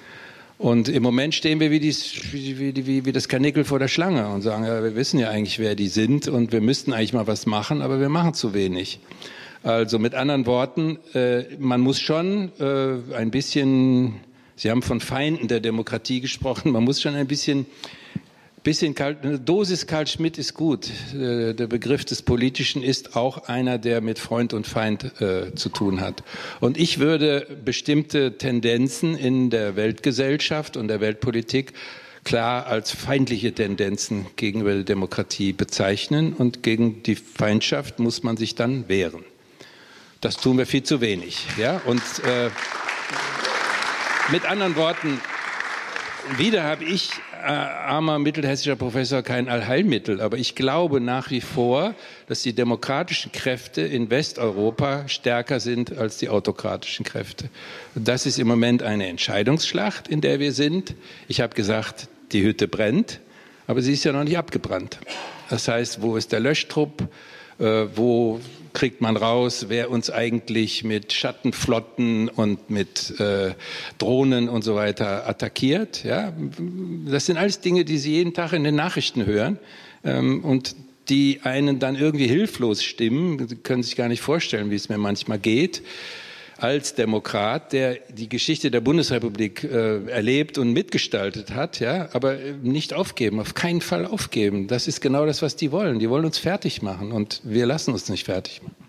Und im Moment stehen wir wie, dies, wie, wie, wie das Karnickel vor der Schlange und sagen, ja, wir wissen ja eigentlich, wer die sind und wir müssten eigentlich mal was machen, aber wir machen zu wenig. Also mit anderen Worten, man muss schon ein bisschen, Sie haben von Feinden der Demokratie gesprochen, man muss schon ein bisschen... Bisschen Karl, eine Dosis Karl Schmitt ist gut. Der Begriff des Politischen ist auch einer, der mit Freund und Feind äh, zu tun hat. Und ich würde bestimmte Tendenzen in der Weltgesellschaft und der Weltpolitik klar als feindliche Tendenzen gegenüber der Demokratie bezeichnen. Und gegen die Feindschaft muss man sich dann wehren. Das tun wir viel zu wenig. Ja? Und äh, mit anderen Worten, wieder habe ich, äh, armer mittelhessischer Professor, kein Allheilmittel. Aber ich glaube nach wie vor, dass die demokratischen Kräfte in Westeuropa stärker sind als die autokratischen Kräfte. Und das ist im Moment eine Entscheidungsschlacht, in der wir sind. Ich habe gesagt, die Hütte brennt, aber sie ist ja noch nicht abgebrannt. Das heißt, wo ist der Löschtrupp? Äh, wo kriegt man raus, wer uns eigentlich mit Schattenflotten und mit äh, Drohnen und so weiter attackiert? Ja? Das sind alles Dinge, die Sie jeden Tag in den Nachrichten hören ähm, und die einen dann irgendwie hilflos stimmen. Sie können sich gar nicht vorstellen, wie es mir manchmal geht. Als Demokrat, der die Geschichte der Bundesrepublik äh, erlebt und mitgestaltet hat, ja, aber nicht aufgeben, auf keinen Fall aufgeben. Das ist genau das, was die wollen. Die wollen uns fertig machen und wir lassen uns nicht fertig machen.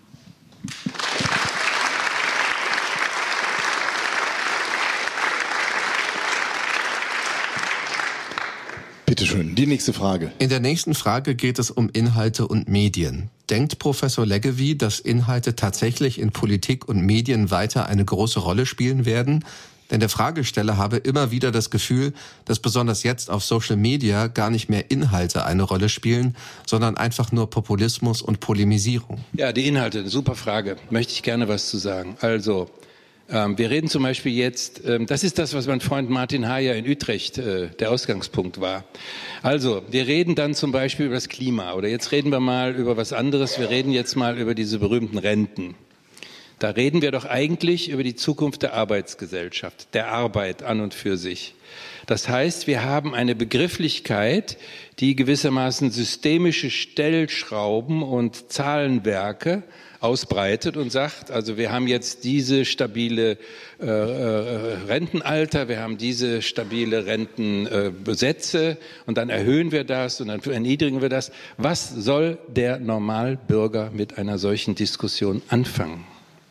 Bitte schön, die nächste Frage. In der nächsten Frage geht es um Inhalte und Medien. Denkt Professor Leggevi, dass Inhalte tatsächlich in Politik und Medien weiter eine große Rolle spielen werden? Denn der Fragesteller habe immer wieder das Gefühl, dass besonders jetzt auf Social Media gar nicht mehr Inhalte eine Rolle spielen, sondern einfach nur Populismus und Polemisierung. Ja, die Inhalte, eine super Frage. Möchte ich gerne was zu sagen. Also, ähm, wir reden zum Beispiel jetzt, ähm, das ist das, was mein Freund Martin Hayer in Utrecht äh, der Ausgangspunkt war. Also, wir reden dann zum Beispiel über das Klima oder jetzt reden wir mal über was anderes. Wir reden jetzt mal über diese berühmten Renten. Da reden wir doch eigentlich über die Zukunft der Arbeitsgesellschaft, der Arbeit an und für sich. Das heißt, wir haben eine Begrifflichkeit, die gewissermaßen systemische Stellschrauben und Zahlenwerke ausbreitet und sagt, also wir haben jetzt diese stabile äh, äh, Rentenalter, wir haben diese stabile Rentensätze äh, und dann erhöhen wir das und dann erniedrigen wir das. Was soll der Normalbürger mit einer solchen Diskussion anfangen?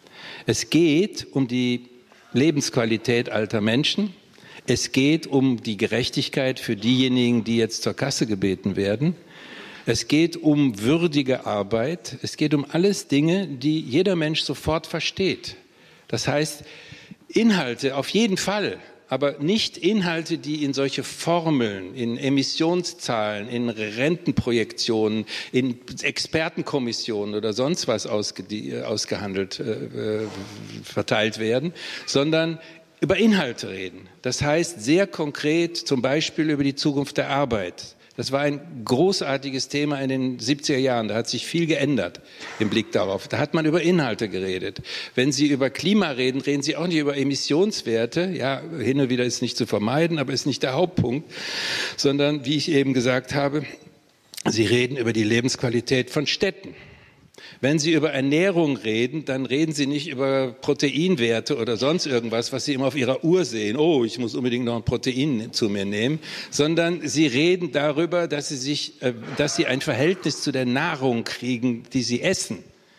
Es geht um die Lebensqualität alter Menschen. Es geht um die Gerechtigkeit für diejenigen, die jetzt zur Kasse gebeten werden. Es geht um würdige Arbeit. Es geht um alles Dinge, die jeder Mensch sofort versteht. Das heißt, Inhalte auf jeden Fall, aber nicht Inhalte, die in solche Formeln, in Emissionszahlen, in Rentenprojektionen, in Expertenkommissionen oder sonst was ausge, ausgehandelt, äh, verteilt werden, sondern über Inhalte reden. Das heißt sehr konkret zum Beispiel über die Zukunft der Arbeit. Das war ein großartiges Thema in den siebziger Jahren. Da hat sich viel geändert im Blick darauf. Da hat man über Inhalte geredet. Wenn Sie über Klima reden, reden Sie auch nicht über Emissionswerte. Ja, hin und wieder ist nicht zu vermeiden, aber ist nicht der Hauptpunkt. Sondern, wie ich eben gesagt habe, Sie reden über die Lebensqualität von Städten. Wenn Sie über Ernährung reden, dann reden Sie nicht über Proteinwerte oder sonst irgendwas, was Sie immer auf Ihrer Uhr sehen. Oh, ich muss unbedingt noch ein Protein zu mir nehmen. Sondern Sie reden darüber, dass Sie sich, dass Sie ein Verhältnis zu der Nahrung kriegen, die Sie essen,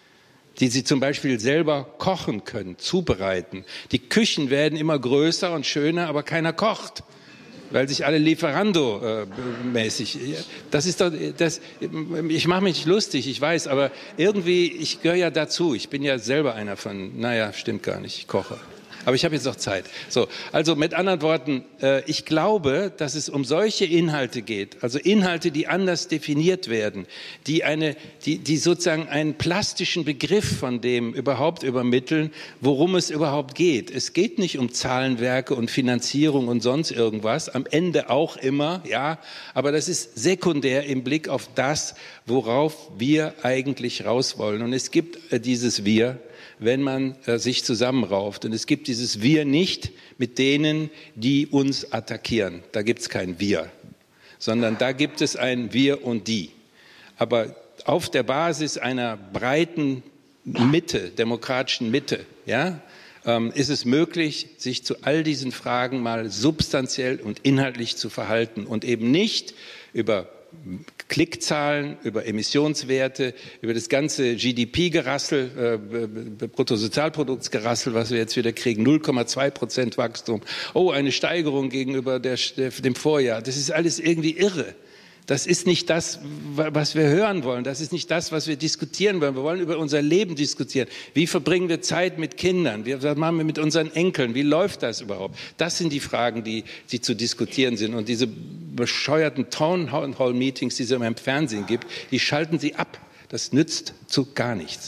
die Sie zum Beispiel selber kochen können, zubereiten. Die Küchen werden immer größer und schöner, aber keiner kocht, weil sich alle Lieferando-mäßig, äh, das ist doch, das, ich mache mich nicht lustig, ich weiß, aber irgendwie, ich gehöre ja dazu, ich bin ja selber einer von, naja, stimmt gar nicht, ich koche. Aber ich habe jetzt noch Zeit. So, also mit anderen Worten, äh, ich glaube, dass es um solche Inhalte geht, also Inhalte, die anders definiert werden, die eine, die, die sozusagen einen plastischen Begriff von dem überhaupt übermitteln, worum es überhaupt geht. Es geht nicht um Zahlenwerke und Finanzierung und sonst irgendwas, am Ende auch immer, ja, aber das ist sekundär im Blick auf das, worauf wir eigentlich raus wollen. Und es gibt äh, dieses Wir, wenn man äh, sich zusammenrauft. Und es gibt dieses Wir nicht mit denen, die uns attackieren. Da gibt es kein Wir, sondern da gibt es ein Wir und die. Aber auf der Basis einer breiten Mitte, demokratischen Mitte, ja, ähm, ist es möglich, sich zu all diesen Fragen mal substanziell und inhaltlich zu verhalten und eben nicht über Klickzahlen, über Emissionswerte, über das ganze G D P-Gerassel, äh, Bruttosozialproduktsgerassel, was wir jetzt wieder kriegen, null Komma zwei Prozent Wachstum. Oh, eine Steigerung gegenüber der, der, dem Vorjahr. Das ist alles irgendwie irre. Das ist nicht das, was wir hören wollen. Das ist nicht das, was wir diskutieren wollen. Wir wollen über unser Leben diskutieren. Wie verbringen wir Zeit mit Kindern? Wie, was machen wir mit unseren Enkeln? Wie läuft das überhaupt? Das sind die Fragen, die, die zu diskutieren sind. Und diese bescheuerten Town-Hall-Meetings, die es immer im Fernsehen gibt, die schalten Sie ab. Das nützt zu gar nichts.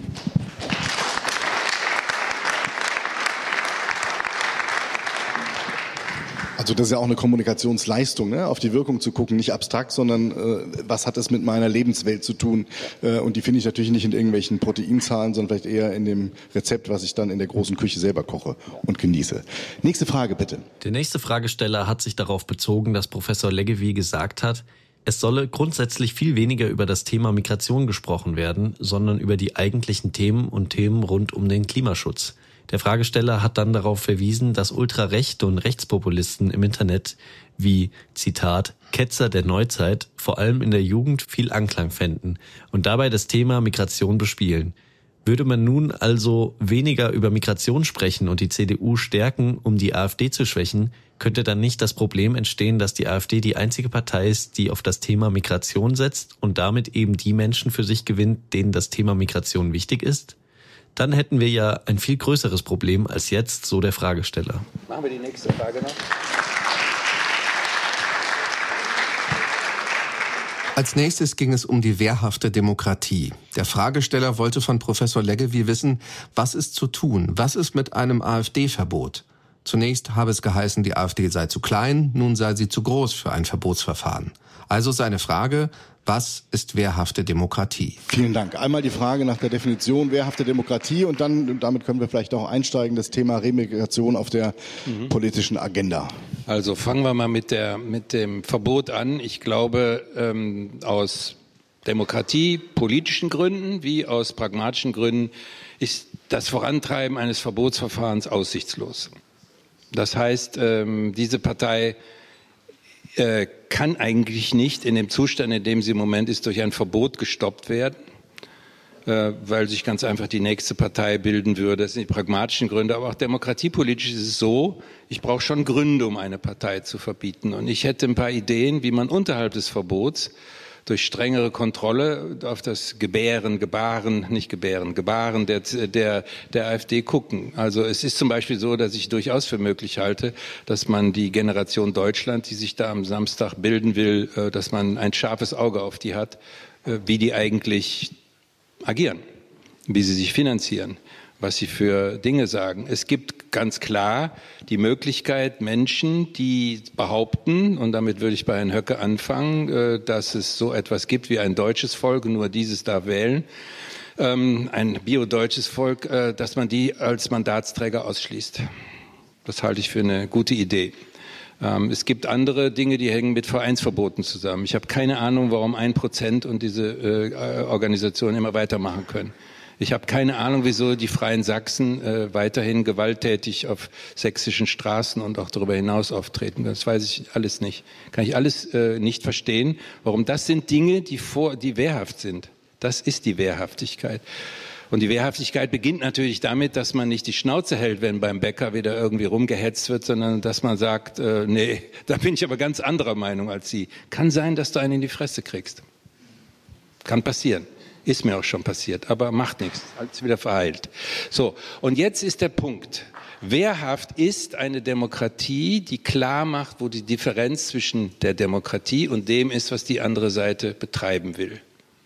Also das ist ja auch eine Kommunikationsleistung, ne? Auf die Wirkung zu gucken, nicht abstrakt, sondern äh, was hat es mit meiner Lebenswelt zu tun? Äh, und die finde ich natürlich nicht in irgendwelchen Proteinzahlen, sondern vielleicht eher in dem Rezept, was ich dann in der großen Küche selber koche und genieße. Nächste Frage bitte. Der nächste Fragesteller hat sich darauf bezogen, dass Professor Leggevi gesagt hat, es solle grundsätzlich viel weniger über das Thema Migration gesprochen werden, sondern über die eigentlichen Themen und Themen rund um den Klimaschutz. Der Fragesteller hat dann darauf verwiesen, dass Ultrarechte und Rechtspopulisten im Internet wie, Zitat, Ketzer der Neuzeit vor allem in der Jugend viel Anklang fänden und dabei das Thema Migration bespielen. Würde man nun also weniger über Migration sprechen und die C D U stärken, um die AfD zu schwächen, könnte dann nicht das Problem entstehen, dass die AfD die einzige Partei ist, die auf das Thema Migration setzt und damit eben die Menschen für sich gewinnt, denen das Thema Migration wichtig ist? Dann hätten wir ja ein viel größeres Problem als jetzt, so der Fragesteller. Machen wir die nächste Frage noch. Als nächstes ging es um die wehrhafte Demokratie. Der Fragesteller wollte von Professor Leggevi wissen, was ist zu tun, was ist mit einem AfD-Verbot? Zunächst habe es geheißen, die AfD sei zu klein, nun sei sie zu groß für ein Verbotsverfahren. Also seine Frage: Was ist wehrhafte Demokratie? Vielen Dank. Einmal die Frage nach der Definition wehrhafte Demokratie und dann, damit können wir vielleicht auch einsteigen, das Thema Remigration auf der mhm. politischen Agenda. Also fangen wir mal mit, der, mit dem Verbot an. Ich glaube, ähm, aus Demokratie, politischen Gründen wie aus pragmatischen Gründen ist das Vorantreiben eines Verbotsverfahrens aussichtslos. Das heißt, ähm, diese Partei äh, kann eigentlich nicht in dem Zustand, in dem sie im Moment ist, durch ein Verbot gestoppt werden, äh, weil sich ganz einfach die nächste Partei bilden würde. Das sind die pragmatischen Gründe, aber auch demokratiepolitisch ist es so, ich brauche schon Gründe, um eine Partei zu verbieten. Und ich hätte ein paar Ideen, wie man unterhalb des Verbots durch strengere Kontrolle auf das Gebären, Gebaren, nicht Gebären, Gebaren der, der, der AfD gucken. Also es ist zum Beispiel so, dass ich durchaus für möglich halte, dass man die Generation Deutschland, die sich da am Samstag bilden will, dass man ein scharfes Auge auf die hat, wie die eigentlich agieren, wie sie sich finanzieren, was sie für Dinge sagen. Es gibt ganz klar die Möglichkeit, Menschen, die behaupten, und damit würde ich bei Herrn Höcke anfangen, dass es so etwas gibt wie ein deutsches Volk, nur dieses darf wählen, ein bio-deutsches Volk, dass man die als Mandatsträger ausschließt. Das halte ich für eine gute Idee. Es gibt andere Dinge, die hängen mit Vereinsverboten zusammen. Ich habe keine Ahnung, warum ein Prozent und diese Organisationen immer weitermachen können. Ich habe keine Ahnung, wieso die Freien Sachsen äh, weiterhin gewalttätig auf sächsischen Straßen und auch darüber hinaus auftreten. Das weiß ich alles nicht. Kann ich alles äh, nicht verstehen. Warum? Das sind Dinge, die, vor, die wehrhaft sind. Das ist die Wehrhaftigkeit. Und die Wehrhaftigkeit beginnt natürlich damit, dass man nicht die Schnauze hält, wenn beim Bäcker wieder irgendwie rumgehetzt wird, sondern dass man sagt, äh, nee, da bin ich aber ganz anderer Meinung als Sie. Kann sein, dass du einen in die Fresse kriegst. Kann passieren. Ist mir auch schon passiert, aber macht nichts, alles wieder verheilt. So, und jetzt ist der Punkt. Wehrhaft ist eine Demokratie, die klar macht, wo die Differenz zwischen der Demokratie und dem ist, was die andere Seite betreiben will.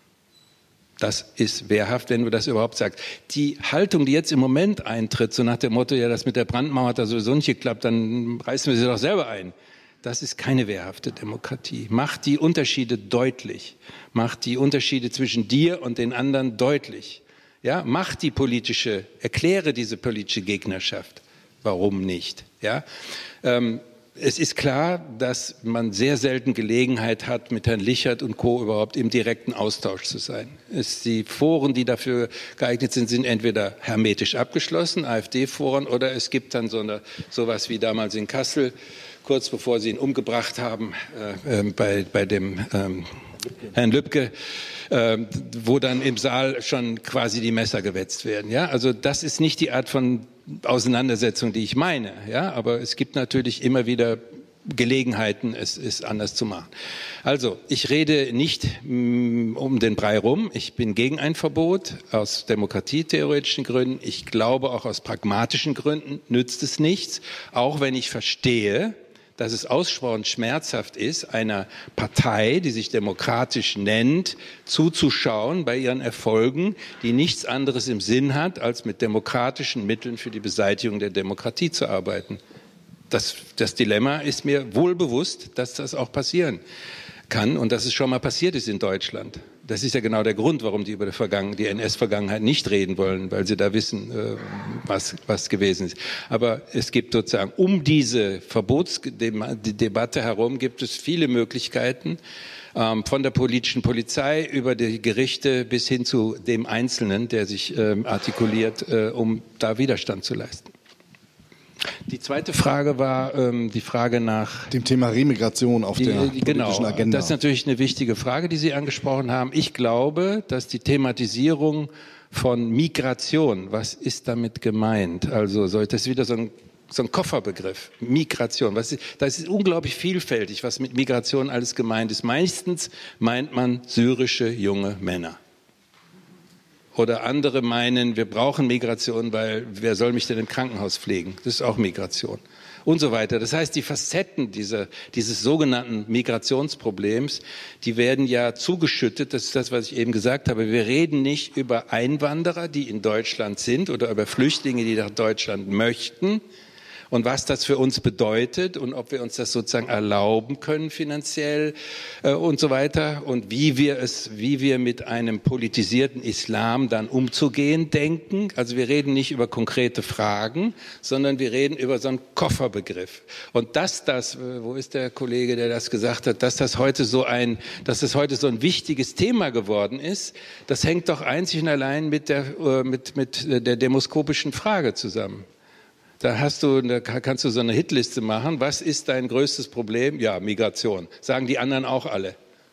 Das ist wehrhaft, wenn du das überhaupt sagst. Die Haltung, die jetzt im Moment eintritt, so nach dem Motto, ja, das mit der Brandmauer hat da sowieso nicht geklappt, dann reißen wir sie doch selber ein. Das ist keine wehrhafte Demokratie. Macht die Unterschiede deutlich. Macht die Unterschiede zwischen dir und den anderen deutlich. Ja, macht die politische, erkläre diese politische Gegnerschaft. Warum nicht? Ja, ähm, es ist klar, dass man sehr selten Gelegenheit hat, mit Herrn Lichert und Co. überhaupt im direkten Austausch zu sein. Es, die Foren, die dafür geeignet sind, sind entweder hermetisch abgeschlossen, AfD-Foren, oder es gibt dann so eine, sowas wie damals in Kassel, kurz bevor sie ihn umgebracht haben, äh, äh, bei, bei dem ähm, Herrn Lübcke, äh, wo dann im Saal schon quasi die Messer gewetzt werden. Ja? Also das ist nicht die Art von Auseinandersetzung, die ich meine. Ja? Aber es gibt natürlich immer wieder Gelegenheiten, es ist anders zu machen. Also, ich rede nicht mh, um den Brei rum. Ich bin gegen ein Verbot aus demokratietheoretischen Gründen. Ich glaube, auch aus pragmatischen Gründen nützt es nichts. Auch wenn ich verstehe, dass es ausgesprochen schmerzhaft ist, einer Partei, die sich demokratisch nennt, zuzuschauen bei ihren Erfolgen, die nichts anderes im Sinn hat, als mit demokratischen Mitteln für die Beseitigung der Demokratie zu arbeiten. Das, das Dilemma ist mir wohl bewusst, dass das auch passieren kann und dass es schon mal passiert ist in Deutschland. Das ist ja genau der Grund, warum die über die, Vergangen- die N S-Vergangenheit nicht reden wollen, weil sie da wissen, äh, was, was gewesen ist. Aber es gibt sozusagen um diese Verbotsdebatte herum gibt es viele Möglichkeiten, ähm, von der politischen Polizei über die Gerichte bis hin zu dem Einzelnen, der sich ähm, artikuliert, äh, um da Widerstand zu leisten. Die zweite Frage war ähm, die Frage nach dem Thema Remigration auf die, der die, politischen genau, Agenda. Das ist natürlich eine wichtige Frage, die Sie angesprochen haben. Ich glaube, dass die Thematisierung von Migration, was ist damit gemeint? Also soll das wieder so ein so ein Kofferbegriff, Migration. Was ist, das ist unglaublich vielfältig, was mit Migration alles gemeint ist. Meistens meint man syrische junge Männer. Oder andere meinen, wir brauchen Migration, weil wer soll mich denn im Krankenhaus pflegen? Das ist auch Migration. Und so weiter. Das heißt, die Facetten dieser, dieses sogenannten Migrationsproblems, die werden ja zugeschüttet. Das ist das, was ich eben gesagt habe. Wir reden nicht über Einwanderer, die in Deutschland sind oder über Flüchtlinge, die nach Deutschland möchten. Und was das für uns bedeutet und ob wir uns das sozusagen erlauben können finanziell äh, und so weiter und wie wir es, wie wir mit einem politisierten Islam dann umzugehen denken. Also wir reden nicht über konkrete Fragen, sondern wir reden über so einen Kofferbegriff. Und dass das, äh, wo ist der Kollege, der das gesagt hat, dass das heute so ein, dass das heute so ein wichtiges Thema geworden ist, das hängt doch einzig und allein mit der, äh, mit, mit der demoskopischen Frage zusammen. Da hast du, da kannst du so eine Hitliste machen. Was ist dein größtes Problem? Ja, Migration. Sagen die anderen auch alle.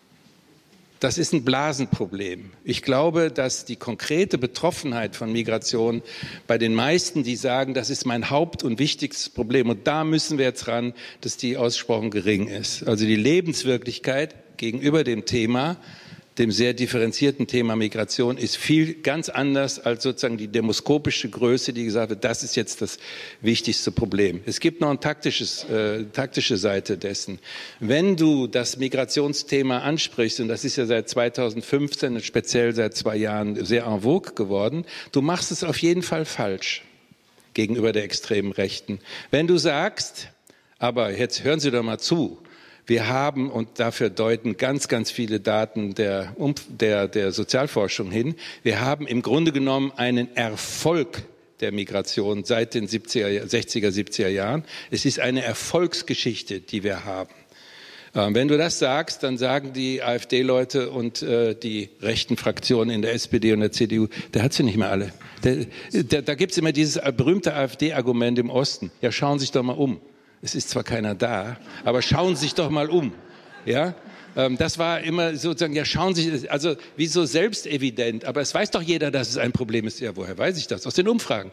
Das ist ein Blasenproblem. Ich glaube, dass die konkrete Betroffenheit von Migration bei den meisten, die sagen, das ist mein Haupt- und wichtigstes Problem, und da müssen wir jetzt ran, dass die ausgesprochen gering ist. Also die Lebenswirklichkeit gegenüber dem Thema, dem sehr differenzierten Thema Migration, ist viel ganz anders als sozusagen die demoskopische Größe, die gesagt wird, das ist jetzt das wichtigste Problem. Es gibt noch eine taktisches, äh, taktische Seite dessen. Wenn du das Migrationsthema ansprichst, und das ist ja seit zweitausendfünfzehn und speziell seit zwei Jahren sehr en vogue geworden, du machst es auf jeden Fall falsch gegenüber der extremen Rechten. Wenn du sagst, aber jetzt hören Sie doch mal zu, wir haben, und dafür deuten ganz, ganz viele Daten der, der, der Sozialforschung hin, wir haben im Grunde genommen einen Erfolg der Migration seit den siebziger, sechziger, siebziger Jahren. Es ist eine Erfolgsgeschichte, die wir haben. Ähm, wenn du das sagst, dann sagen die AfD-Leute und äh, die rechten Fraktionen in der S P D und der C D U, der hat sie nicht mehr alle. Der, der, da gibt's immer dieses berühmte AfD-Argument im Osten. Ja, schauen Sie sich doch mal um. Es ist zwar keiner da, aber schauen Sie sich doch mal um. Ja, ähm, das war immer sozusagen, ja, schauen Sie sich, also wie so selbstevident, aber es weiß doch jeder, dass es ein Problem ist. Ja, woher weiß ich das? Aus den Umfragen.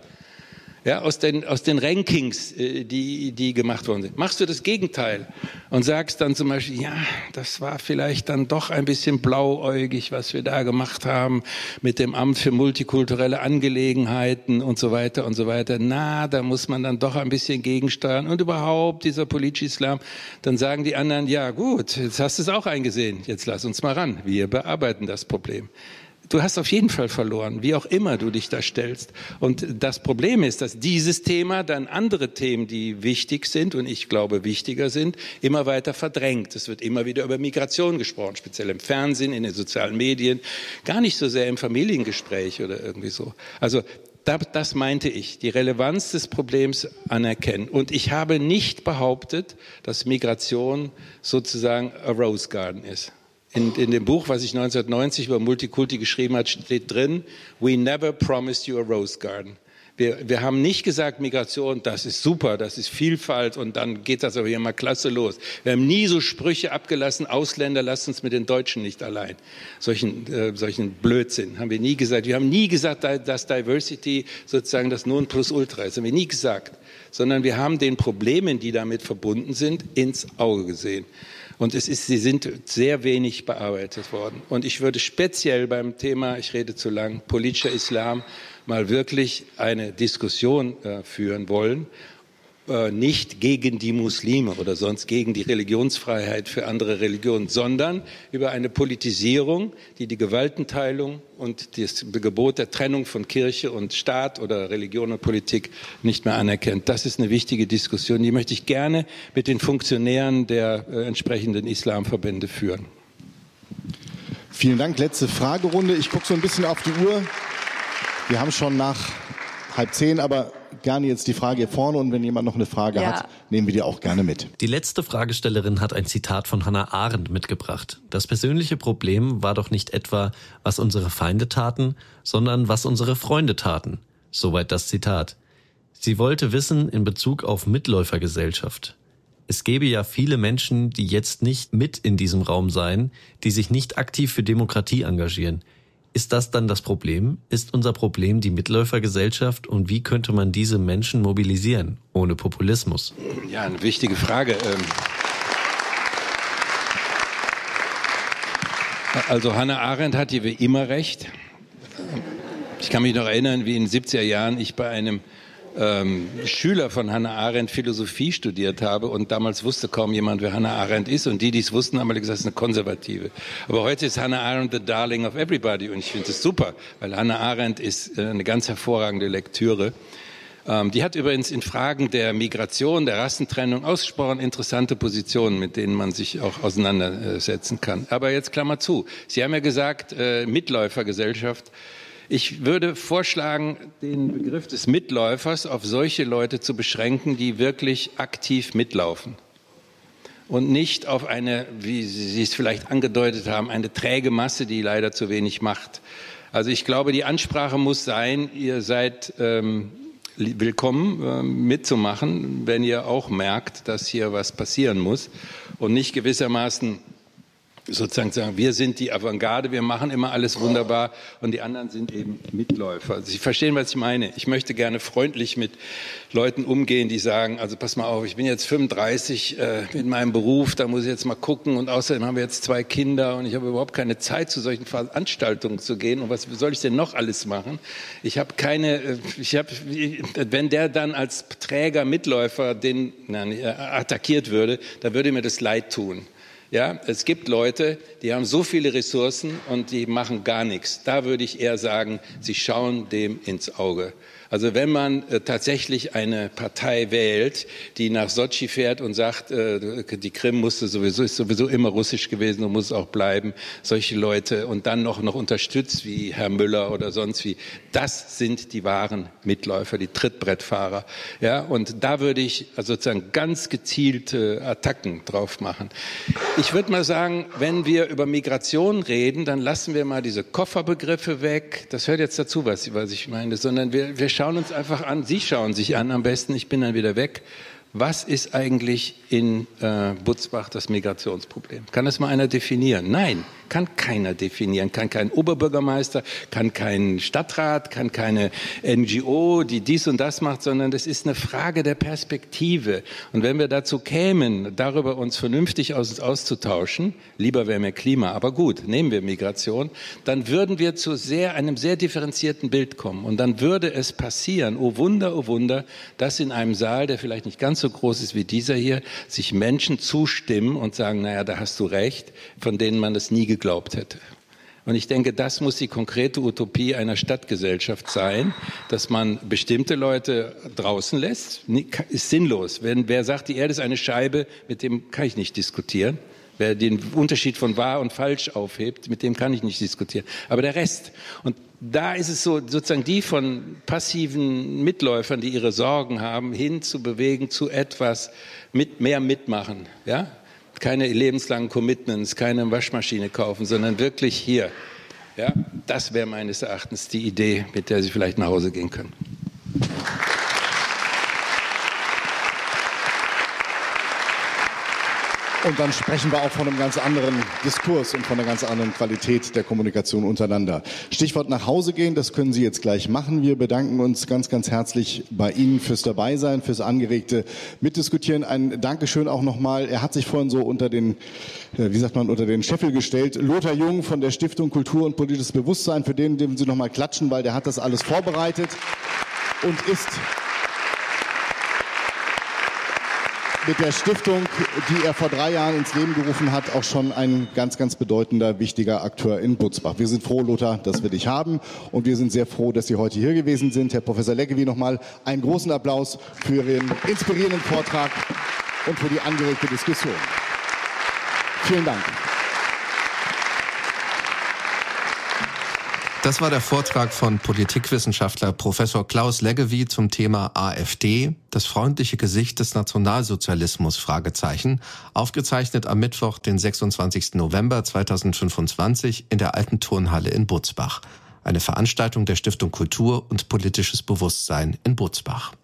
Ja, aus den, aus den Rankings, äh, die, die gemacht worden sind. Machst du das Gegenteil und sagst dann zum Beispiel, ja, das war vielleicht dann doch ein bisschen blauäugig, was wir da gemacht haben mit dem Amt für multikulturelle Angelegenheiten und so weiter und so weiter. Na, da muss man dann doch ein bisschen gegensteuern und überhaupt dieser politische Islam. Dann sagen die anderen, ja gut, jetzt hast du es auch eingesehen, jetzt lass uns mal ran. Wir bearbeiten das Problem. Du hast auf jeden Fall verloren, wie auch immer du dich da stellst. Und das Problem ist, dass dieses Thema dann andere Themen, die wichtig sind und ich glaube wichtiger sind, immer weiter verdrängt. Es wird immer wieder über Migration gesprochen, speziell im Fernsehen, in den sozialen Medien, gar nicht so sehr im Familiengespräch oder irgendwie so. Also das meinte ich, die Relevanz des Problems anerkennen. Und ich habe nicht behauptet, dass Migration sozusagen a Rose Garden ist. In, in dem Buch, was ich neunzehnhundertneunzig über Multikulti geschrieben habe, steht drin, we never promised you a rose garden. Wir, wir haben nicht gesagt, Migration, das ist super, das ist Vielfalt und dann geht das aber hier mal klasse los. Wir haben nie so Sprüche abgelassen, Ausländer, lasst uns mit den Deutschen nicht allein. Solchen, äh, solchen Blödsinn haben wir nie gesagt. Wir haben nie gesagt, dass Diversity sozusagen das Nonplusultra ist. Das haben wir nie gesagt. Sondern wir haben den Problemen, die damit verbunden sind, ins Auge gesehen. Und es ist, sie sind sehr wenig bearbeitet worden. Und ich würde speziell beim Thema, ich rede zu lang, politischer Islam, mal wirklich eine Diskussion äh, führen wollen, äh, nicht gegen die Muslime oder sonst gegen die Religionsfreiheit für andere Religionen, sondern über eine Politisierung, die die Gewaltenteilung und das Gebot der Trennung von Kirche und Staat oder Religion und Politik nicht mehr anerkennt. Das ist eine wichtige Diskussion, die möchte ich gerne mit den Funktionären der äh, entsprechenden Islamverbände führen. Vielen Dank. Letzte Fragerunde. Ich gucke so ein bisschen auf die Uhr. Wir haben schon nach halb zehn, aber gerne jetzt die Frage hier vorne. Und wenn jemand noch eine Frage ja. hat, nehmen wir die auch gerne mit. Die letzte Fragestellerin hat ein Zitat von Hannah Arendt mitgebracht. Das persönliche Problem war doch nicht etwa, was unsere Feinde taten, sondern was unsere Freunde taten. Soweit das Zitat. Sie wollte wissen in Bezug auf Mitläufergesellschaft. Es gäbe ja viele Menschen, die jetzt nicht mit in diesem Raum seien, die sich nicht aktiv für Demokratie engagieren. Ist das dann das Problem? Ist unser Problem die Mitläufergesellschaft und wie könnte man diese Menschen mobilisieren, ohne Populismus? Ja, eine wichtige Frage. Also Hannah Arendt hatte wie immer recht. Ich kann mich noch erinnern, wie in den siebziger Jahren ich bei einem ähm, Schüler von Hannah Arendt Philosophie studiert habe und damals wusste kaum jemand, wer Hannah Arendt ist und die, die es wussten, haben alle gesagt, es ist eine Konservative. Aber heute ist Hannah Arendt the darling of everybody und ich finde das super, weil Hannah Arendt ist eine ganz hervorragende Lektüre. Ähm, die hat übrigens in Fragen der Migration, der Rassentrennung ausgesprochen interessante Positionen, mit denen man sich auch auseinandersetzen kann. Aber jetzt Klammer zu. Sie haben ja gesagt, äh, Mitläufergesellschaft. Ich würde vorschlagen, den Begriff des Mitläufers auf solche Leute zu beschränken, die wirklich aktiv mitlaufen. Und nicht auf eine, wie Sie es vielleicht angedeutet haben, eine träge Masse, die leider zu wenig macht. Also ich glaube, die Ansprache muss sein, ihr seid ähm, willkommen äh, mitzumachen, wenn ihr auch merkt, dass hier was passieren muss und nicht gewissermaßen sozusagen sagen, wir sind die Avantgarde, wir machen immer alles wunderbar und die anderen sind eben Mitläufer. Sie verstehen, was ich meine. Ich möchte gerne freundlich mit Leuten umgehen, die sagen, also pass mal auf, ich bin jetzt fünfunddreißig äh, in meinem Beruf, da muss ich jetzt mal gucken und außerdem haben wir jetzt zwei Kinder und ich habe überhaupt keine Zeit, zu solchen Veranstaltungen zu gehen und was soll ich denn noch alles machen? Ich habe keine, ich habe, wenn der dann als Träger Mitläufer den nein, attackiert würde, dann würde mir das leid tun. Ja, es gibt Leute, die haben so viele Ressourcen und die machen gar nichts. Da würde ich eher sagen, sie schauen dem ins Auge. Also wenn man äh, tatsächlich eine Partei wählt, die nach Sotschi fährt und sagt, äh, die Krim musste sowieso, ist sowieso immer russisch gewesen und muss auch bleiben, solche Leute und dann noch, noch unterstützt wie Herr Müller oder sonst wie, das sind die wahren Mitläufer, die Trittbrettfahrer. Ja, und da würde ich also sozusagen ganz gezielte Attacken drauf machen. Ich würde mal sagen, wenn wir über Migration reden, dann lassen wir mal diese Kofferbegriffe weg. Das hört jetzt dazu, was, was ich meine, sondern wir, wir schauen uns einfach an, Sie schauen sich an am besten, ich bin dann wieder weg. Was ist eigentlich in äh, Butzbach das Migrationsproblem? Kann das mal einer definieren? Nein, kann keiner definieren. Kann kein Oberbürgermeister, kann kein Stadtrat, kann keine N G O, die dies und das macht, sondern das ist eine Frage der Perspektive. Und wenn wir dazu kämen, darüber uns vernünftig aus, auszutauschen, lieber wäre mehr Klima, aber gut, nehmen wir Migration, dann würden wir zu sehr, einem sehr differenzierten Bild kommen. Und dann würde es passieren, oh Wunder, oh Wunder, dass in einem Saal, der vielleicht nicht ganz so groß ist wie dieser hier, sich Menschen zustimmen und sagen, naja, da hast du recht, von denen man das nie geglaubt hätte. Und ich denke, das muss die konkrete Utopie einer Stadtgesellschaft sein, dass man bestimmte Leute draußen lässt, ist sinnlos. Wenn, wer sagt, die Erde ist eine Scheibe, mit dem kann ich nicht diskutieren. Wer den Unterschied von wahr und falsch aufhebt, mit dem kann ich nicht diskutieren. Aber der Rest. Und da ist es so, sozusagen die von passiven Mitläufern, die ihre Sorgen haben, hin zu bewegen zu etwas mit mehr mitmachen. Ja? Keine lebenslangen Commitments, keine Waschmaschine kaufen, sondern wirklich hier. Ja? Das wäre meines Erachtens die Idee, mit der Sie vielleicht nach Hause gehen können. Und dann sprechen wir auch von einem ganz anderen Diskurs und von einer ganz anderen Qualität der Kommunikation untereinander. Stichwort nach Hause gehen, das können Sie jetzt gleich machen. Wir bedanken uns ganz, ganz herzlich bei Ihnen fürs Dabeisein, fürs angeregte Mitdiskutieren. Ein Dankeschön auch nochmal. Er hat sich vorhin so unter den, wie sagt man, unter den Scheffel gestellt. Lothar Jung von der Stiftung Kultur und politisches Bewusstsein, für den dürfen Sie nochmal klatschen, weil der hat das alles vorbereitet und ist mit der Stiftung, die er vor drei Jahren ins Leben gerufen hat, auch schon ein ganz, ganz bedeutender, wichtiger Akteur in Butzbach. Wir sind froh, Lothar, dass wir dich haben, und wir sind sehr froh, dass Sie heute hier gewesen sind. Herr Professor Leggevi, nochmal einen großen Applaus für Ihren inspirierenden Vortrag und für die angeregte Diskussion. Vielen Dank. Das war der Vortrag von Politikwissenschaftler Professor Klaus Leggevi zum Thema AfD, das freundliche Gesicht des Nationalsozialismus, Fragezeichen, aufgezeichnet am Mittwoch, den sechsundzwanzigsten November zweitausendfünfundzwanzig in der Alten Turnhalle in Butzbach. Eine Veranstaltung der Stiftung Kultur und politisches Bewusstsein in Butzbach.